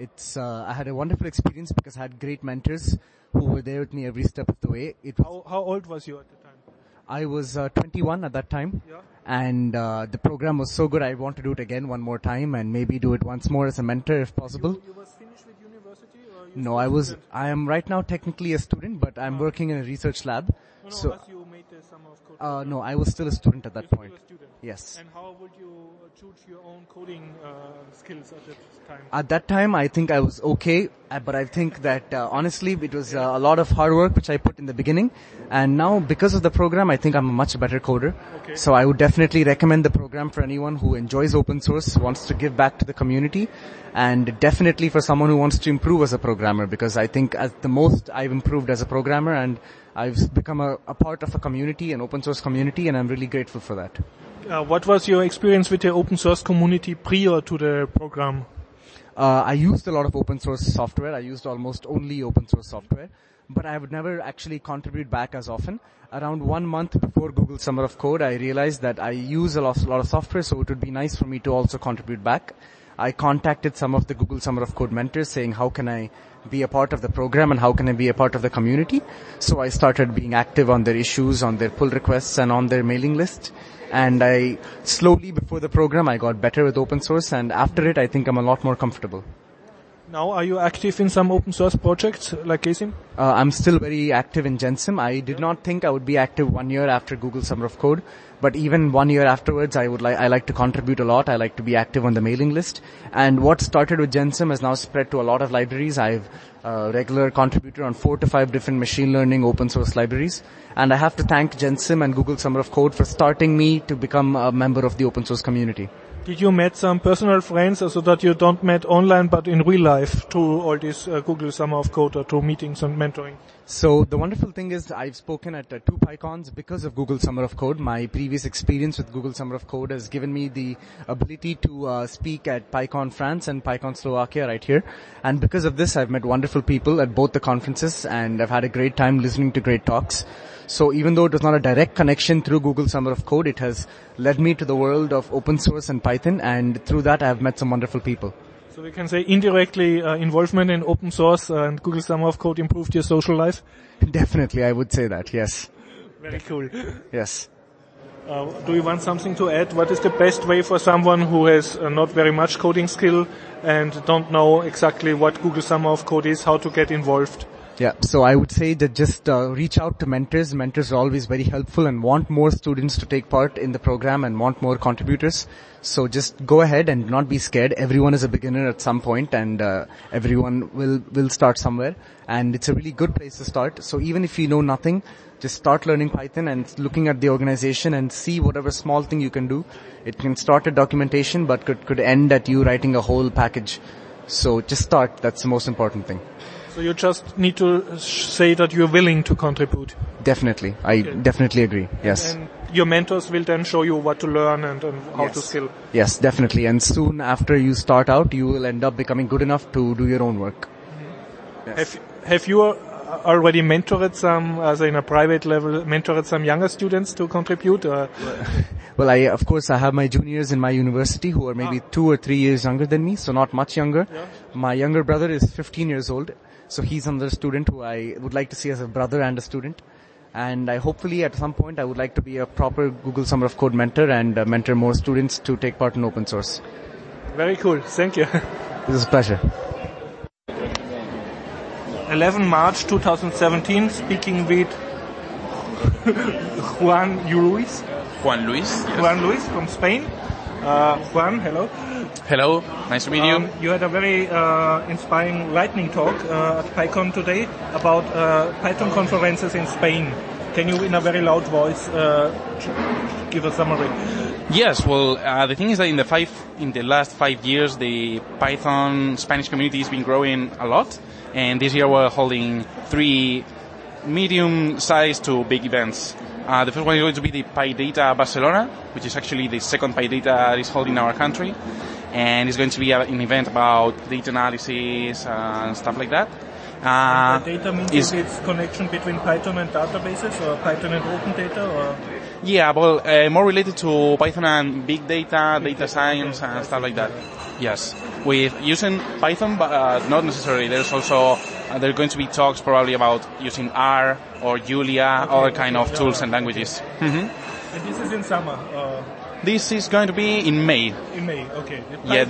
I had a wonderful experience because I had great mentors who were there with me every step of the way. How old was you at the time? I was 21 at that time, Yeah. and the program was so good I want to do it again one more time and maybe do it once more as a mentor if possible. You was finished with university? Or No, I am right now technically a student, but I'm working in a research lab. No, So, as you made the Summer of Code. no, I was still a student at that You're point. still a student. Yes. And how would you choose your own coding skills at that time? At that time, I think I was okay, but I think that honestly, it was a lot of hard work which I put in the beginning, and now because of the program, I think I'm a much better coder. Okay. So I would definitely recommend the program for anyone who enjoys open source, wants to give back to the community, and definitely for someone who wants to improve as a programmer, because I think at the most I've improved as a programmer, and I've become a part of a community, an open source community, and I'm really grateful for that. What was your experience with the open source community prior to the program? I used a lot of open source software. I used almost only open source software, but I would never actually contribute back as often. Around 1 month before Google Summer of Code, I realized that I use a lot of software, so it would be nice for me to also contribute back. I contacted some of the Google Summer of Code mentors saying, how can I be a part of the program and how can I be a part of the community? So I started being active on their issues, on their pull requests, and on their mailing list. And I slowly, before the program, I got better with open source, and after it, I think I'm a lot more comfortable. Now, are you active in some open source projects like Gesim? I'm still very active in Gensim. I did not think I would be active 1 year after Google Summer of Code, but even 1 year afterwards, I like to contribute a lot. I like to be active on the mailing list. And what started with Gensim has now spread to a lot of libraries. I've a regular contributor on 4 to 5 different machine learning open source libraries. And I have to thank Gensim and Google Summer of Code for starting me to become a member of the open source community. Did you met some personal friends so that you don't met online but in real life through all this Google Summer of Code or through meetings and mentoring? So the wonderful thing is I've spoken at 2 PyCons because of Google Summer of Code. My previous experience with Google Summer of Code has given me the ability to speak at PyCon France and PyCon Slovakia right here. And because of this, I've met wonderful people at both the conferences, and I've had a great time listening to great talks. So even though it was not a direct connection through Google Summer of Code, it has led me to the world of open source and Python, and through that I've met some wonderful people. So we can say indirectly involvement in open source and Google Summer of Code improved your social life? Definitely, I would say that, yes. Very cool. Yes. Do you want something to add? What is the best way for someone who has not very much coding skill and don't know exactly what Google Summer of Code is, how to get involved? Yeah, so I would say that just reach out to mentors. Mentors are always very helpful and want more students to take part in the program and want more contributors. So just go ahead and not be scared. Everyone is a beginner at some point, and everyone will start somewhere. And it's a really good place to start. So even if you know nothing, just start learning Python and looking at the organization and see whatever small thing you can do. It can start at documentation, but could end at you writing a whole package. So just start. That's the most important thing. So you just need to say that you're willing to contribute. Definitely. I definitely agree. Yes. And your mentors will then show you what to learn and how to skill. Yes, definitely. And soon after you start out, you will end up becoming good enough to do your own work. Yes. Have you already mentored some, as in a private level, mentored some younger students to contribute? Well, of course, I have my juniors in my university who are maybe 2 or 3 years younger than me, so not much younger. Yeah. My younger brother is 15 years old. So he's another student who I would like to see as a brother and a student. And hopefully at some point I would like to be a proper Google Summer of Code mentor and mentor more students to take part in open source. Very cool. Thank you. It was a pleasure. 11 March 2017, speaking with Juan Luis. Juan Luis. Yes. Juan Luis from Spain. Juan, hello. Hello, nice to meet you. You had a very inspiring lightning talk at PyCon today about Python conferences in Spain. Can you, in a very loud voice, give a summary? Yes, well, the thing is that in the last 5 years, the Python Spanish community has been growing a lot, and this year we're holding 3 medium-sized to big events. The first one is going to be the PyData Barcelona, which is actually the second PyData that is held in our country, and it's going to be an event about data analysis and stuff like that. Data means it's connection between Python and databases, or Python and open data, or? Yeah, well, more related to Python and big data, data science, and stuff like that. Yes, with using Python, but not necessarily. There's also there are going to be talks probably about using R or Julia, other kind of tools and languages. Mm-hmm. And this is in summer. This is going to be in May. In May, okay.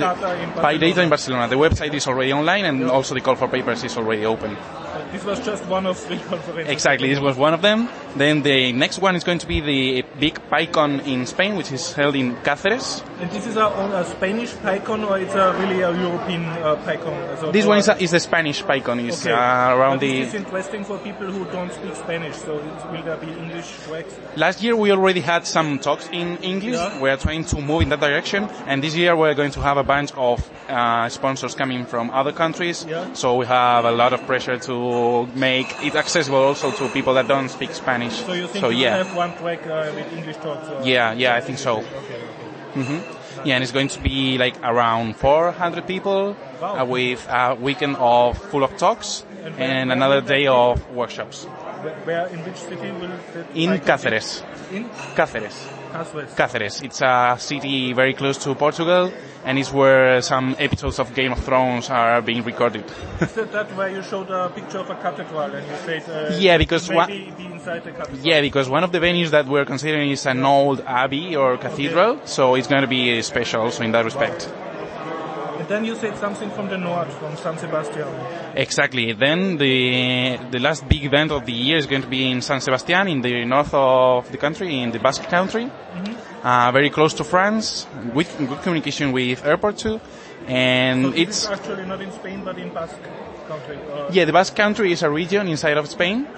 PyData in Barcelona. The website is already online, and also the call for papers is already open. This was just one of 3 conferences. Exactly, this was one of them. Then the next one is going to be the big PyCon in Spain, which is held in Cáceres. And this is a Spanish PyCon, or it's really a European PyCon? So this one is the Spanish PyCon. It's okay. Around the... This is interesting for people who don't speak Spanish, so will there be English tracks? Last year we already had some talks in English. Yeah. We are trying to move in that direction, and this year we're going to have a bunch of sponsors coming from other countries, so we have a lot of pressure to make it accessible also to people that don't speak Spanish. So you think you have one track with English talks? Yeah, I think so. Okay. Mm-hmm. Yeah, and it's going to be like around 400 people. Wow. With a weekend full of talks and another day of workshops. Where, in which city will that? In Cáceres. In? Cáceres. It's a city very close to Portugal, and it's where some episodes of Game of Thrones are being recorded. Is that where you showed a picture of a cathedral and you said because maybe be inside the cathedral? Yeah, because one of the venues that we're considering is an old abbey or cathedral, so it's going to be special also in that respect. Wow. And then you said something from the north, from San Sebastian. Exactly. Then the last big event of the year is going to be in San Sebastian, in the north of the country, in the Basque country. Mm-hmm. Very close to France, with good communication with airport too. And so it's actually not in Spain, but in Basque country. Yeah, the Basque country is a region inside of Spain,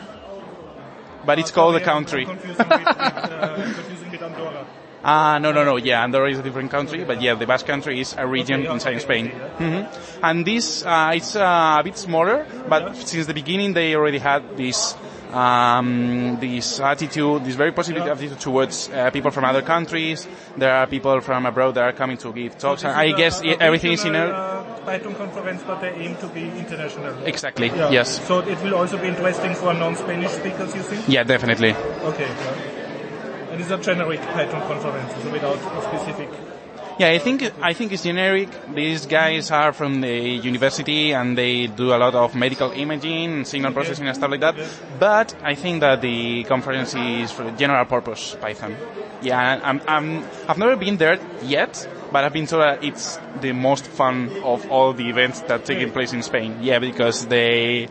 but it's called a country. I'm confusing with Andorra. No. Yeah, Andorra is a different country, but yeah, the Basque country is a region inside Spain. Mm-hmm. And this, it's a bit smaller, but since the beginning they already had this attitude, this very positive attitude towards people from other countries. There are people from abroad that are coming to give talks. So I guess everything is in Python conference, but they aim to be international. Exactly. Yeah. Yes. So it will also be interesting for non-Spanish speakers, you think? Yeah, definitely. Okay. And it's a generic Python conference, so without a specific. Yeah, I think it's generic. These guys are from the university and they do a lot of medical imaging, signal processing and stuff like that. But I think that the conference is for general purpose Python. Yeah, I've never been there yet, but I've been told that it's the most fun of all the events that taking place in Spain. Yeah, because they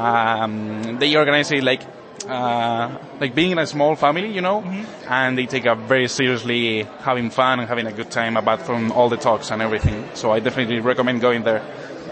organize it like being in a small family, you know, and they take up very seriously having fun and having a good time apart from all the talks and everything. So I definitely recommend going there.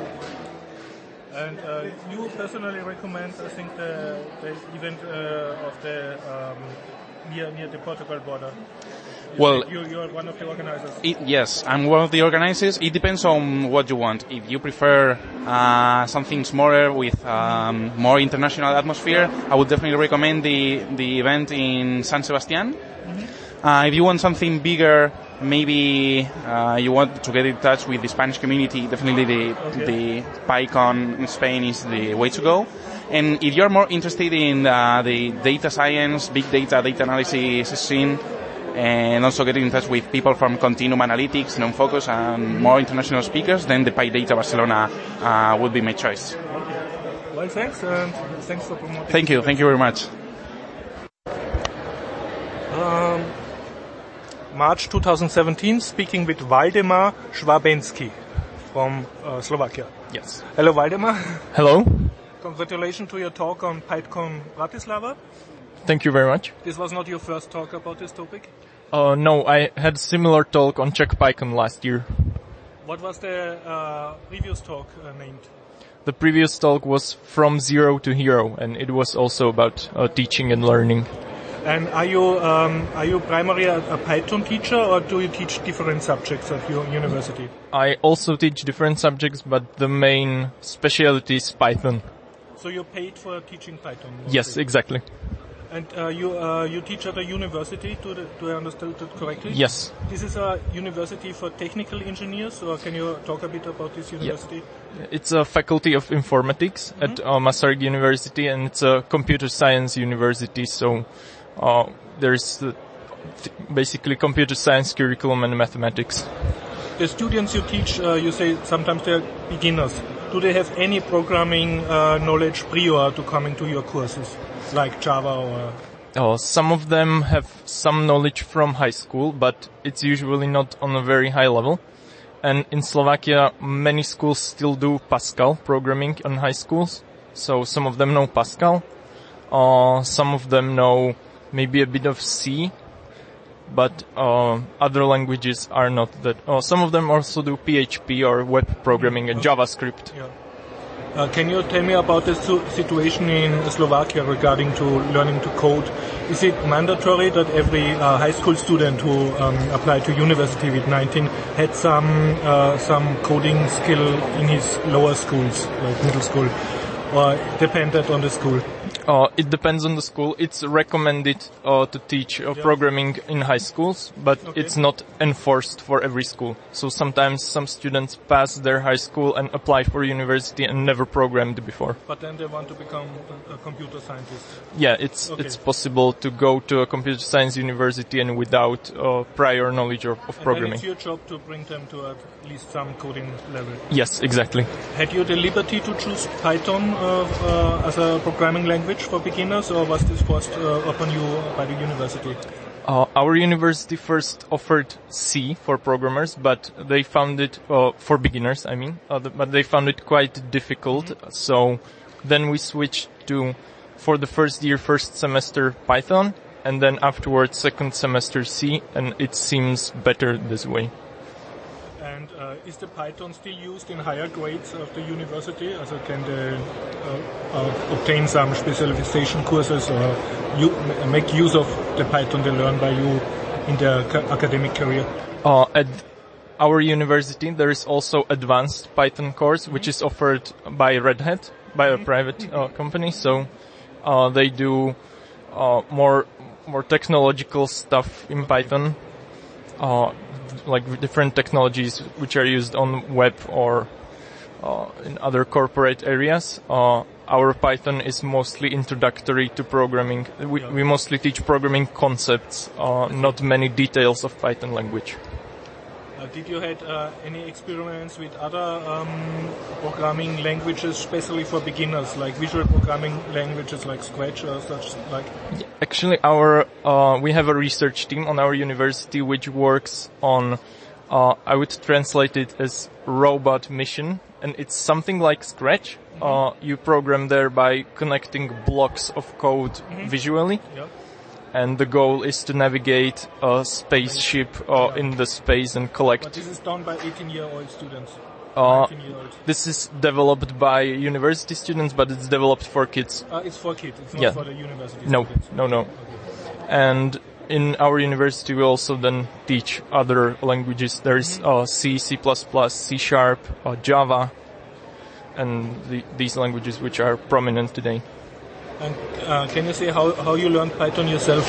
And you personally recommend, I think, the event of the near the Portugal border. You're one of the organizers. Yes, I'm one of the organizers. It depends on what you want. If you prefer something smaller with more international atmosphere, I would definitely recommend the event in San Sebastian. If you want something bigger, maybe you want to get in touch with the Spanish community, definitely the PyCon in Spain is the way to go. And if you're more interested in the data science, big data, data analysis scene, and also getting in touch with people from Continuum Analytics, Non-Focus, and more international speakers, then the PyData Barcelona would be my choice. Okay. Well, thanks, and thanks for promoting. Thank you very much. March 2017, speaking with Waldemar Schwabensky from Slovakia. Yes. Hello, Waldemar. Hello. Congratulations to your talk on PyCon Bratislava. Thank you very much. This was not your first talk about this topic? No, I had a similar talk on CheckPython last year. What was the previous talk named? The previous talk was From Zero to Hero, and it was also about teaching and learning. And are you primarily a Python teacher, or do you teach different subjects at your university? I also teach different subjects, but the main specialty is Python. So you're paid for teaching Python? Mostly. Yes, exactly. And you teach at a university, do I understand that correctly? Yes. This is a university for technical engineers, or can you talk a bit about this university? Yeah. It's a faculty of informatics at Maastricht University, and it's a computer science university, so there's basically computer science curriculum and mathematics. The students you teach, you say sometimes they're beginners. Do they have any programming knowledge prior to coming to your courses, like Java or... Some of them have some knowledge from high school, but it's usually not on a very high level. And in Slovakia, many schools still do Pascal programming in high schools. So some of them know Pascal. Some of them know maybe a bit of C, but other languages are not that. Some of them also do PHP or web programming and JavaScript. Yeah. Can you tell me about the situation in Slovakia regarding to learning to code? Is it mandatory that every high school student who applied to university with 19 had some coding skill in his lower schools, like middle school, or depended on the school? It depends on the school. It's recommended to teach programming in high schools, but it's not enforced for every school. So sometimes some students pass their high school and apply for university and never programmed before. But then they want to become a computer scientist. Yeah, it's possible to go to a computer science university and without prior knowledge of programming. And it's your job to bring them to at least some coding level. Yes, exactly. Had you the liberty to choose Python as a programming language for beginners, or was this forced upon you by the university? Our university first offered C for programmers, but they found it, for beginners, I mean, but they found it quite difficult. So then we switched to, for the first year, first semester Python, and then afterwards second semester C, and it seems better this way. And is the Python still used in higher grades of the university? Also can they obtain some specialization courses or make use of the Python they learn by you in their academic career? At our university there is also advanced Python course which is offered by Red Hat, by a private company. So they do more technological stuff in Python. Like different technologies which are used on web or in other corporate areas. Our Python is mostly introductory to programming. We mostly teach programming concepts, not many details of Python language. Did you had any experience with other programming languages, especially for beginners, like visual programming languages like Scratch or such like? Actually, we have a research team on our university which works on, I would translate it as robot mission, and it's something like Scratch. You program there by connecting blocks of code visually. Yeah. And the goal is to navigate spaceship in the space and collect. But this is done by 18-year-old students. This is developed by university students, but it's developed for kids. It's for kids. It's not for the university students. No. Okay. And in our university, we also then teach other languages. There is C, C++, C#, Java, and these languages which are prominent today. And can you say how you learned Python yourself?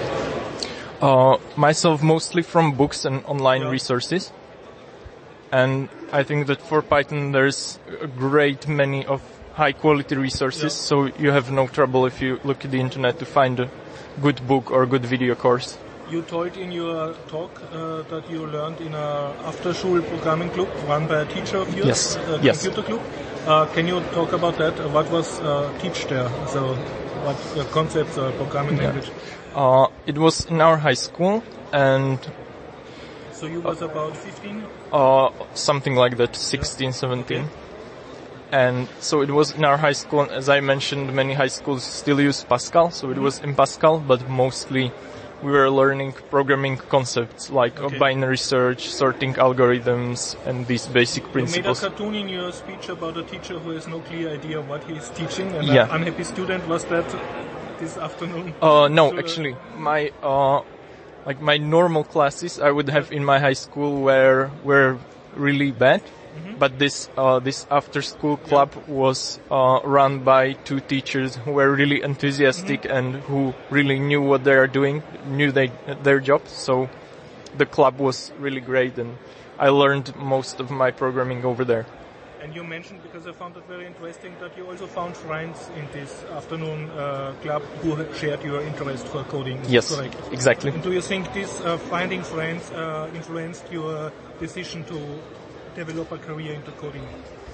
Myself mostly from books and online resources. And I think that for Python there's a great many of high quality resources, so you have no trouble if you look at the internet to find a good book or good video course. You told in your talk that you learned in a after-school programming club run by a teacher of yours, computer club. Can you talk about that? What was taught there? So, what concepts or programming language? It was in our high school, and so you was about 15? Something like that, 16, 17. Okay. And so it was in our high school, and as I mentioned, many high schools still use Pascal, so it was in Pascal, but mostly we were learning programming concepts like binary search, sorting algorithms, and these basic principles. You made a cartoon in your speech about a teacher who has no clear idea what he is teaching, and an unhappy student. Was that this afternoon? No, actually, my normal classes I would have in my high school were really bad. But this after school club was run by two teachers who were really enthusiastic and who really knew what they are doing, knew their job. So the club was really great, and I learned most of my programming over there. And you mentioned, because I found it very interesting, that you also found friends in this afternoon club who shared your interest for coding. Yes, correct? Exactly. And do you think this finding friends influenced your decision to develop a career into coding?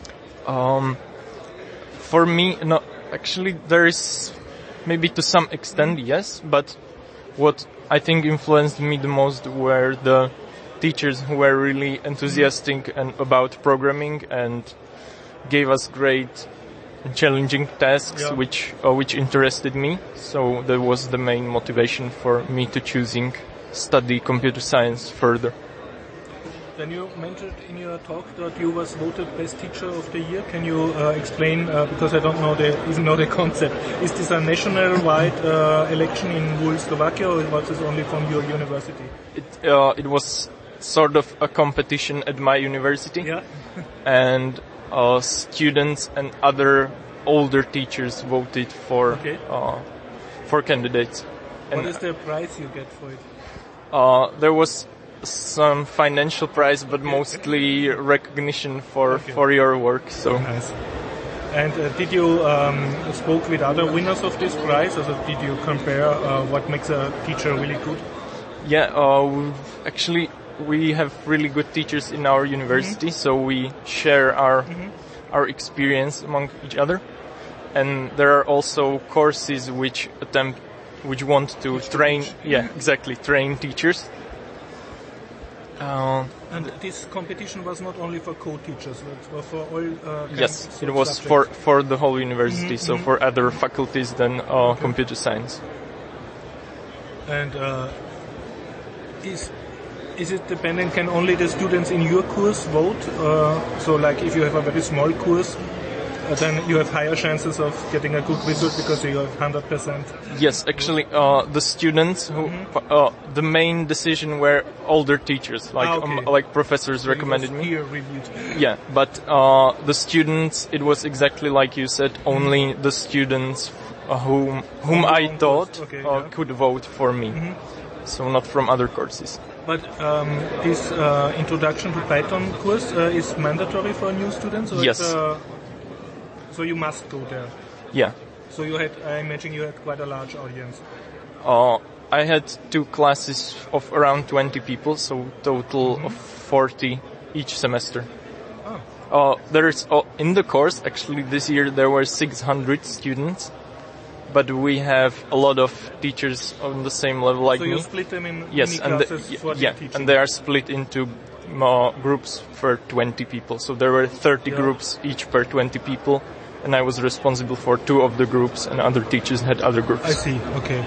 For me, no. Actually, there is maybe to some extent, yes. But what I think influenced me the most were the teachers who were really enthusiastic and about programming and gave us great and challenging tasks, which interested me. So that was the main motivation for me to study computer science further. Then you mentioned in your talk that you was voted best teacher of the year. Can you explain, because I don't even know the concept. Is this a national-wide election in whole Slovakia, or was this only from your university? It was sort of a competition at my university. Yeah. And students and other older teachers voted for candidates. What is the prize you get for it? There was some financial prize, but mostly recognition for your work. So nice. And did you spoke with other winners of this prize? Also, did you compare what makes a teacher really good? Yeah, actually we have really good teachers in our university, so we share our experience among each other. And there are also courses which want to train teachers. And this competition was not only for co-teachers, but for all yes, it was for the whole university, so for other faculties than computer science. And is it dependent, can only the students in your course vote? So like if you have a very small course, then you have higher chances of getting a good result because you have 100%. Yes, actually, the students who the main decision were older teachers, like professors recommended me. Peer-reviewed. Yeah, but the students, it was exactly like you said. Only the students whom I thought could vote for me. So not from other courses. But this introduction to Python course is mandatory for new students? Or yes. So you must go there. Yeah. So I imagine you had quite a large audience. I had 2 classes of around 20 people, so total of 40 each semester. There is in the course, actually this year there were 600 students, but we have a lot of teachers on the same level like me. So you split them in yes, mini classes for the teaching? And they are split into groups for 20 people. So there were 30 groups each per 20 people. And I was responsible for 2 of the groups, and other teachers had other groups. I see, okay.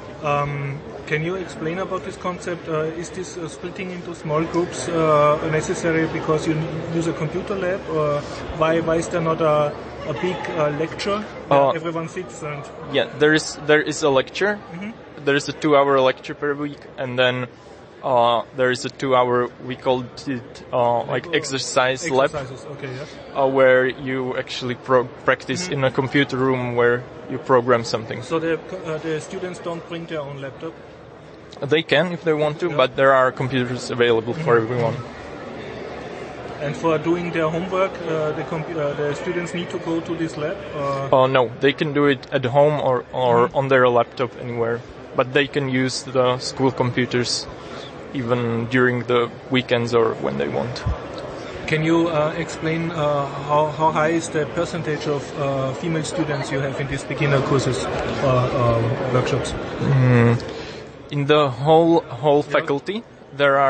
Can you explain about this concept? Is this splitting into small groups necessary because you use a computer lab? Or why is there not a big lecture where everyone sits? And yeah, there is a lecture. There is a 2-hour lecture per week, and then there is a 2-hour, we called it exercise lab, where you actually practice in a computer room where you program something. So the students don't bring their own laptop? They can if they want to, but there are computers available for everyone. And for doing their homework, the students need to go to this lab? No, they can do it at home or on their laptop anywhere, but they can use the school computers even during the weekends or when they want. Can you explain how high is the percentage of female students you have in these beginner courses or workshops? In the whole faculty, there are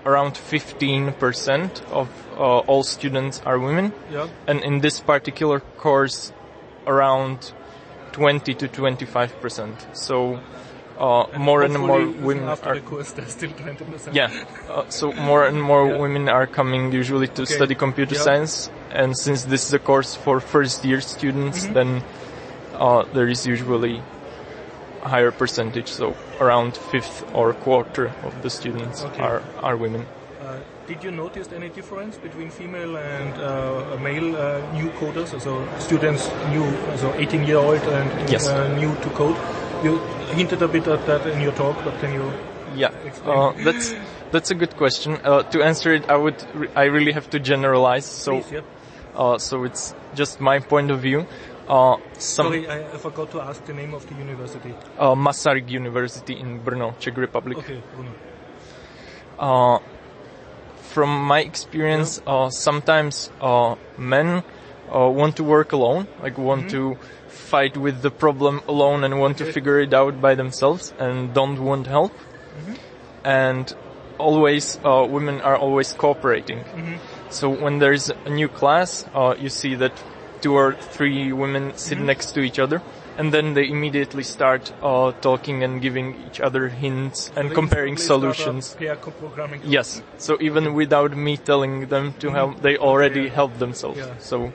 around 15% of all students are women. Yeah. And in this particular course, around 20 to 25%. So more and more women after are... the course, there's still 20%. Yeah, so more and more women are coming usually to study computer science. And since this is a course for first-year students, then there is usually a higher percentage, so around fifth or quarter of the students are women. Did you notice any difference between female and male new coders, so students new, so 18-year-old and new to code? You hinted a bit at that in your talk, but can you explain? That's a good question. To answer it, I really have to generalize. So, Please, so it's just my point of view. Sorry, I forgot to ask the name of the university. Masaryk University in Brno, Czech Republic. Okay, Brno. From my experience, sometimes men want to work alone, like want to fight with the problem alone and want to figure it out by themselves and don't want help. And always, women are always cooperating. So when there's a new class, you see that 2 or 3 women sit next to each other, and then they immediately start talking and giving each other hints and comparing solutions. Yes. So even without me telling them to help, they already help themselves. Yeah. So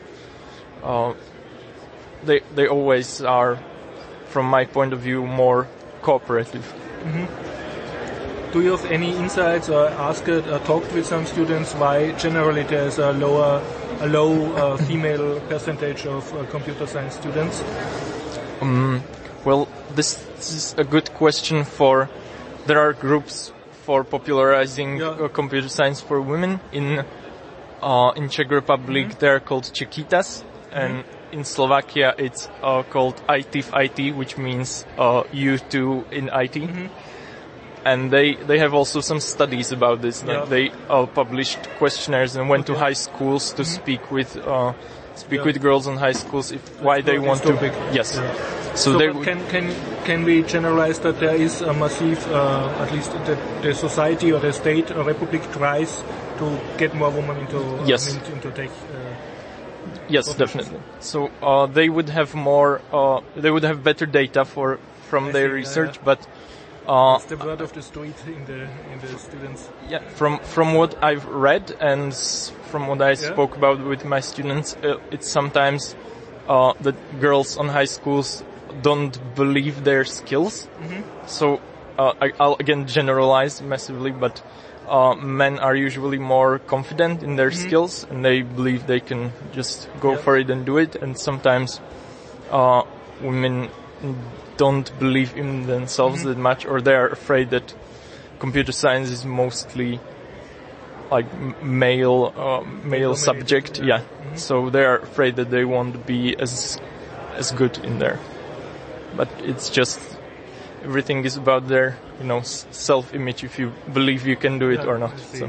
they always are, from my point of view, more cooperative. Do you have any insights or talked with some students why generally there's a low female percentage of computer science students? Well, this is a good question there are groups for popularizing computer science for women. In Czech Republic, they're called Čekitas, and in Slovakia, it's called IT, which means U2 in IT. And they have also some studies about this. Like they published questionnaires and went to high schools to speak with girls in high schools why they want to. Yes. So can we generalize that there is a massive, at least the society or the state or republic tries to get more women into tech? Yes, definitely. So they would have better data from their research, but. What's the word of the street in the students? Yeah, from what I've read and from what I spoke about with my students, it's sometimes that girls on high schools don't believe their skills. So I'll again generalize massively, but men are usually more confident in their skills and they believe they can just go for it and do it. And sometimes women don't believe in themselves that much, or they are afraid that computer science is mostly like male subject. Yeah. So they are afraid that they won't be as good in there. But it's just everything is about their self-image, if you believe you can do it or not. So.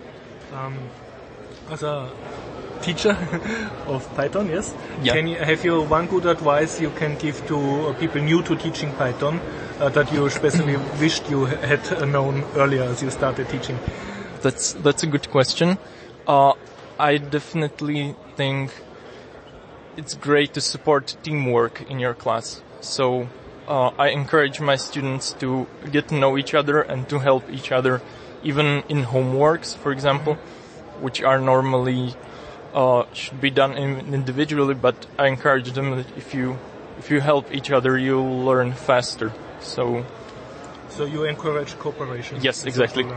As a teacher of Python, yes? Yeah. Have you one good advice you can give to people new to teaching Python that you especially wished you had known earlier as you started teaching? That's a good question. I definitely think it's great to support teamwork in your class. So I encourage my students to get to know each other and to help each other, even in homeworks, for example, which are normally should be done individually, but I encourage them that if you help each other, you'll learn faster. So you encourage cooperation. Yes, exactly.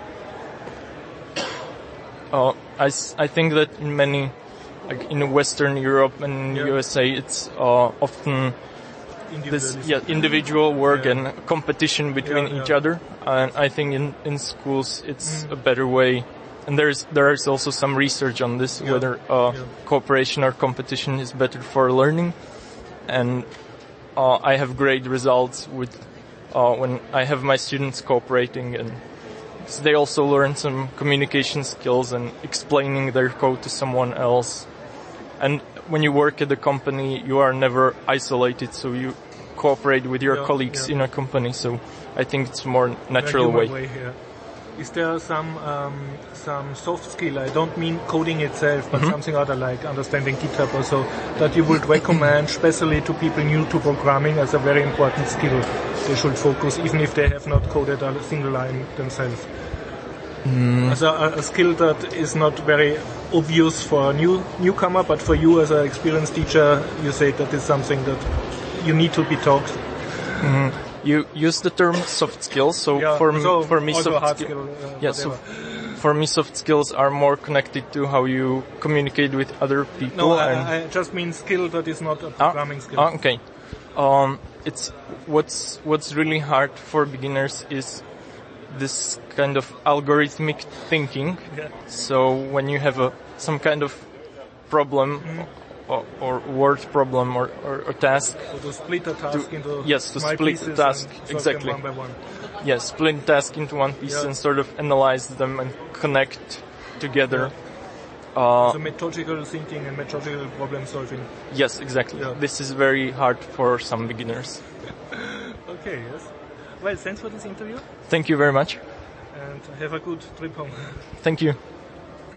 I think that in many, like in Western Europe and USA, it's often individual work and competition between each other. And I think in schools it's a better way. And there is also some research on this, whether cooperation or competition is better for learning. And I have great results with when I have my students cooperating, and they also learn some communication skills and explaining their code to someone else. And when you work at a company, you are never isolated, so you cooperate with your colleagues in a company. So I think it's a more natural way. Is there some soft skill? I don't mean coding itself, but something other like understanding GitHub or so that you would recommend, especially to people new to programming, as a very important skill they should focus, even if they have not coded a single line themselves. As a skill that is not very obvious for a newcomer, but for you as an experienced teacher, you say that is something that you need to be taught. You use the term soft skills, so for me soft skills, for me soft skills are more connected to how you communicate with other people. No, I just mean skill that is not a programming skill. Okay. It's what's really hard for beginners is this kind of algorithmic thinking. Yeah. So when you have some kind of problem or word problem or task. So to split a task into to split the task, exactly. One by one. Yes, split the task into one piece and sort of analyze them and connect together. So methodological thinking and methodological problem solving. Yes, exactly. Yeah. This is very hard for some beginners. Okay, yes. Well, thanks for this interview. Thank you very much. And have a good trip home. Thank you.